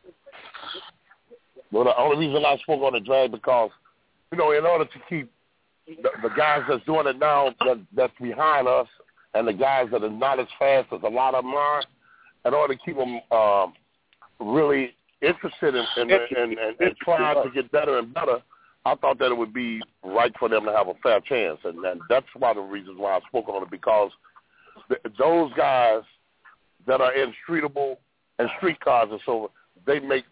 Well, the only reason I spoke on the drag because, you know, in order to keep the, the guys that's doing it now that, that's behind us and the guys that are not as fast as a lot of them are, in order to keep them um, really interested in, in, in, in, in trying to get better and better, I thought that it would be right for them to have a fair chance. And, and that's one of the reasons why I spoke on it, because th- those guys that are in streetable and street cars and so on, they make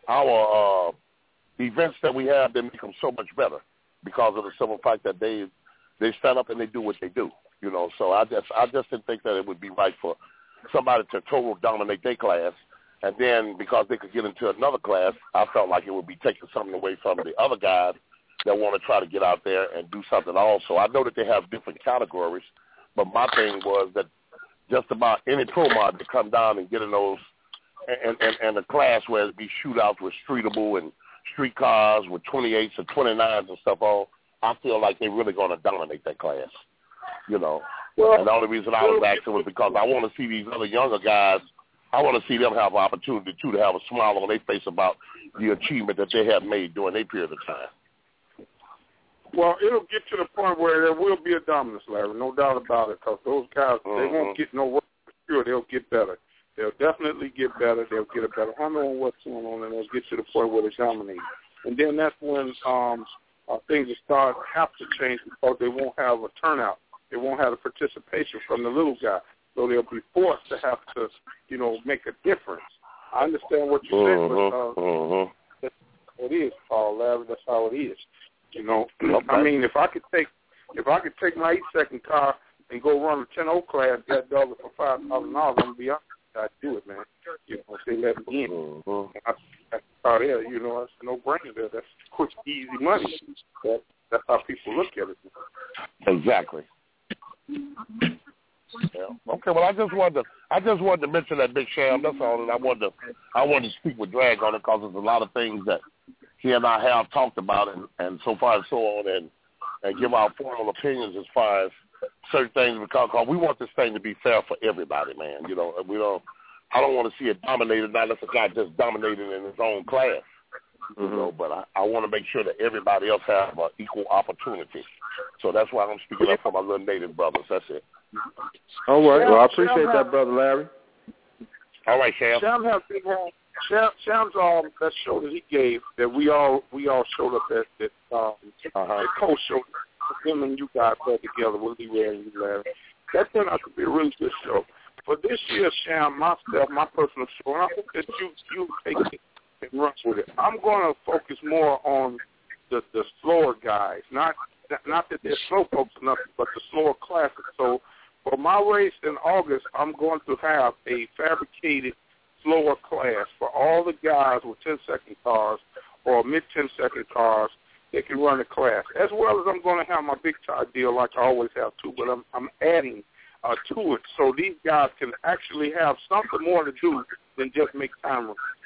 our uh, events that we have, they make them so much better because of the simple fact that they they stand up and they do what they do. You know, so I just I just didn't think that it would be right for somebody to total dominate their class, and then because they could get into another class, I felt like it would be taking something away from the other guys that want to try to get out there and do something also. I know that they have different categories, but my thing was that just about any pro mod to come down and get in those and, and, and a class where it be shootouts with streetable and street cars with twenty-eights and twenty-nines and stuff on, I feel like they're really going to dominate that class, you know. Well, and the only reason I was asking was because I want to see these other younger guys, I want to see them have an opportunity, too, to have a smile on their face about the achievement that they have made during their period of time. Well, it'll get to the point where there will be a dominance, Larry, no doubt about it, because those guys, mm-hmm. they won't get no work for sure. They'll get better. They'll definitely get better. They'll get a better handle on what's going on, and they'll get to the point where they dominate. And then that's when um, uh, things will start have to change because they won't have a turnout. They won't have the participation from the little guy. So they'll be forced to have to, you know, make a difference. I understand what you're saying, but uh, mm-hmm. that's how it is, Paul, Larry. That's how it is. You know, I mean, if I could take if I could take my eight second car and go run a ten oh class, get dollar for five thousand dollars, I'm gonna be honest. I do it, man. You know, if they let me in. Mm-hmm. I, that's how there, you know, that's a no-brainer there. That's quick, easy money. That, that's how people look at it. Exactly. Yeah. Okay. Well, I just wanted to, I just wanted to mention that, Big Sham. That's all. And I wanted to, I wanted to speak with Drag on it because there's a lot of things that he and I have talked about, and, and so far and so on, and and give our formal opinions as far as certain things, because, because we want this thing to be fair for everybody, man. You know, we don't. I don't want to see it dominated, not unless a guy just dominating in his own class. You mm-hmm. know, but I, I want to make sure that everybody else have an equal opportunity. So that's why I'm speaking up for my little native brothers. That's it. All right. Well, I appreciate Sham that, Brother Larry. All right, Sham. Sham has big hand. Sham, Sham's um that show that he gave that we all we all showed up at that um uh-huh. that co-show him and you guys put together with Lee Ray and you Larry. That turned out to be a really good show. But this year, Sham, myself, my personal show, and I hope that you you take it and run with it. I'm going to focus more on the the slower guys, not not that they're slow folks or nothing, but the slower classics. So for my race in August, I'm going to have a fabricated slower class for all the guys with ten-second cars or mid-ten-second cars that can run the class, as well as I'm going to have my big tie deal like I always have too, but I'm, I'm adding uh, to it so these guys can actually have something more to do than just make time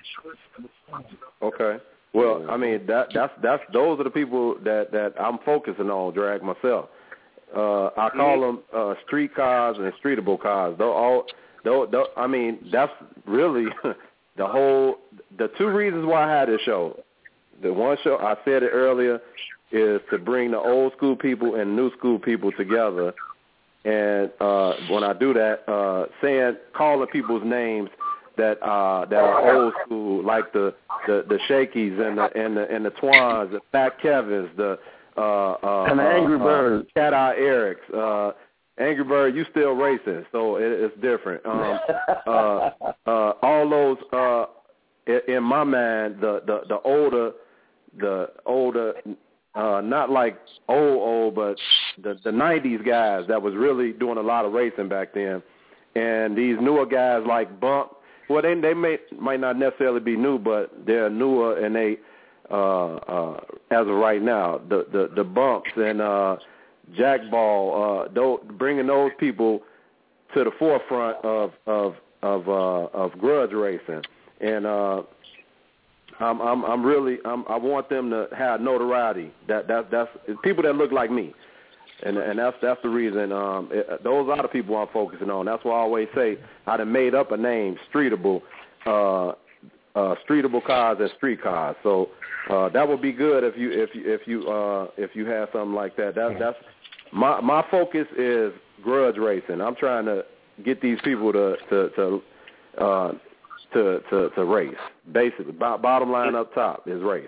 runs. Okay. Well, I mean that that's that's those are the people that, that I'm focusing on, Drag myself. Uh, I call them uh, street cars and streetable cars. Though all, though, though, I mean that's really the whole. The two reasons why I had this show. The one show I said it earlier is to bring the old school people and new school people together. And uh, when I do that, uh, saying calling people's names that uh, that are old school, like the the, the Shakies and the and the and the Twans, the Fat Kevins, the uh, uh, and the Angry uh, Birds, uh, Cat Eye Erics, uh, Angry Bird. You still racing, so it, it's different. Um, uh, uh, all those uh, in, in my mind, the, the the older the older. Uh, not like old, old, but the, the nineties guys that was really doing a lot of racing back then. And these newer guys like Bump, well, they they may, might not necessarily be new, but they're newer, and they, uh, uh, as of right now, the, the, the Bumps and uh, Jack Ball, uh, those, bringing those people to the forefront of of of, uh, of grudge racing. And uh, I'm, I'm, I'm really, I'm, I want them to have notoriety. That, that, that's people that look like me, and and that's that's the reason. Um, it, those are the people I'm focusing on. That's why I always say I done made up a name, Streetable, uh, uh, Streetable cars and street cars. So uh, that would be good if you if you if you uh, if you have something like that. That that's my my focus is grudge racing. I'm trying to get these people to to to. Uh, To, to, to race, basically. B- bottom line up top is race.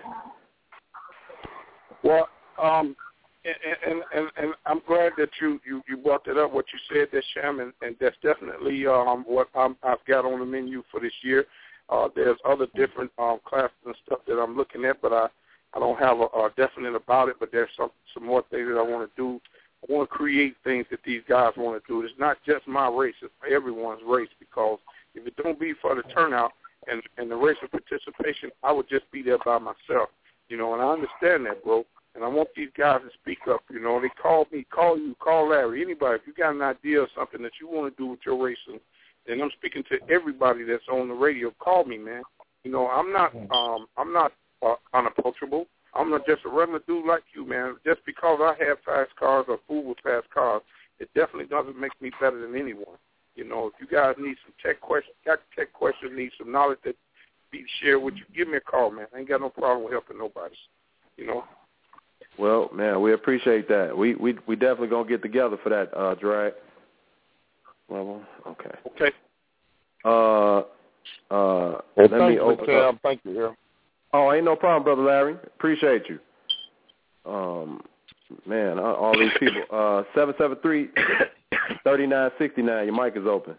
Well, um, and, and, and, and I'm glad that you, you, you brought that up, what you said there, Sham, and, and that's definitely um, what I'm, I've got on the menu for this year. Uh, there's other different um, classes and stuff that I'm looking at, but I, I don't have a, a definite about it, but there's some, some more things that I want to do. I want to create things that these guys want to do. It's not just my race, it's for everyone's race, because if it don't be for the turnout and, and the race of participation, I would just be there by myself, you know, and I understand that, bro. And I want these guys to speak up, you know. They call me, call you, call Larry, anybody. If you got an idea of something that you want to do with your racing, then I'm speaking to everybody that's on the radio. Call me, man. You know, I'm not, um, I'm not uh, unapproachable. I'm not just a regular dude like you, man. Just because I have fast cars or fool with fast cars, it definitely doesn't make me better than anyone. You know, if you guys need some tech questions, got tech questions, need some knowledge that be shared with you, give me a call, man. I ain't got no problem with helping nobody. You know. Well, man, we appreciate that. We we we definitely gonna get together for that, uh, Drag. Well, okay. Okay. Uh, uh. Well, let me open up. Thank you. Yeah. Oh, ain't no problem, Brother Larry. Appreciate you. Um, man, all these people. Uh, seven seven three. thirty-nine sixty-nine, your mic is open.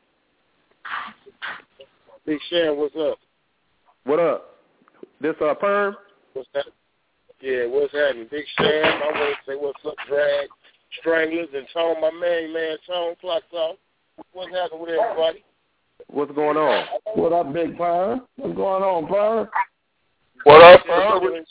Big Sham, what's up? What up? This uh Perm? What's that? Yeah, what's happening? Big Sham, I want to say what's up, Drag, Stranglers, and Tone, my main man, Tone, Clock Off. What's happening with everybody? What's going on? What up, Big Perm? What's going on, Perm? What up, Perm?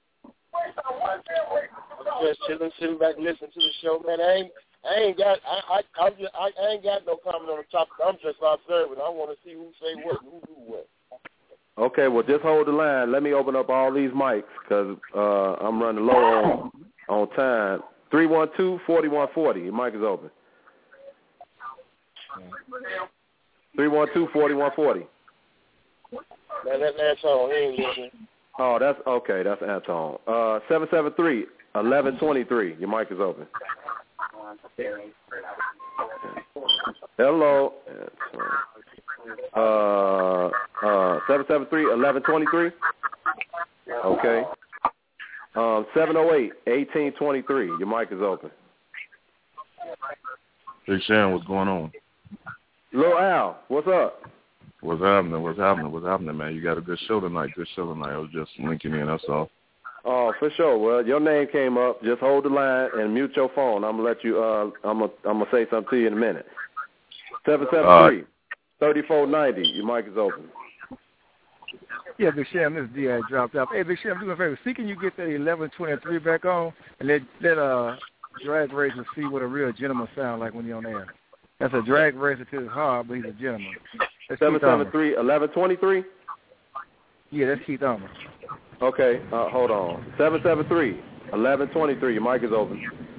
Just chilling, sitting back, listening to the show, man. I ain't I ain't got I I I'm just, I, I ain't got no comment on the topic. I'm just observing. I want to see who say what and who do what. Okay, well, just hold the line. Let me open up all these mics because uh, I'm running low on, on time. three one two, four one four zero. Your mic is open. three one two, four one four zero. Man, that last song, he ain't listening. Oh, that's okay. That's Anton. Uh, seven seven three, eleven twenty-three. Your mic is open. Hello. Uh, uh, seven seven three, eleven twenty-three. Okay. Um, seven oh eight, eighteen twenty-three. Your mic is open. Hey, Sharon, what's going on? Lil Al, what's up? What's happening? What's happening? What's happening, man? You got a good show tonight. Good show tonight. I was just linking in. That's all. Oh, for sure. Well, your name came up. Just hold the line and mute your phone. I'm gonna let you. Uh, I'm gonna. I'm gonna say something to you in a minute. Seven seven three, thirty four ninety. Your mic is open. Yeah, Big Sham, this is D. I dropped out. Hey, Big Sham, do me a favor. See, can you get that eleven twenty-three back on and let let uh drag racer see what a real gentleman sound like when you're on air. That's a drag racer to his heart, but he's a gentleman. Seven seven three, eleven twenty-three. Yeah, that's Keith Elmer. Okay, uh, hold on. Seven seven three, eleven twenty-three. Your mic is open.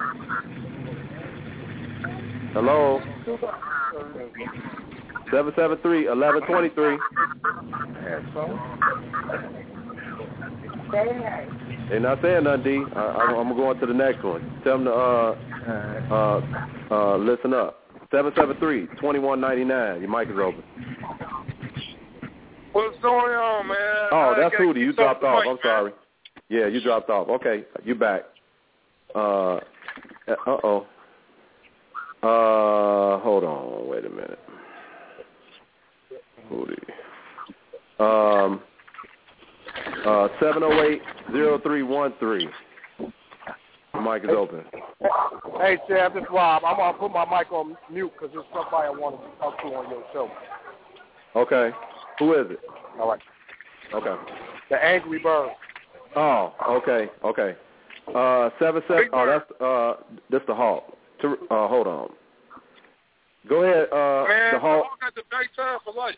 Hello. Seven seven three, eleven twenty-three. They're not saying nothing, D. I, I, I'm going to the next one. Tell them to uh, uh, uh, listen up. seven seven three, twenty-one ninety-nine. Your mic is open. What's going on, man? Oh, I that's Hootie. You dropped off. mic, I'm sorry. Yeah, you dropped off. Okay, you back. Uh, uh-oh. Uh, hold on. Wait a minute. Hootie. Um, uh, seven oh eight, oh three one three. The mic is open. Hey, Sam, this is Rob. I'm going to put my mic on mute because there's somebody I want to talk to on your show. Okay. Who is it? All right. Okay. The Angry Bird. Oh, okay, okay. Uh, seven seven. Oh, that's uh, that's the Hawk. To, uh, hold on. Go ahead. Uh, man, the Hawk. got the big time for life.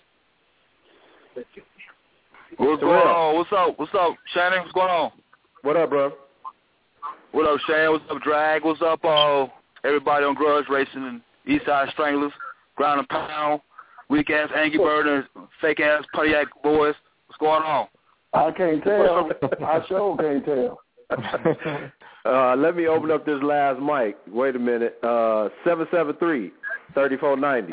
What's going on? What's up? What's up, Shannon? What's going on? What up, bro? What up, Shannon? What's up, Drag? What's up, uh, everybody on Grudge Racing and Eastside Stranglers, Ground and Pound, Weak Ass Angry Bird, and Fake Ass Pontiac Boys. What's going on? I can't tell. I sure can't tell. uh, let me open up this last mic. Wait a minute. Uh, seven seven three, thirty-four ninety.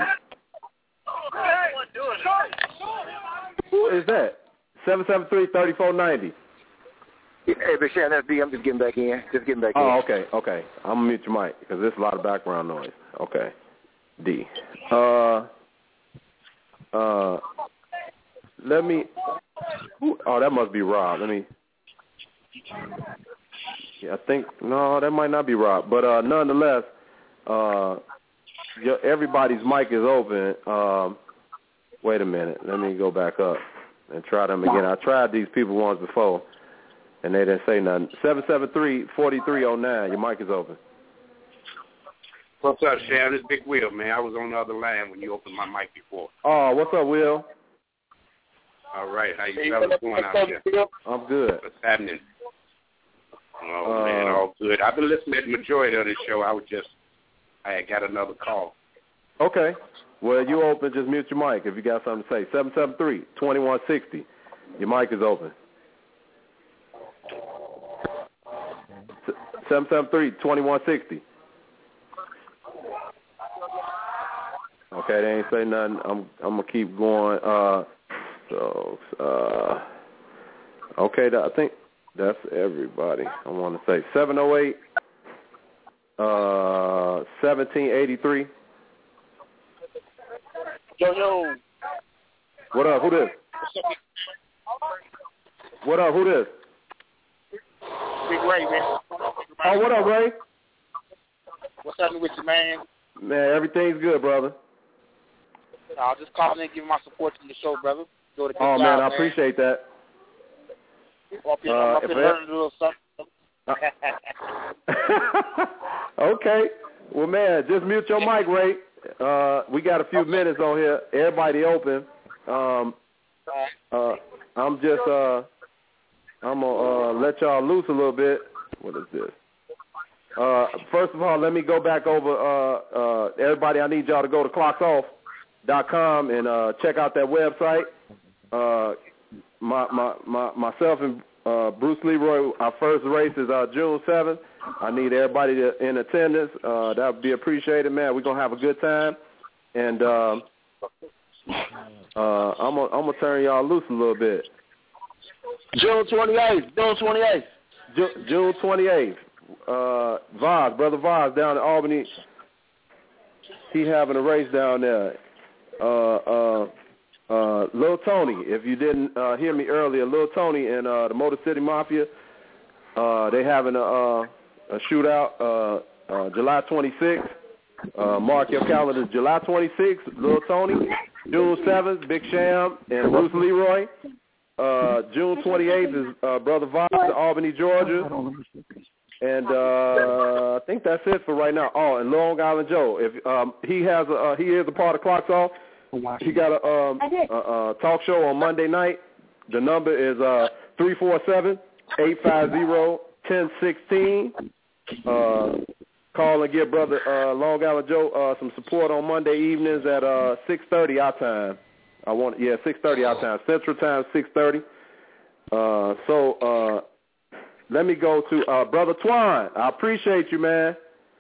Who is that? seven seven three, thirty-four ninety. Hey, Big Shan, that's D. I'm just getting back in. Just getting back in. Oh, okay, okay. I'm going to mute your mic because there's a lot of background noise. Okay. D. Uh, uh, let me, who, oh, that must be Rob. Let me, yeah, I think, no, that might not be Rob. But uh, nonetheless, uh, your, everybody's mic is open. Um, wait a minute. Let me go back up and try them again. I tried these people once before, and they didn't say nothing. seven seven three, four three oh nine. Your mic is open. What's up, Sharon? This is Big Will, man. I was on the other line when you opened my mic before. Oh, what's up, Will? All right. How you fellas doing out there? I'm good. What's happening? Oh, uh, man, all good. I've been listening to the majority of this show. I was just, I had got another call. Okay. Well, you open. Just mute your mic if you got something to say. seven seven three, two one six zero. Your mic is open. seven seven three, two one six zero. Okay, they ain't say nothing. I'm I'm gonna keep going. Uh, so uh, okay, that, I think that's everybody. I want to say seven oh eight, uh, seventeen eighty three. Yo yo. What up? Who this? What up? Who this? Big Ray, man. Oh, what up, Ray? What's happening with you, man? Man, everything's good, brother. I'll just call in and give my support to the show, brother. Do it Oh, job, man, I man. appreciate that. Up here, Uh, up here if learning a little something. Okay. Well, man, just mute your mic, Ray. Uh, we got a few minutes on here. Everybody open. Um, uh, I'm just, uh, I'm going to uh, let y'all loose a little bit. What is this? Uh, first of all, let me go back over. Uh, uh, everybody, I need y'all to go to clocks off dot com and uh, check out that website. Uh, my, my, my, myself and uh, Bruce Leroy, our first race is uh, June seventh. I need everybody to, in attendance. Uh, that would be appreciated, man. We're going to have a good time. And um, uh, I'm going I'm to turn y'all loose a little bit. June twenty-eighth. June twenty-eighth. Ju- June twenty-eighth. Uh, Vaz, Brother Vaz down in Albany. He having a race down there. Uh, uh, uh, Lil Tony, if you didn't uh, hear me earlier, Lil Tony and uh, the Motor City Mafia, uh, they having a, uh, a shootout uh, uh, July twenty-sixth. Uh, mark your calendars, July twenty-sixth, Lil Tony. June seventh, Big Sham and Bruce Leroy. Uh, June twenty-eighth is uh, Brother Vaz, Albany, Georgia. And uh, I think that's it for right now. Oh, and Long Island Joe, if um, he has a, uh, he is a part of Clocks Off. He got a, um, a, a talk show on Monday night. The number is uh, three four seven, eight five zero, one zero one six. Uh, call and give Brother uh, Long Island Joe uh, some support on Monday evenings at uh, six thirty our time. I want yeah six thirty our time. Central Time six thirty. Uh, so. Uh, Let me go to uh, Brother Twan. I appreciate you, man.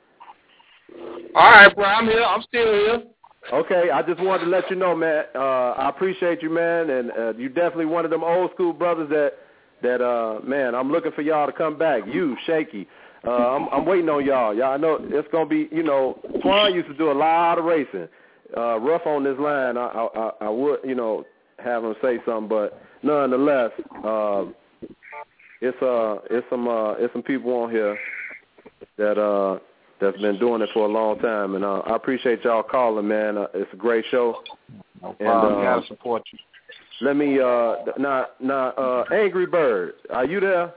All right, bro. I'm here. I'm still here. Okay, I just wanted to let you know, man. Uh, I appreciate you, man, and uh, you definitely one of them old school brothers that, that uh, man, I'm looking for y'all to come back. You, Shaky. Uh, I'm, I'm waiting on y'all. Y'all know it's going to be, you know, Twan used to do a lot of racing. Uh, rough on this line, I, I, I would, you know, have him say something, but nonetheless, uh, It's uh, it's some uh, it's some people on here that uh, that's been doing it for a long time, and uh, I appreciate y'all calling, man. Uh, it's a great show. No problem. And, uh, Gotta support you. Let me uh, now now uh, Angry Bird, are you there?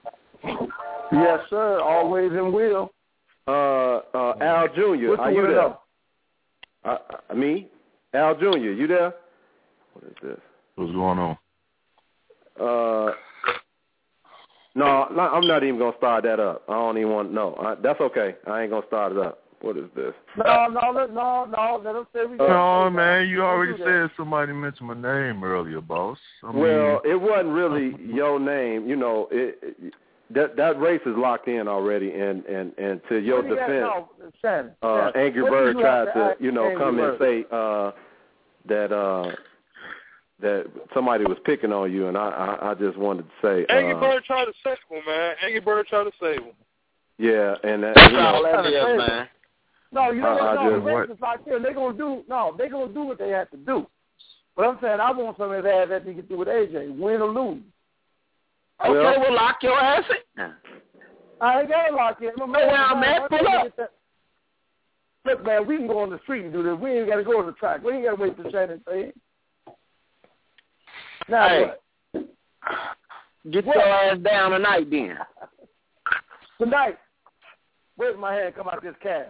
Yes, sir. Always and will. Uh, uh, Al Junior, What's are the you word there? up? Uh, uh, me, Al Junior, you there? What is this? What's going on? Uh. No, no, I'm not even gonna start that up. I don't even want. No, I, that's okay. I ain't gonna start it up. What is this? No, no, no, no, no. Let them say we got. No, man, you already said somebody mentioned my name earlier, boss. I mean, well, it wasn't really your name. You know, it, it, that that race is locked in already, and and and to your What do you got- defense, no, Shannon, uh, Shannon, Angry what do Bird you tried have to to, ask you know, Angry come Bird? and say uh, that uh, that somebody was picking on you, and I I, I just wanted to say. Angry uh, Bird tried to save him, man. Angry Bird tried to save him. Yeah, and that, That's you know, all that is, man. No, you know I- what? I No, just- the races like this, they're gonna do. No, they're gonna do what they have to do. But I'm saying I want somebody that has that they can do with A J, win or lose. Okay, well, well lock your ass in. I ain't got to lock in. No, man, well, man, I- I pull can't up. get that. Look, man, we can go on the street and do this. We ain't got to go to the track. We ain't got to wait for Shannon to say it. Now Hey, what? get What? your ass down tonight, then. Tonight, where's my hand? Come out this cab.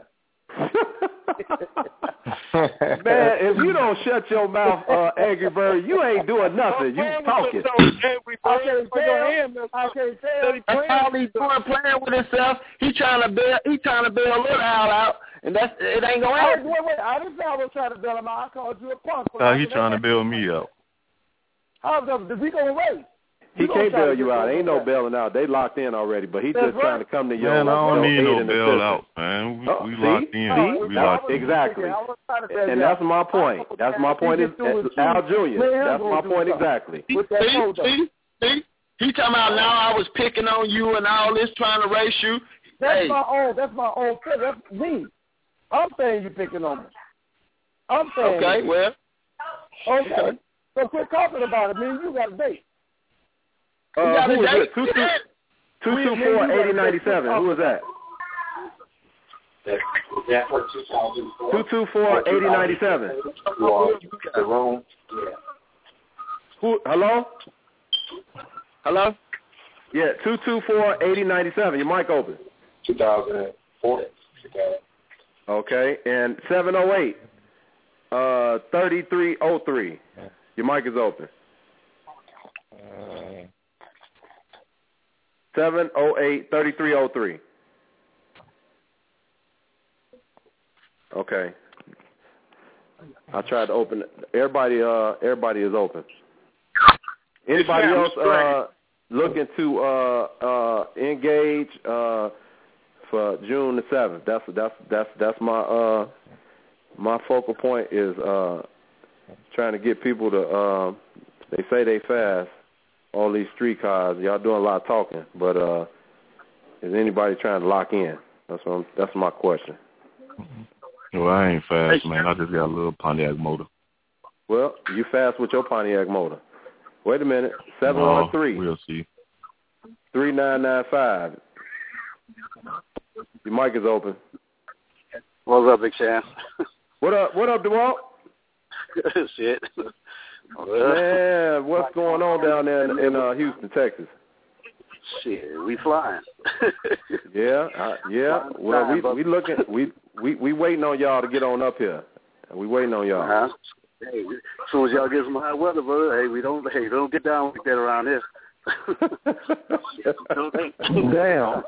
Man, if you don't shut your mouth, uh, Angry Bird, you ain't doing nothing. You talking. Angry I Bird, can't put your tell. hand up. I can't tell. That's all he's doing, playing with himself. He trying to bail. He trying to bail little Al out, and that's it. Ain't gonna I, happen. wait, wait, I didn't say I was trying to bail him out. I called you a punk. uh, he trying to bail me out. How was we gonna race? He You gonna can't try to bail you get out. those Ain't no back. bailing out. They locked in already, but he That's just trying right. to come to your, Man, I don't your need aid no and bail assistance. out, man. We, Oh, we see? locked in. See? We That's- locked in. exactly. I was trying to bail And you that's out. my point. That's my point. Is, Al Junior That's my point exactly. With that See, hold up. see, see. He talking about now I was picking on you and all this, trying to race you. That's Hey. my own. That's my own thing. That's me. I'm saying you picking on me. I'm saying. Okay, well. Okay. Okay. So quit talking about it, man. You got a date. Uh, You got who a is date? it? Two two two two four eighty ninety seven. Who is that? Two two four eighty ninety seven. Wrong. Who? Hello? Hello? Yeah, two two four eighty ninety seven. Your mic open. two thousand four. Okay, and seven oh eight, uh, thirty-three oh three. Your mic is open. seven oh eight, thirty-three oh three. Okay. I tried to open it. Everybody, uh, everybody is open. Anybody else, uh, looking to uh, uh, engage uh, for June the seventh. That's that's that's that's my uh, my focal point is uh, trying to get people to. Uh, they say they fast. All these street cars, y'all doing a lot of talking, but uh, is anybody trying to lock in? That's what I'm, that's my question. Well, I ain't fast, man. I just got a little Pontiac motor. Well, you fast with your Pontiac motor. Wait a minute. seven one three. No, we'll see. three nine nine five. Your mic is open. What's up, Big Sam? What up, what up, DeWalt? Shit. Man, what's going on down there in, in uh, Houston, Texas? Shit, we flying. yeah, uh, yeah. Well, we we looking, we we we waiting on y'all to get on up here. We waiting on y'all. Uh-huh. Hey, as soon as y'all get some hot weather, brother, hey, we don't, hey, don't get down like that around here. Damn.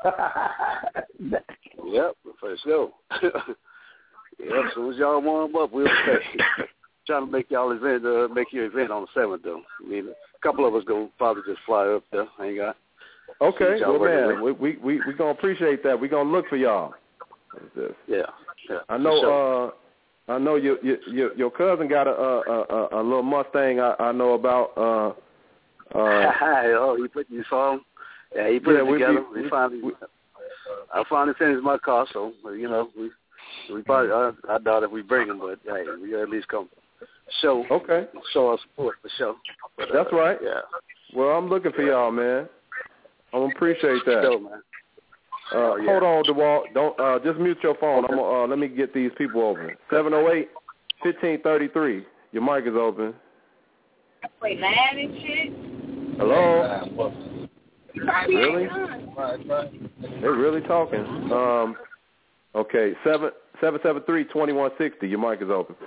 Yep, for sure. Yep, as soon as y'all warm up, we'll stay. Trying to make y'all event, uh, make your event on the seventh, though. I mean, a couple of us go probably just fly up there. I ain't got. Okay, well, man, we we we we gonna appreciate that. We gonna look for y'all. Yeah, yeah. I know. Sure. Uh, I know your your your cousin got a a, a, a little Mustang. I, I know about. Uh, uh, oh, he put you saw him. Yeah, he put yeah, it together. We, we, we finally, we, I finally finished my car, so you know we we probably. I, I doubt if we bring him, but hey, we at least come. Show okay. Show our support for sure. But, That's uh, right. Yeah. Well, I'm looking for y'all, man. I appreciate that. Sure, man. Uh, oh, yeah. Hold on, DeWalt. Don't uh, just mute your phone. Okay. I'm uh, let me get these people over. seven oh eight, fifteen thirty-three. Your mic is open. Wait, mad and shit. Hello. Really? They're really talking. Um. Okay. Seven seven seven three twenty one sixty. Your mic is open.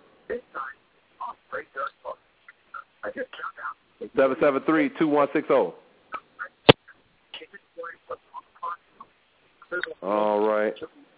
Seven seven three two one six zero. All right.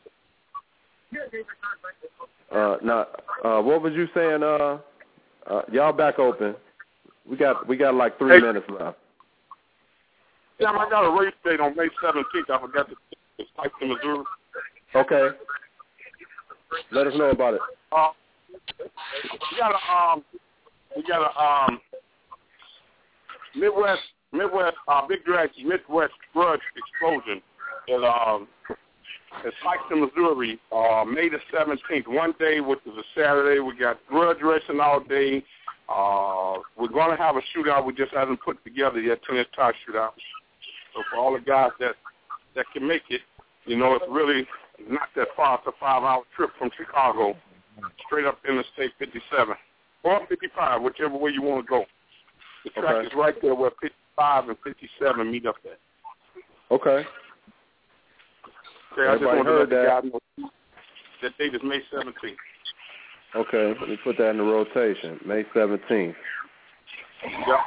Uh, now, uh, what was you saying? Uh, uh, y'all back open. We got we got like three hey. minutes left. Yeah, I got a race date on May seventeenth. I forgot to it's type in Missouri. Okay. Let us know about it. Uh, we got a um, we got a um, Midwest Midwest uh, Big Drag Midwest Grudge Explosion in um, in Sikeston, Missouri, uh, May the seventeenth. One day, which is a Saturday. We got grudge racing all day. Uh, we're going to have a shootout. We just haven't put together yet. Tennis tie shootout. So for all the guys that that can make it, you know, it's really not that far. It's a five-hour trip from Chicago, straight up Interstate fifty-seven or fifty-five, whichever way you want to go. The track okay. is right there where fifty-five and fifty-seven meet up there. Okay. Okay, I just Everybody want to let that. the guys know that date is May seventeenth. Okay, let me put that in the rotation. May seventeenth. Yep.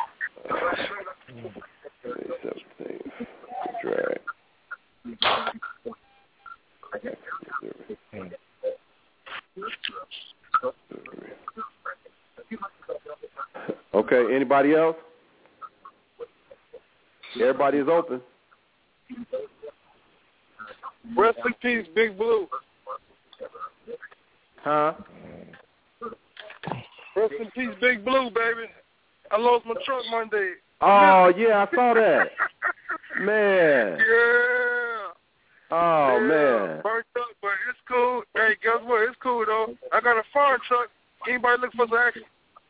May seventeenth. Drag. Okay, anybody else? Everybody is open. Rest in peace, Big Blue. Huh? Rest in peace, Big Blue, baby. I lost my truck Monday. Oh, yeah, I saw that. Man. Yeah. Oh, yeah. man. Burnt up, but it's cool. Hey, guess what? It's cool, though. I got a farm truck. Anybody looking for some action?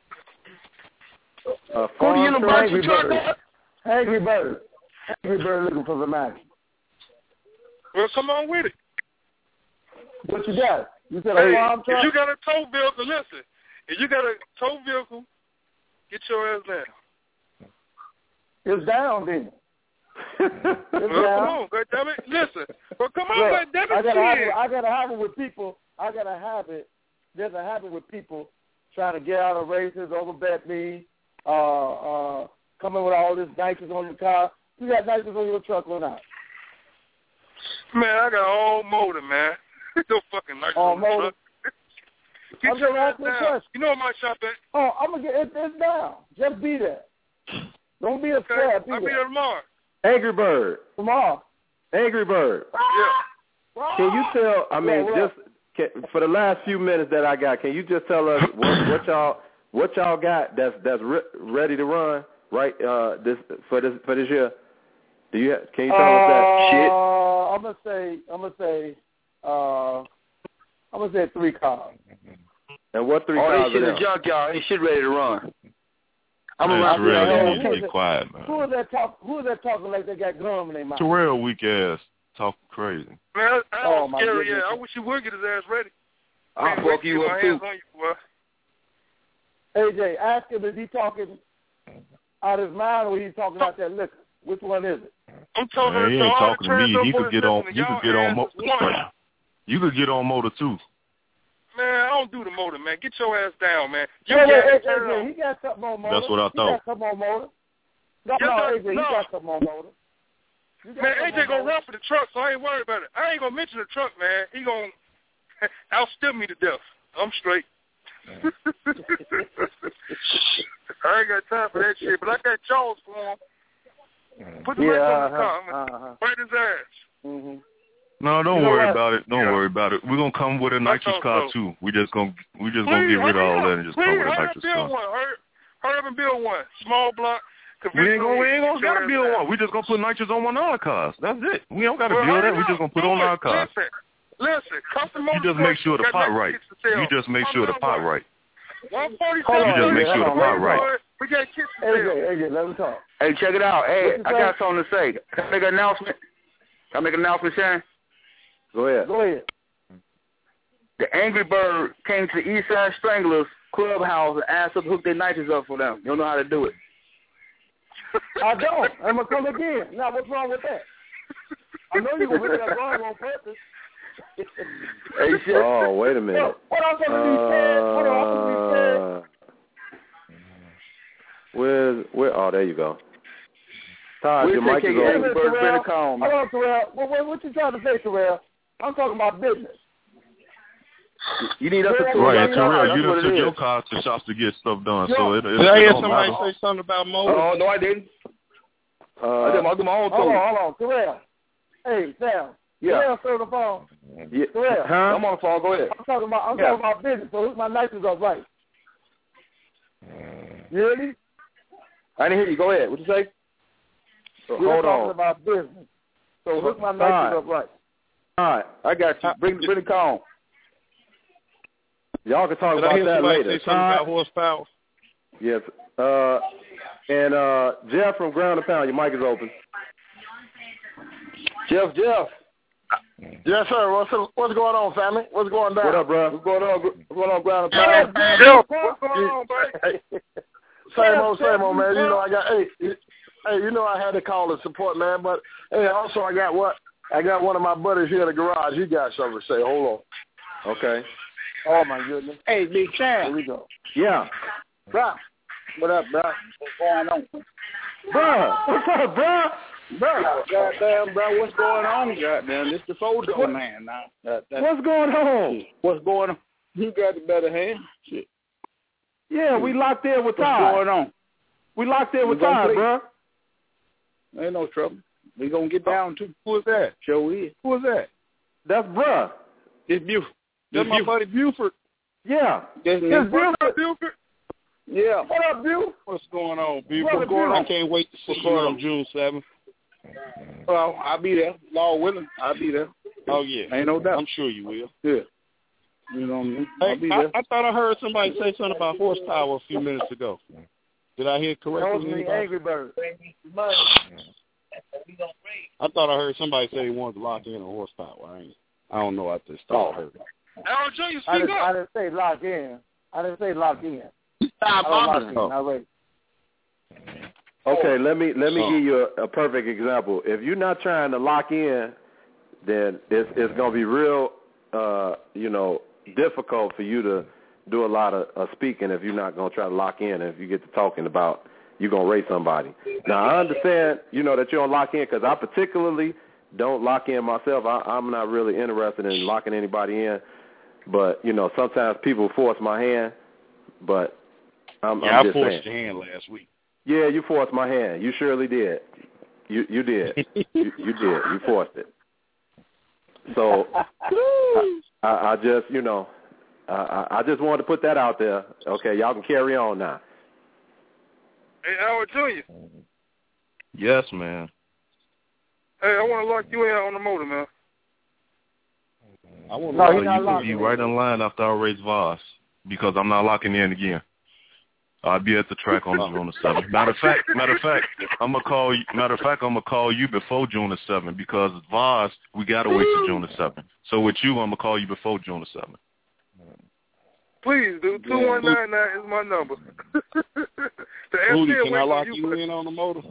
A Who do you farm know truck? Angry Bird? Angry Bird. Angry Bird looking for some action. Well, come on with it. What you got? You said hey, a farm truck? If you got a tow vehicle, listen. If you got a tow vehicle, get your ass down. It's down, then. It's well, down. Come on, goddammit. Listen. Well, come on, Look, goddammit. I got a habit. I got a habit with people. I got a habit. There's a habit with people trying to get out of races, overbet me, uh, uh, coming with all this nitrous on your car. You got nitrous on your truck or not? Man, I got all motor, man. No fucking nitrous all on the motor. truck. Get I'm your just ass asking down. a question. You know where my shop at? Oh, I'm gonna get it, it's down. Just be there. Don't be a Okay, scab. I'll be there tomorrow. Angry Bird. Tomorrow. Angry Bird. Yeah. Can you tell? I mean, Yeah, yeah. just can, for the last few minutes that I got, can you just tell us what, what y'all what y'all got that's that's re- ready to run right uh, this for this for this year? Do you have, can you tell uh, us that shit? I'm gonna say. I'm gonna say. Uh, I'm gonna say three cars. And what three All cars this shit are in them? the junkyard. Ain't shit ready to run. I'm Hey, around Terrell, here. you need to be quiet, man. Who is that talk? Who is that talking like they got gum in their mouth? Terrell, weak ass, talking crazy. Man, I Oh, don't my scary. goodness. Yeah, I wish you would get his ass ready. I'll Can't wait fuck to you get up my too. hands on you, boy. A J, ask him, is he talking out of his mind or he's talking out that liquor? Which one is it? I'm talking Man, he to ain't all talking the to me. trans He boys could get on. listening. You could Y'all get on. ass Mo- is one. you could get on motor too. Man, I don't do the motor, man. Get your ass down, man. You Wait, wait, got A to turn J, on. he got something on motor. That's what I He thought. got something on motor. No, Yes, no, sir. A J, he No. got something on motor. You got Man, something A J on gonna motor. run for the truck, so I ain't worried about it. I ain't gonna mention the truck, man. He gonna outstep me to death. I'm straight. I ain't got time for that shit, but I got jaws for him. Put the Yeah, mic on uh-huh, the car. I'm gonna uh-huh. bite his ass. Mm-hmm. No, don't You know worry what? about it. Don't Yeah. worry about it. We're gonna come with a nitrous thought car so. too. We just gonna we just gonna Please, get rid of hurry all up. that and just Please, come with a hurry up, nitrous build car. one. Hurry, hurry up and build one. Small block. We ain't gonna we ain't gonna gotta build one. one. We just gonna put nitrous on one of our cars. That's it. We don't gotta Well, build hurry that. We just up. gonna put Do on it. our cars. Listen, listen. Custom You just make sure the got pot nice right. kits to sell. You just make sure the pot right. one forty-seven. Hold on, You just make A J, sure the hold on, pot right. We got kits to A J, sell. A J, let him talk. Hey, check it out. Hey, What you I say? got something to say. Can I make an announcement? Can I make an announcement, Sharon? Go ahead. Go ahead. The Angry Bird came to the Eastside Stranglers Clubhouse and asked us to hook their nitrous up for them. You don't know how to do it. I don't. I'm going to come again. Now, what's wrong with that? I know you're going to put that wrong on purpose. Hey, shit. Oh, wait a minute. Yo, what I'm going to be said? Hold on, I'm going to be said. Uh, Where's where? Oh, there you go. Todd, We'll your mic take is care of open. Angry Bird, bring it calm. Hold on, Terrell. What, what, what you trying to say, Terrell? I'm talking about business. You need us to Right, tour Right, your and car. Terrell, That's you what done it took is. your car to shops to get stuff done, Yo. so it, it, Did I it hear don't somebody matter. say something about motor? Oh, no, I didn't. Uh, I did my, I did my own Hold tour. on, hold on. Terrell. Hey, Sam. Yeah. Terrell, stay on the phone. yeah, Terrell. huh? I'm on the phone. Go ahead. I'm talking about, I'm Yeah. talking about business, so hook my nitrous up right. You hear me? I didn't hear you. Go ahead. What you say? So We're hold talking on. about business. So hook my Todd. nitrous up right. All right, I got you. Bring, bring the car on. y'all can talk Did I about hear that somebody later. say something Todd? about horsepower? Yes. Uh, and uh, Jeff from Ground and Pound, your mic is open. Jeff, Jeff. Yes, sir. What's what's going on, family? What's going down? What up, bro? What's going on? What's going on, Ground and Hey, Pound? Jeff, what's going on, buddy? Same old, same old, man. You know I got hey, hey, you know I had to call and support, man. But hey, also I got what I got one of my buddies here in the garage. He got something to say. Hold on. Okay. Oh, my goodness. Hey, Big Sam. Here we go. Yeah. Bro. What up, bro? What's going on? Bro, what's up, bro? Bro, goddamn, bro, what's going on? Goddamn, this the photo man now. That, that, What's going on? What's going on? You got the better hand. Shit. Yeah, we locked in with What's Todd. going on? We locked in We with gonna Todd, play. bro. Ain't no trouble. We gonna get down to. Who is that? Show is. Who is that? That's bruh. It's Buford. That's my buddy Buford. Yeah. That's Yes, me. Buford. Buford. Yeah. What up, Buford? What's going on, Buford? What's What's going going on? on? I can't wait to see What's you going on on? June seventh. Well, I'll be there. Law willing, I'll be there. Oh, yeah. Ain't no doubt. I'm sure you will. Yeah. You know what I mean? I'll Hey, be I, there. I thought I heard somebody say something about horsepower a few minutes ago. Did I hear That was correctly? me, Anybody? Angry Bird. I thought I heard somebody say he wanted to lock in on horsepower. I ain't. I don't know. I just thought I heard it. Al Junior, I speak didn't, up. I didn't say lock in. I didn't say lock in. Stop I don't lock bothering. in. Oh. Now wait. Okay, let me let me Oh. give you a, a perfect example. If you're not trying to lock in, then it's it's gonna be real, uh, you know, difficult for you to do a lot of uh, speaking if you're not gonna try to lock in. If you get to talking about you're gonna race somebody. Now I understand, you know, that you don't lock in because I particularly don't lock in myself. I, I'm not really interested in locking anybody in, but you know, sometimes people force my hand. But I'm, Yeah, I'm I just forced saying. your hand last week. Yeah, you forced my hand. You surely did. You you did. you, you did. You forced it. So I, I just, you know, I, I just wanted to put that out there. Okay, y'all can carry on now. Hey, Howard Junior Yes, man. Hey, I want to lock you in on the motor, man. I want No, to you're not you will be right in line after I race Voss because I'm not locking in again. I'll be at the track on June the seventh. Matter of fact, matter of fact, I'm gonna call you. Matter of fact, I'm gonna call you before June the seventh because Voss, we gotta wait till June the seventh. So with you, I'm gonna call you before June the seventh. Please, dude. Two one nine nine is my number. The Rudy, S T can I lock you, you in on the motor?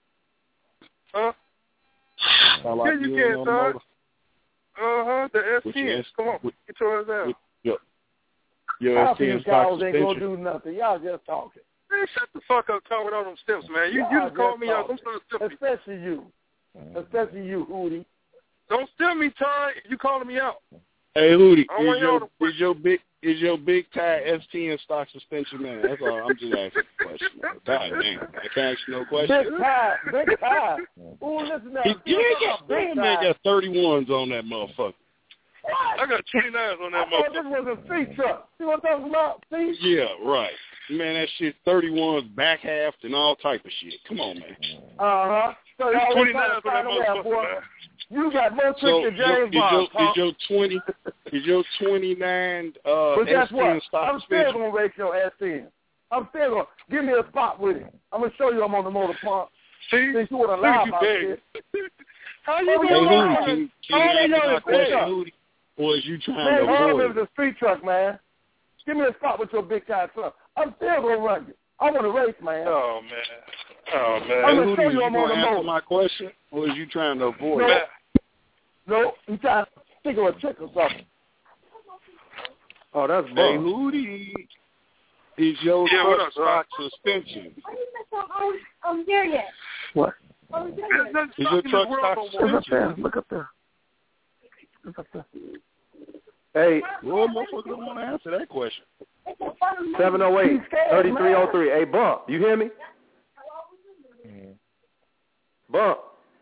Huh? Can I lock Yeah, you, you can, in on the son. motor? Uh-huh, the S With ten. your S- Come on, with- get yours out. Your, your Half S of ten you stock cows ain't gonna suspension. do nothing. Y'all just talking. Man, shut the fuck up talking all them steps, man. You, you Y'all just called just me out. talking. Don't start stepping. Especially you. Especially you, Hootie. Don't steal me, Ty. You calling me out. Hey, Hootie, I want is y'all your, is your big is your big tire S ten stock suspension, man? That's all. I'm just asking a question. Man. God damn, I can't ask you no question. Big tie. Big tie. Ooh, listen now. He, you ain't got, man, man got thirty-ones on that motherfucker. I got twenty-nines on that I thought this was a feed truck. You want to talk about feed? Yeah, right. Man, that shit thirty-ones back half and all type of shit. Come on, man. Uh-huh. So y'all twenty-nines was on that trying to motherfucker, man. You got more tricks So than your, James is, your, Bond, huh? is your twenty is your twenty-nine uh But guess S ten what? stock I'm still suspension? going to race your S ten. I'm still going to. Give me a spot with it. I'm going to show you I'm on the motor pump. See? Since you want to Look lie at you about big. this. How you Oh, going Hey, you Hootie, know, can, all can they you know answer my is question, pickup. Hootie? Or is you trying Man, to all avoid of it is a street truck, man. Give me a spot with your big time truck. I'm still going to run you. I want to race, man. Oh, man. Oh, man. I'm Hey, going to Hootie, show is you you I'm on going the to answer motor. my question, or is you trying to avoid No. it? No, you trying to think of a trick or something. Oh, that's Hey, bum. Hootie, is your Yeah, what truck up, stock suspension? I'm there yet. What? There's nothing Is stuck your in truck this stock world no more. Look up there. suspension? Look up there. Look up there. Hey, Well, motherfucker don't want to answer that question. seven oh eight, thirty-three oh three. Hey, Bump, you hear me? Bump.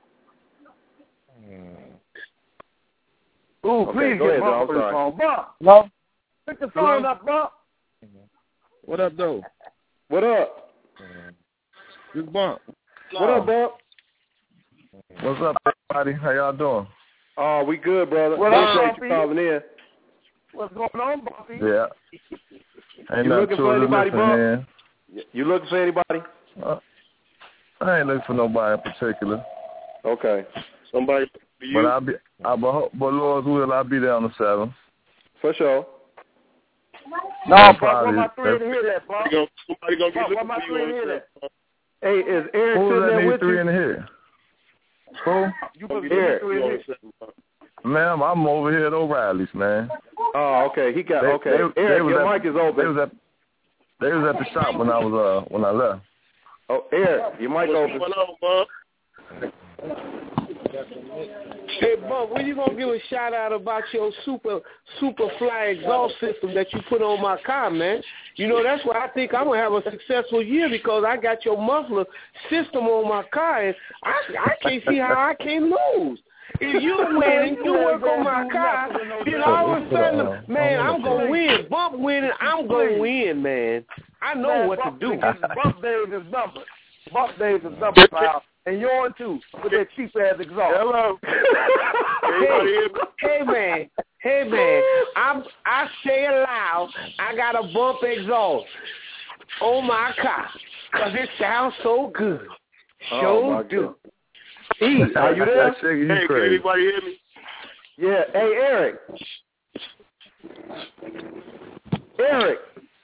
Ooh, Okay, please go get ahead, Bump dog. for the Sorry. phone. Bump. No. Pick the phone up, Bump. What up, though? What up? This Bump. What up, Bump? What's up, everybody? How y'all doing? Oh, we good, brother. What up, Appreciate Bumpy? you calling in. What's going on, Bumpy? Yeah. Ain't You nothing looking to for it anybody, listen, Bump? man. You looking for anybody? Uh, I ain't looking for nobody in particular. Okay. Somebody for you? But I'll be, I, but, but Lord's will, I'll be there on the seventh. For sure. No, I'll Bump, probably- where my three to hear that, Bump? Somebody gonna, somebody gonna be Bump, where looking my for three you to hear on that? the Hey, is Eric Who's sitting that there need with three you? in here? Who? You put Eric. three to hear. Ma'am, I'm over here at O'Reilly's, man. Oh, okay. He got They- okay. they- Eric, they was your at- mic is They open. was at, they was at the shop when I was uh when I left. Oh, Eric, your mic What's open. going on, Bob? Hey, Bump, when you gonna give a shout out about your super super fly exhaust system that you put on my car, man? You know that's why I think I'm gonna have a successful year because I got your muffler system on my car, and I I can't see how I can lose. If you win and you work on my car, then all of a sudden, man, I'm gonna win. Bump winning, I'm gonna win, man. I know Man, what to Bump, do. Bump Dave is number. Bump Dave is number, pal. And yours too, with that cheap ass exhaust. Hello. Hey, hey man, hey man, I'm I say it loud. I got a bump exhaust on my car because it sounds so good. Oh, So my do. E, are you there? You Hey, can crazy. anybody hear me? Yeah. Hey, Eric. Eric.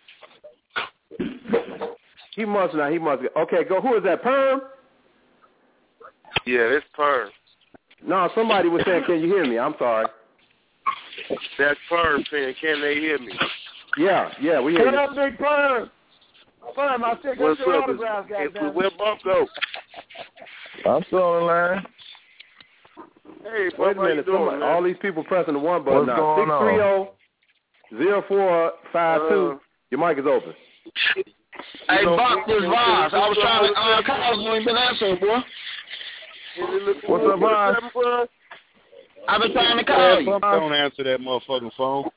He must not. He must. Okay, go. Who is that? Perm? Yeah, it's Perm. No, somebody was saying, "Can you hear me?" I'm sorry. That's Perm saying, can they hear me? Yeah, yeah, we hear What you. up, Big Perm? Perm, I think What's that's your up? autograph, It's, goddamn. where Bump go? I'm still on the line. Hey, Wait Bump, a how you minute. doing, Somebody, man? all these people pressing the one button What's now. going Six three zero zero four five two. Uh, Your mic is open. Hey, Buck, this Vaz. I was trying to uh, call you. Ain't been answering, boy. What's up, Vaz? I've been trying to call you. Don't answer that motherfucking phone.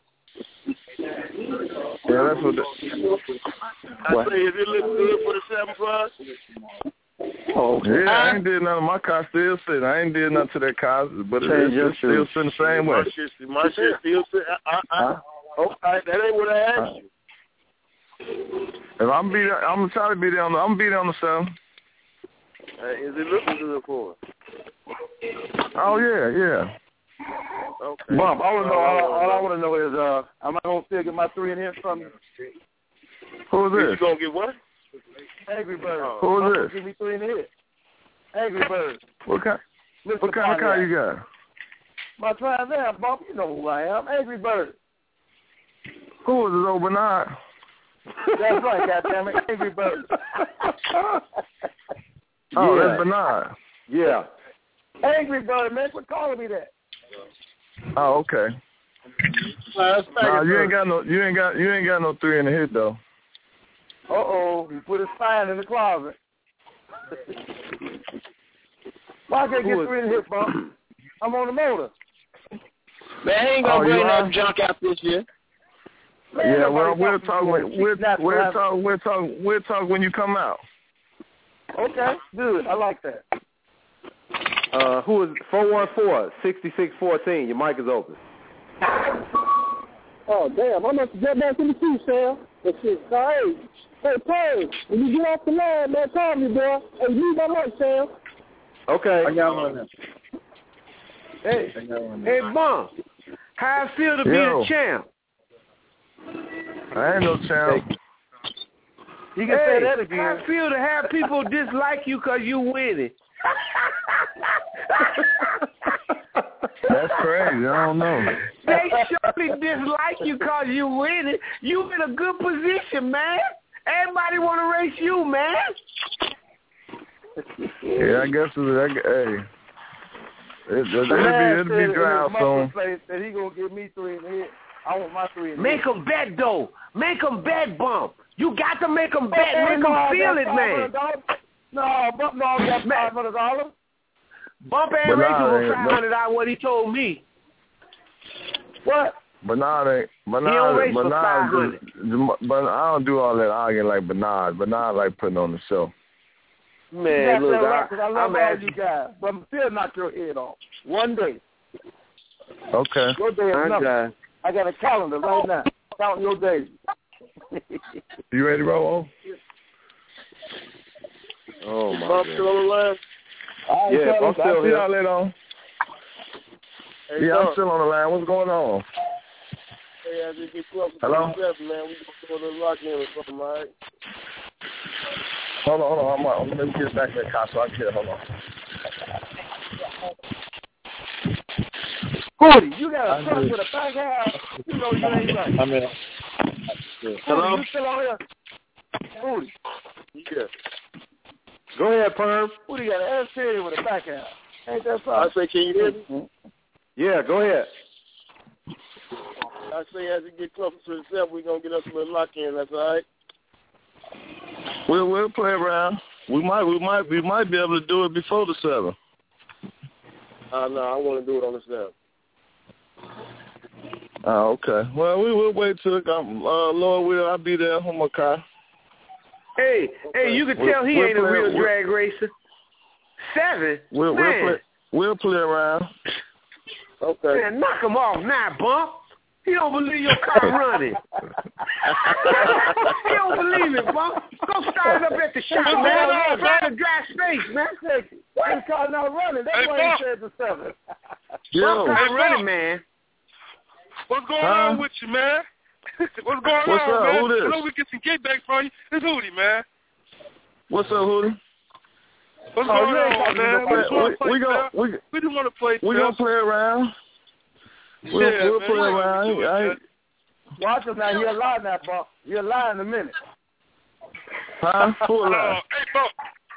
Yeah, that's what. The, I say, is it looking good for the seven plus? Oh, yeah, I ain't did nothing. My car still sitting. I ain't did nothing to that car, but it's, it's still sitting the same way. My shit, my shit still sitting. I, I, I, okay, that ain't what I asked you. If I'm be, I'm gonna try to be there on the. I'm gonna be there on the seven. Uh, is it looking good for us? Oh yeah, yeah. Okay. Bump, I want to know. All, all I want to know is, uh, am I gonna still get my three in here from you? Who is this? You gonna get what? Angry Bird. Who is this? Give me three in the head. Angry Bird. What kind? Mister What kind of car you got? My Trans Am, Bump. You know who I am. Angry Bird. Who is this, old Bernard? That's right, goddammit. Angry Bird. Oh, yeah. that's Bernard. Yeah. Angry Bird, man. Quit calling me that. Oh, okay. Uh, nah, you ain't got no. You ain't got. You ain't got no three in the hit though. Uh oh, he put his spine in the closet. Why can't I get three in the hit, Bump? I'm on the motor. Man, he ain't gonna oh, bring no junk out this year. Man, yeah, well, we'll talk. When, we'll, we'll talk. We'll talk. We'll talk when you come out. Okay, good. I like that. Uh, who is four one four, six six one four? Your mic is open. Oh, damn. I must get back in the queue, Sam. That shit, hey, hey, Paul, when you get off the line, man, call me, boy. Hey, leave my mic, Sam. Okay. I got one now. Hey, hey, Mom, how I feel to Yo. be the champ? I ain't no champ. You can hey, say that again. How I feel to have people dislike you because you winning? That's crazy. I don't know. They surely dislike you because you winning. You in a good position, man. Everybody want to race you, man. Yeah, I guess it's, I, hey, it, it, it'll be, it'll be dry soon. That he gonna give me three in the head. I want my three in the head. Make them bet, though. Make them bet, Bump. You got to make them bet. Make them feel it, man. No, Bump no got five hundred dollars. Bump ain't racing for five hundred dollars. What he told me. What? Bernard ain't. Bernard, he don't race Bernard, for five hundred. But I don't do all that arguing like Bernard. Bernard like putting on the show. Man, look, I, I love I'm all asking you guys, but I'm still knock your head off one day. Okay. Your day is I nothing. got, I got a calendar right now. Counting your days. You ready to roll? Oh my Bump God. still on the line? Yeah, I'm still I see here. all that on. Hey, Yeah, Bump. I'm still on the line. What's going on? Hey, as we get closer Hello? to the seven, man, we gonna go to the lock in or something, all right? Hold on, hold on. I'm, I'm, let me get back in the car so I can hear. Hold on. Cody, you got a truck with a back half. You know you ain't right. I'm in. Hello? You still on here? Cody. Yeah. Go ahead, Perm. Who do you got? An S with a back half. Ain't that I something? say, can you hear me? Yeah, go ahead. I say, as we get closer to the seven, we're going to get us a little lock in. That's all right? We'll we'll play around. We might we might we might be able to do it before the seven. Uh, no, I want to do it on the seven. Oh, okay. Well, we will wait till um, uh, Lord will. I'll be there on my car. hey, hey, you can We'll- tell he we'll ain't a play- real we'll- drag racer. Seven? We'll man. we'll play we'll play around. Okay. Man, knock him off now, Bump. He don't believe your car running. He don't believe it, Bump. Go start up at the shop, Hey, man. man, Find a dry space, man. His car not running. That's Hey, why Bob. he said the seven. Yo, Bump Hey, car running, Bob. man. What's going Huh? on with you, man? What's going What's on, up? man? Who this? I know we get some get back from you. It's Hootie, man. what's up, Hootie? What's Oh, going you ain't on, talking man? to We just want We to play, we gonna man. we We just want to play. we man. gonna play around. We'll, Yeah, we'll man, play you know how we around. do it, I man. ain't, Watch him now. He'll lie now, Bump. He'll lie in a minute. huh? Full Uh, line. hey, Bump.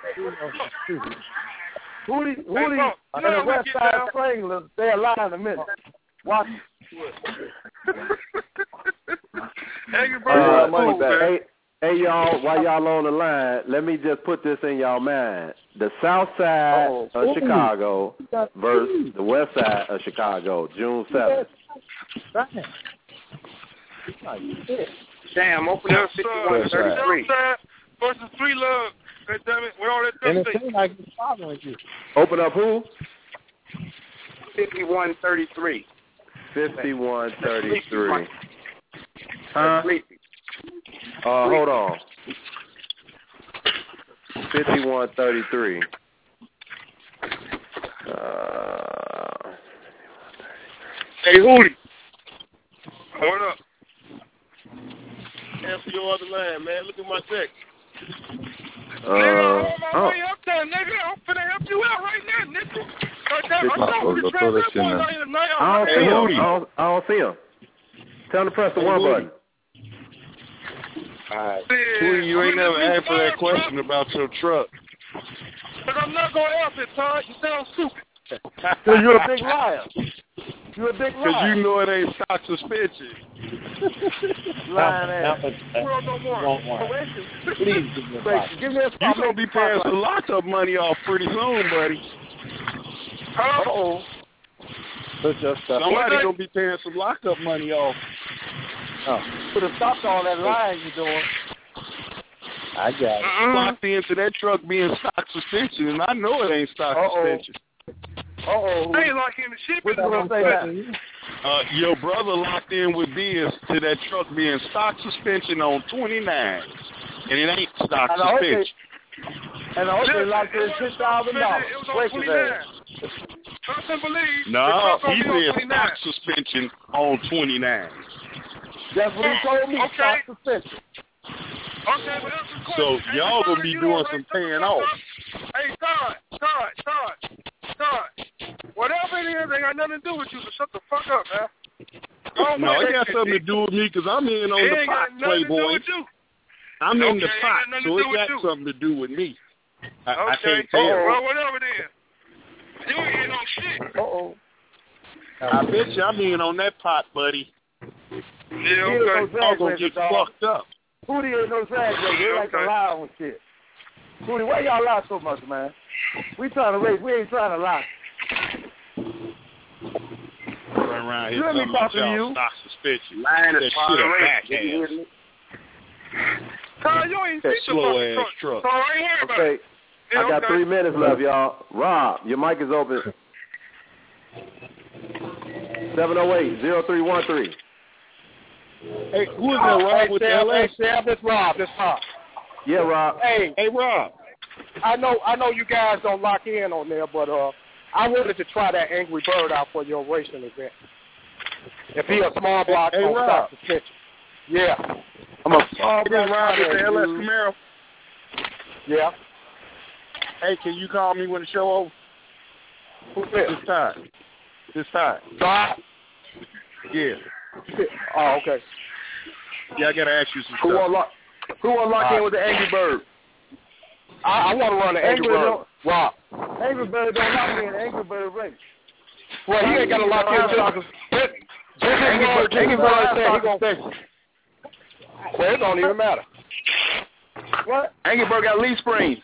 Hootie, Hey, Hootie, Bump, you and know the how we West get Side down? Stranglers, they'll lie in a minute. Watch him. Angry Uh, Bird, money cool, back. man. Hey, Hey, y'all, while y'all on the line, let me just put this in y'all mind. The south side Oh, of ooh. Chicago versus the west side of Chicago, June seventh. Damn, open up fifty-one thirty-three. South side versus Three Love. God damn it, with all that And duct it tape. seems like it's following you. Open up who? fifty-one thirty-three. fifty-one thirty-three. Huh? Sleepy. Uh, hold on. fifty-one thirty-three. Uh, Hey, Hootie. What up? Answer your other line, man. Look at my text. uh, nigga, I'm on my oh. way up there, nigga. I'm finna help you out right now, nigga. Right there, Big I'm Pop, talking to go the throw this trans in boy there. night tonight. I don't Hey, see him. Hootie. I don't, I don't see him. Tell him to press the Hey, one Hootie. button. All right. Yeah, Hootie, you I'm ain't gonna never let you answered that start, question about your truck. But I'm not gonna answer it, Todd. You sound stupid. So you're a big liar. You're a big Because liar. you know it ain't stock suspension. Lying ass. Well, no more. Please give me a box. Give me a You spot. gonna be paying some lockup money off pretty soon, buddy. Uh-oh. Put your stuff. Somebody gonna be paying some lockup money off. Oh, Put a stop to all that lying you're doing. I got it. Uh-uh. Locked into that truck being stock suspension, and I know it ain't stock Uh-oh. suspension. Uh-oh. They ain't like in the shit. What you gonna say that? Uh, your brother locked in with biz to that truck being stock suspension on twenty-nine, and it ain't stock And the O J suspension. and the O J locked in six thousand dollars. It was on Break his twenty-nine. ass. I couldn't believe. No, the truck he gonna be on said twenty-nine. stock suspension on twenty-nine. That's what he told me. Okay. Stock suspension. Okay, but that's the question. So Hey, y'all Todd, gonna be you doing know, some right, paying shut the off. fuck up. Hey, Todd, Todd, Todd, Todd. Whatever it is, they got nothing to do with you, so shut the fuck up, man. Don't No, worry it got about something to shit. do with me because I'm in on It the ain't pot, got nothing to do Playboy. with you. I'm in the Okay, it pot, ain't nothing so to it do with got you. something to do with me. I, I Okay. can't tell. Well, whatever it is. You ain't in on shit. Uh-oh. I bet you I'm in on that pot, buddy. Yeah, He okay. ain't no I'm drag gonna racer, get dog. fucked up. Hootie ain't no drag racer. They like to Okay. lie on shit. Hootie, why y'all lie so much, man? We trying to race. We ain't trying to lie. Run around here Let me talking about talk to y'all you. stock suspension. Lying That is shit part of a the race. backass. Todd, you ain't That see the slow fucking ass truck. truck. So I ain't hear about Okay. it. I Yeah, got okay. three minutes left, y'all. Rob, your mic is open. seven oh eight, oh three one three. Hey, who is that, Rob, with the Sam, L A? hey, Sam, this Rob, this Rob. Yeah, Rob. Hey, Hey, Rob. I know, I know you guys don't lock in on there, but uh, I wanted to try that Angry Bird out for your racing event. If he a small block Hey, on Rob. stock suspension. Yeah. I'm a small block Rob with the L S Camaro. Yeah. Hey, can you call me when the show over? Who's this? This time. This time. Todd? Yeah. Oh, okay. Yeah, I gotta ask you some Who stuff. want lock? Who want lock in with the Angry Bird? I, I want to run the Angry, Angry Bird. don't- Rob. Angry Bird don't lock in. Angry Bird race. Well, he ain't got to lock in until just, just Angry Bird, Angry Bird said he gonna. Well, it don't even matter. What? Angry Bird got leaf springs.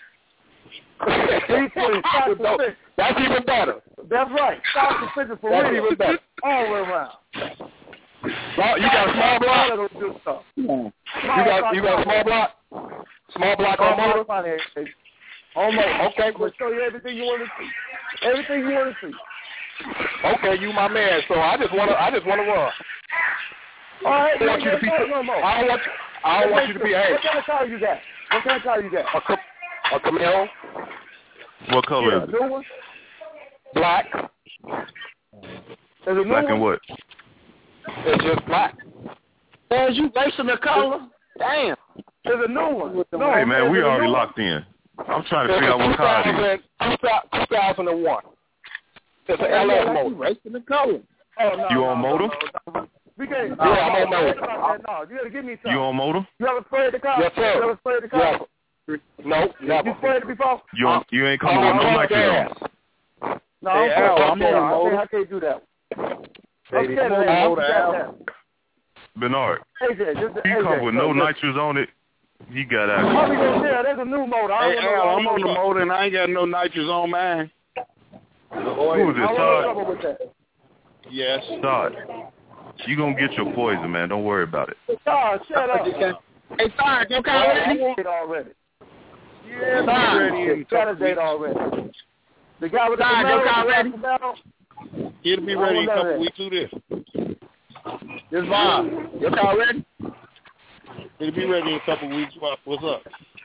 That's even better. That's right. Stock suspension for That's real. even better. All the way around. Well, you got a small All block. of those good stuff. You got you got a small block. Small block on motor. On motor. Okay. I'm gonna show you everything you want to see. Everything you want to see. Okay, you my man. So I just wanna I just wanna run. All right, I don't want you to be. no more. I don't want you. I don't want you to be. Hey, What kind of car you got? What kind of car you got? a, Cam- a Camaro, What color Yeah, is it? new one. black. Is it new Black one? and what? It's just black. Man, you racing the color? Damn. There's a new one. No, Hey, man, we there's a already new locked in. I'm trying to figure out what car it is. two thousand one. It's an one. L S Yeah, motor. you racing the color. Oh, no, You no, on no, motor? No, no. We can't. Yeah, I'm on no, motor. no, no, you gotta give me something. You on motor? You ever sprayed the car? Yes, sir. You ever sprayed the car? Yes. Nope, never. You sprayed it before? You on, you ain't coming with no I'm on nitrous on. gas. No, Hey, I'm, Al, I'm, I'm on I motor. can't, I can't do that. Hey, I'm scared of I'm that. on I'm motor, scared of Al. that. Bernard, A J, just you A J, come with no look, look. nitrous on it, He got Oh, out. we gonna- yeah, there's a new motor. I Hey, don't know Al, what I'm on the about. motor and I ain't got no nitrous on mine. Who is I it, want no Todd? trouble with that. Yes. Todd. You gonna get your poison, man. Don't worry about it. Todd, shut up. Hey, Todd, you okay I already? want it already. Yeah, Todd. be ready in a couple Saturday weeks. already. The guy with the Todd, you medal, okay already? It'll be I ready in a don't know couple that. weeks. Who this? This Bob. You okay already? It'll be ready in a couple weeks. What- What's up?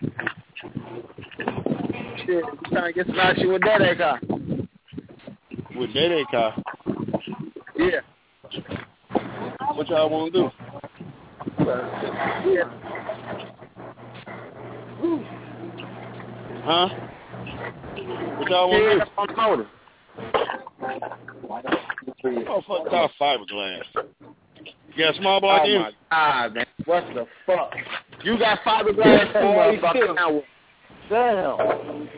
Shit, you trying to get some action with that A car? With that car. Yeah. What y'all want to do? Yeah. Huh? What y'all want to do? On the motor. Oh, fuck car fiberglass. You got a small block Oh in? my God, man. What the fuck? You got fiberglass too, motherfucker. Now, Damn.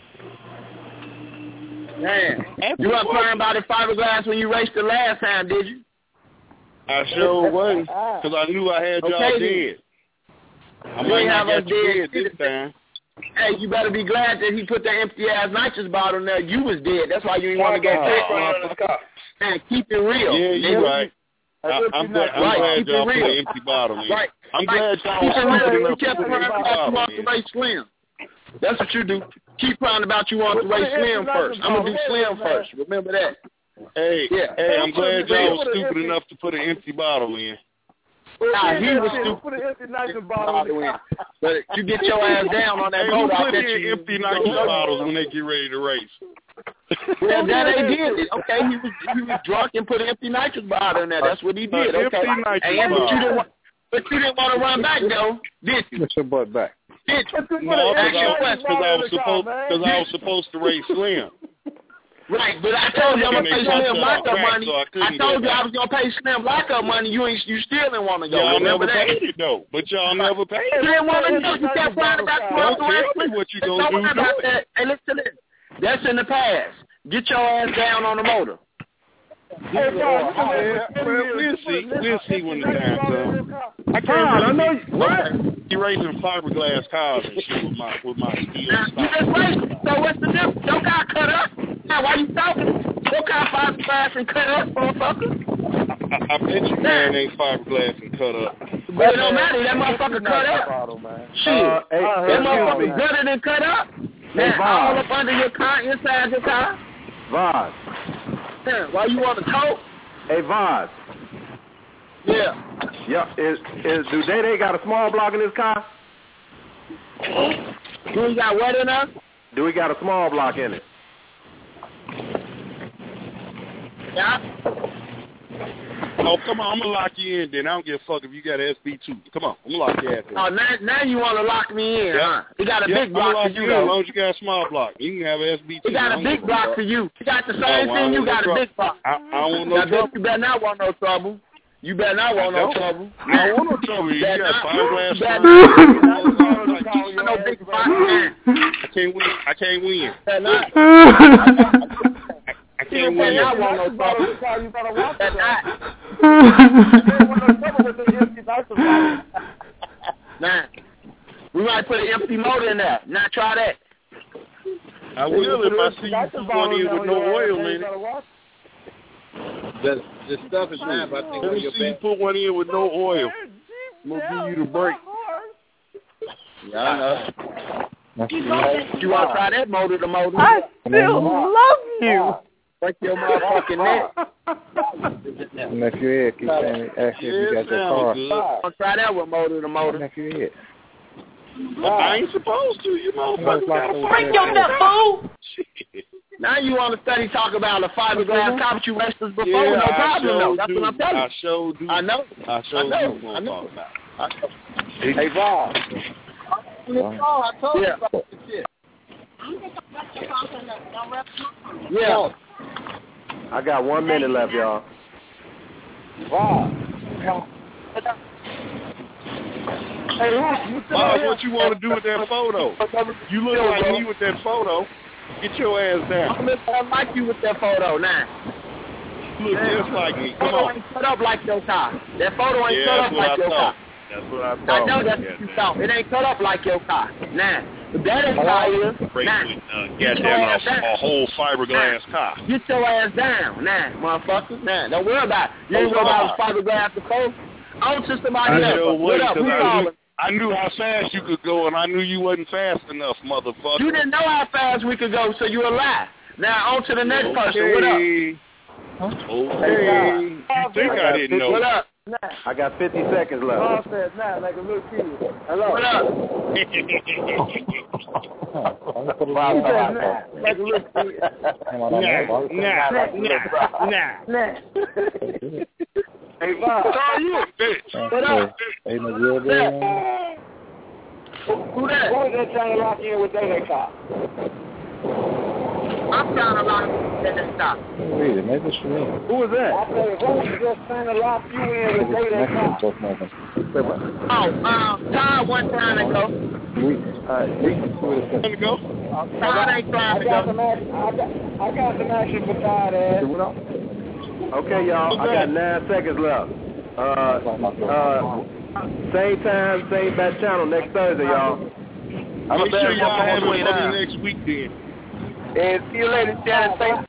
man, you weren't crying about the fiberglass when you raced the last time, did you? I sure wasn't, because I knew I had y'all Okay, dead. I You might ain't not have us get you dead. dead this time. Hey, you better be glad that he put that empty ass nitrous bottle in there. You was dead. That's why you didn't want to go check. Man, keep it real. Yeah, you're nigga. right. I, I'm glad, I'm Right, glad keep it y'all put real. an empty bottle in. Right. I'm Right. glad y'all Keep it was stupid real. enough You to kept put an crying empty about you bottle want to in. race Slim. That's what you do. Keep crying about you want to Put race the empty Slim nitrous first. I'm going to do bottle. Slim Man. first. Remember that. Hey, Yeah. hey, I'm Put glad it- y'all was put it stupid empty- enough to put an empty bottle in. Nah, he was Put stupid. an empty nitrous bottle in the car. But you get your ass down on that Hey, who boat, I put bet in you. empty nitrous bottles when they get ready to race? Well, that they did it. Okay, he was he was drunk and put an empty nitrous bottle in there. That's what he did. An Okay, empty nitrous and but you bottle. didn't want, but you didn't want to run back though, did you? Put your butt back. Did you? No, because Ask your I, question. cause I was supposed because I was supposed to race Slim. Right, but I told you I'm And gonna they pay fucked Slim up lockup crack, money. so I I couldn't told go you back. I was gonna pay Slim lockup money. You ain't you still didn't want to go. Y'all Remember never that? paid it though, but y'all never paid You it. didn't want to do. You kept crying about you Don't want to tell race. me what you Don't gonna do. worry Do about it. that. Hey, listen to this. That's in the past. Get your ass down on the motor. Hey, Todd, Oh, yeah, well, we'll see. We'll see when the time comes. I can't Todd, really I know be, you- what? be racing fiberglass cars and shit with my with my steel Now, you just raced. So what's the difference? Your car cut up. Now, why you talking? Your car fiberglass and cut up, motherfucker. I, I bet you man ain't fiberglass and cut up. But it don't matter. That motherfucker cut up. Bottle, man. Shit. Uh, hey, that excuse motherfucker me. gutted and cut up. Hey, Now, all Vaughn. up under your car, inside your car. Vaz. Yeah, why you want to tow? Hey, Vaz. Yeah. Yeah, is, is, do they, they got a small block in his car? Do we got what in us? Do we got a small block in it? Yeah. Oh, come on, I'm gonna lock you in then. I don't give a fuck if you got an S B two. Come on, I'm gonna lock you out there. Oh, now, now you want to lock me in, Yeah. huh? You got a Yeah, big block I'm for gonna lock you, you in as long though. as you got a small block. You can have an S B two. You got I a don't big give block fuck. for you. You got the Oh, same well, I thing. You don't got a want big block. I, I don't want no Now, bitch, trouble. you better not want no trouble. You better not want I no don't. trouble. I don't want no trouble. You better got not- fiberglass you better front. not- you better not no big block, man. I can't win. I can't win. Better not. I You can't better win. not want no trouble. You better watch Better not. it. Nah. We might put an empty motor in there. Now try that. I will if I see you put one in with no oil in it. The, the stuff is nice, but I think Let when me you're see you back, put one in with no oil. I'm gonna give you the break. Yeah, I know. You want to try that motor to motor? I still love you. Break your motherfucking neck. nephew Ed keeps saying, ask you if you got your car. Good. Want to try that with motor to motor? Nephew Ed. I ain't supposed to. You motherfucker gotta Break your neck, fool. Now you want to study talk about the fiberglass carpet you raced us before? Yeah, no I problem, sure though. That's do. what I'm telling you. I sure do. I know. I sure I know. do. I know. Talk about. I know. Hey, Bob. I told Yeah. you about this shit. Yeah. I got one minute left, y'all. Bob. Hey, you still Bob, here? what you want to do with that photo? You look like me with that photo. Get your ass down. I like you with that photo now. You look just like me. Come Photo on. ain't set up like your car. That photo ain't Yeah, set that's up what like I your car. thought. That's what I thought. I know that's what you thought. It ain't cut up like your car. Nah. But that ain't how it is. Nah. Uh, goddamn, a, a whole fiberglass nah. car. Get your ass down. Nah, motherfucker. Nah, don't worry about it. You ain't worry about fiberglass before. On to somebody else. Know what up? Who I, knew, I knew how fast you could go, and I knew you wasn't fast enough, motherfucker. You didn't know how fast we could go, so you a lie. Now, on to the next okay. person. What up? Okay. You think I, I didn't know. What up? I got fifty seconds left. Paul says now like a little kid. Hello. What up? Like a little kid. Nah, nah, nah, nah. Hey, Bob. Call you a bitch. What up? Ain't no real man. Who that? Who is that trying to lock in with that car? I'm trying to lock in that stop. Wait, maybe it's for me. Who is that? I said, who is just trying to lock you in with that car? Oh, um, Todd one time ago. Alright, we trying to go? Todd ain't trying to go. I got, I got some action for Todd, ass. Okay, y'all. I got nine seconds left. Uh, uh, same time, same bat channel next Thursday, y'all. I'm sure y'all have it for the next weekend. And see you later, Shannon. Thanks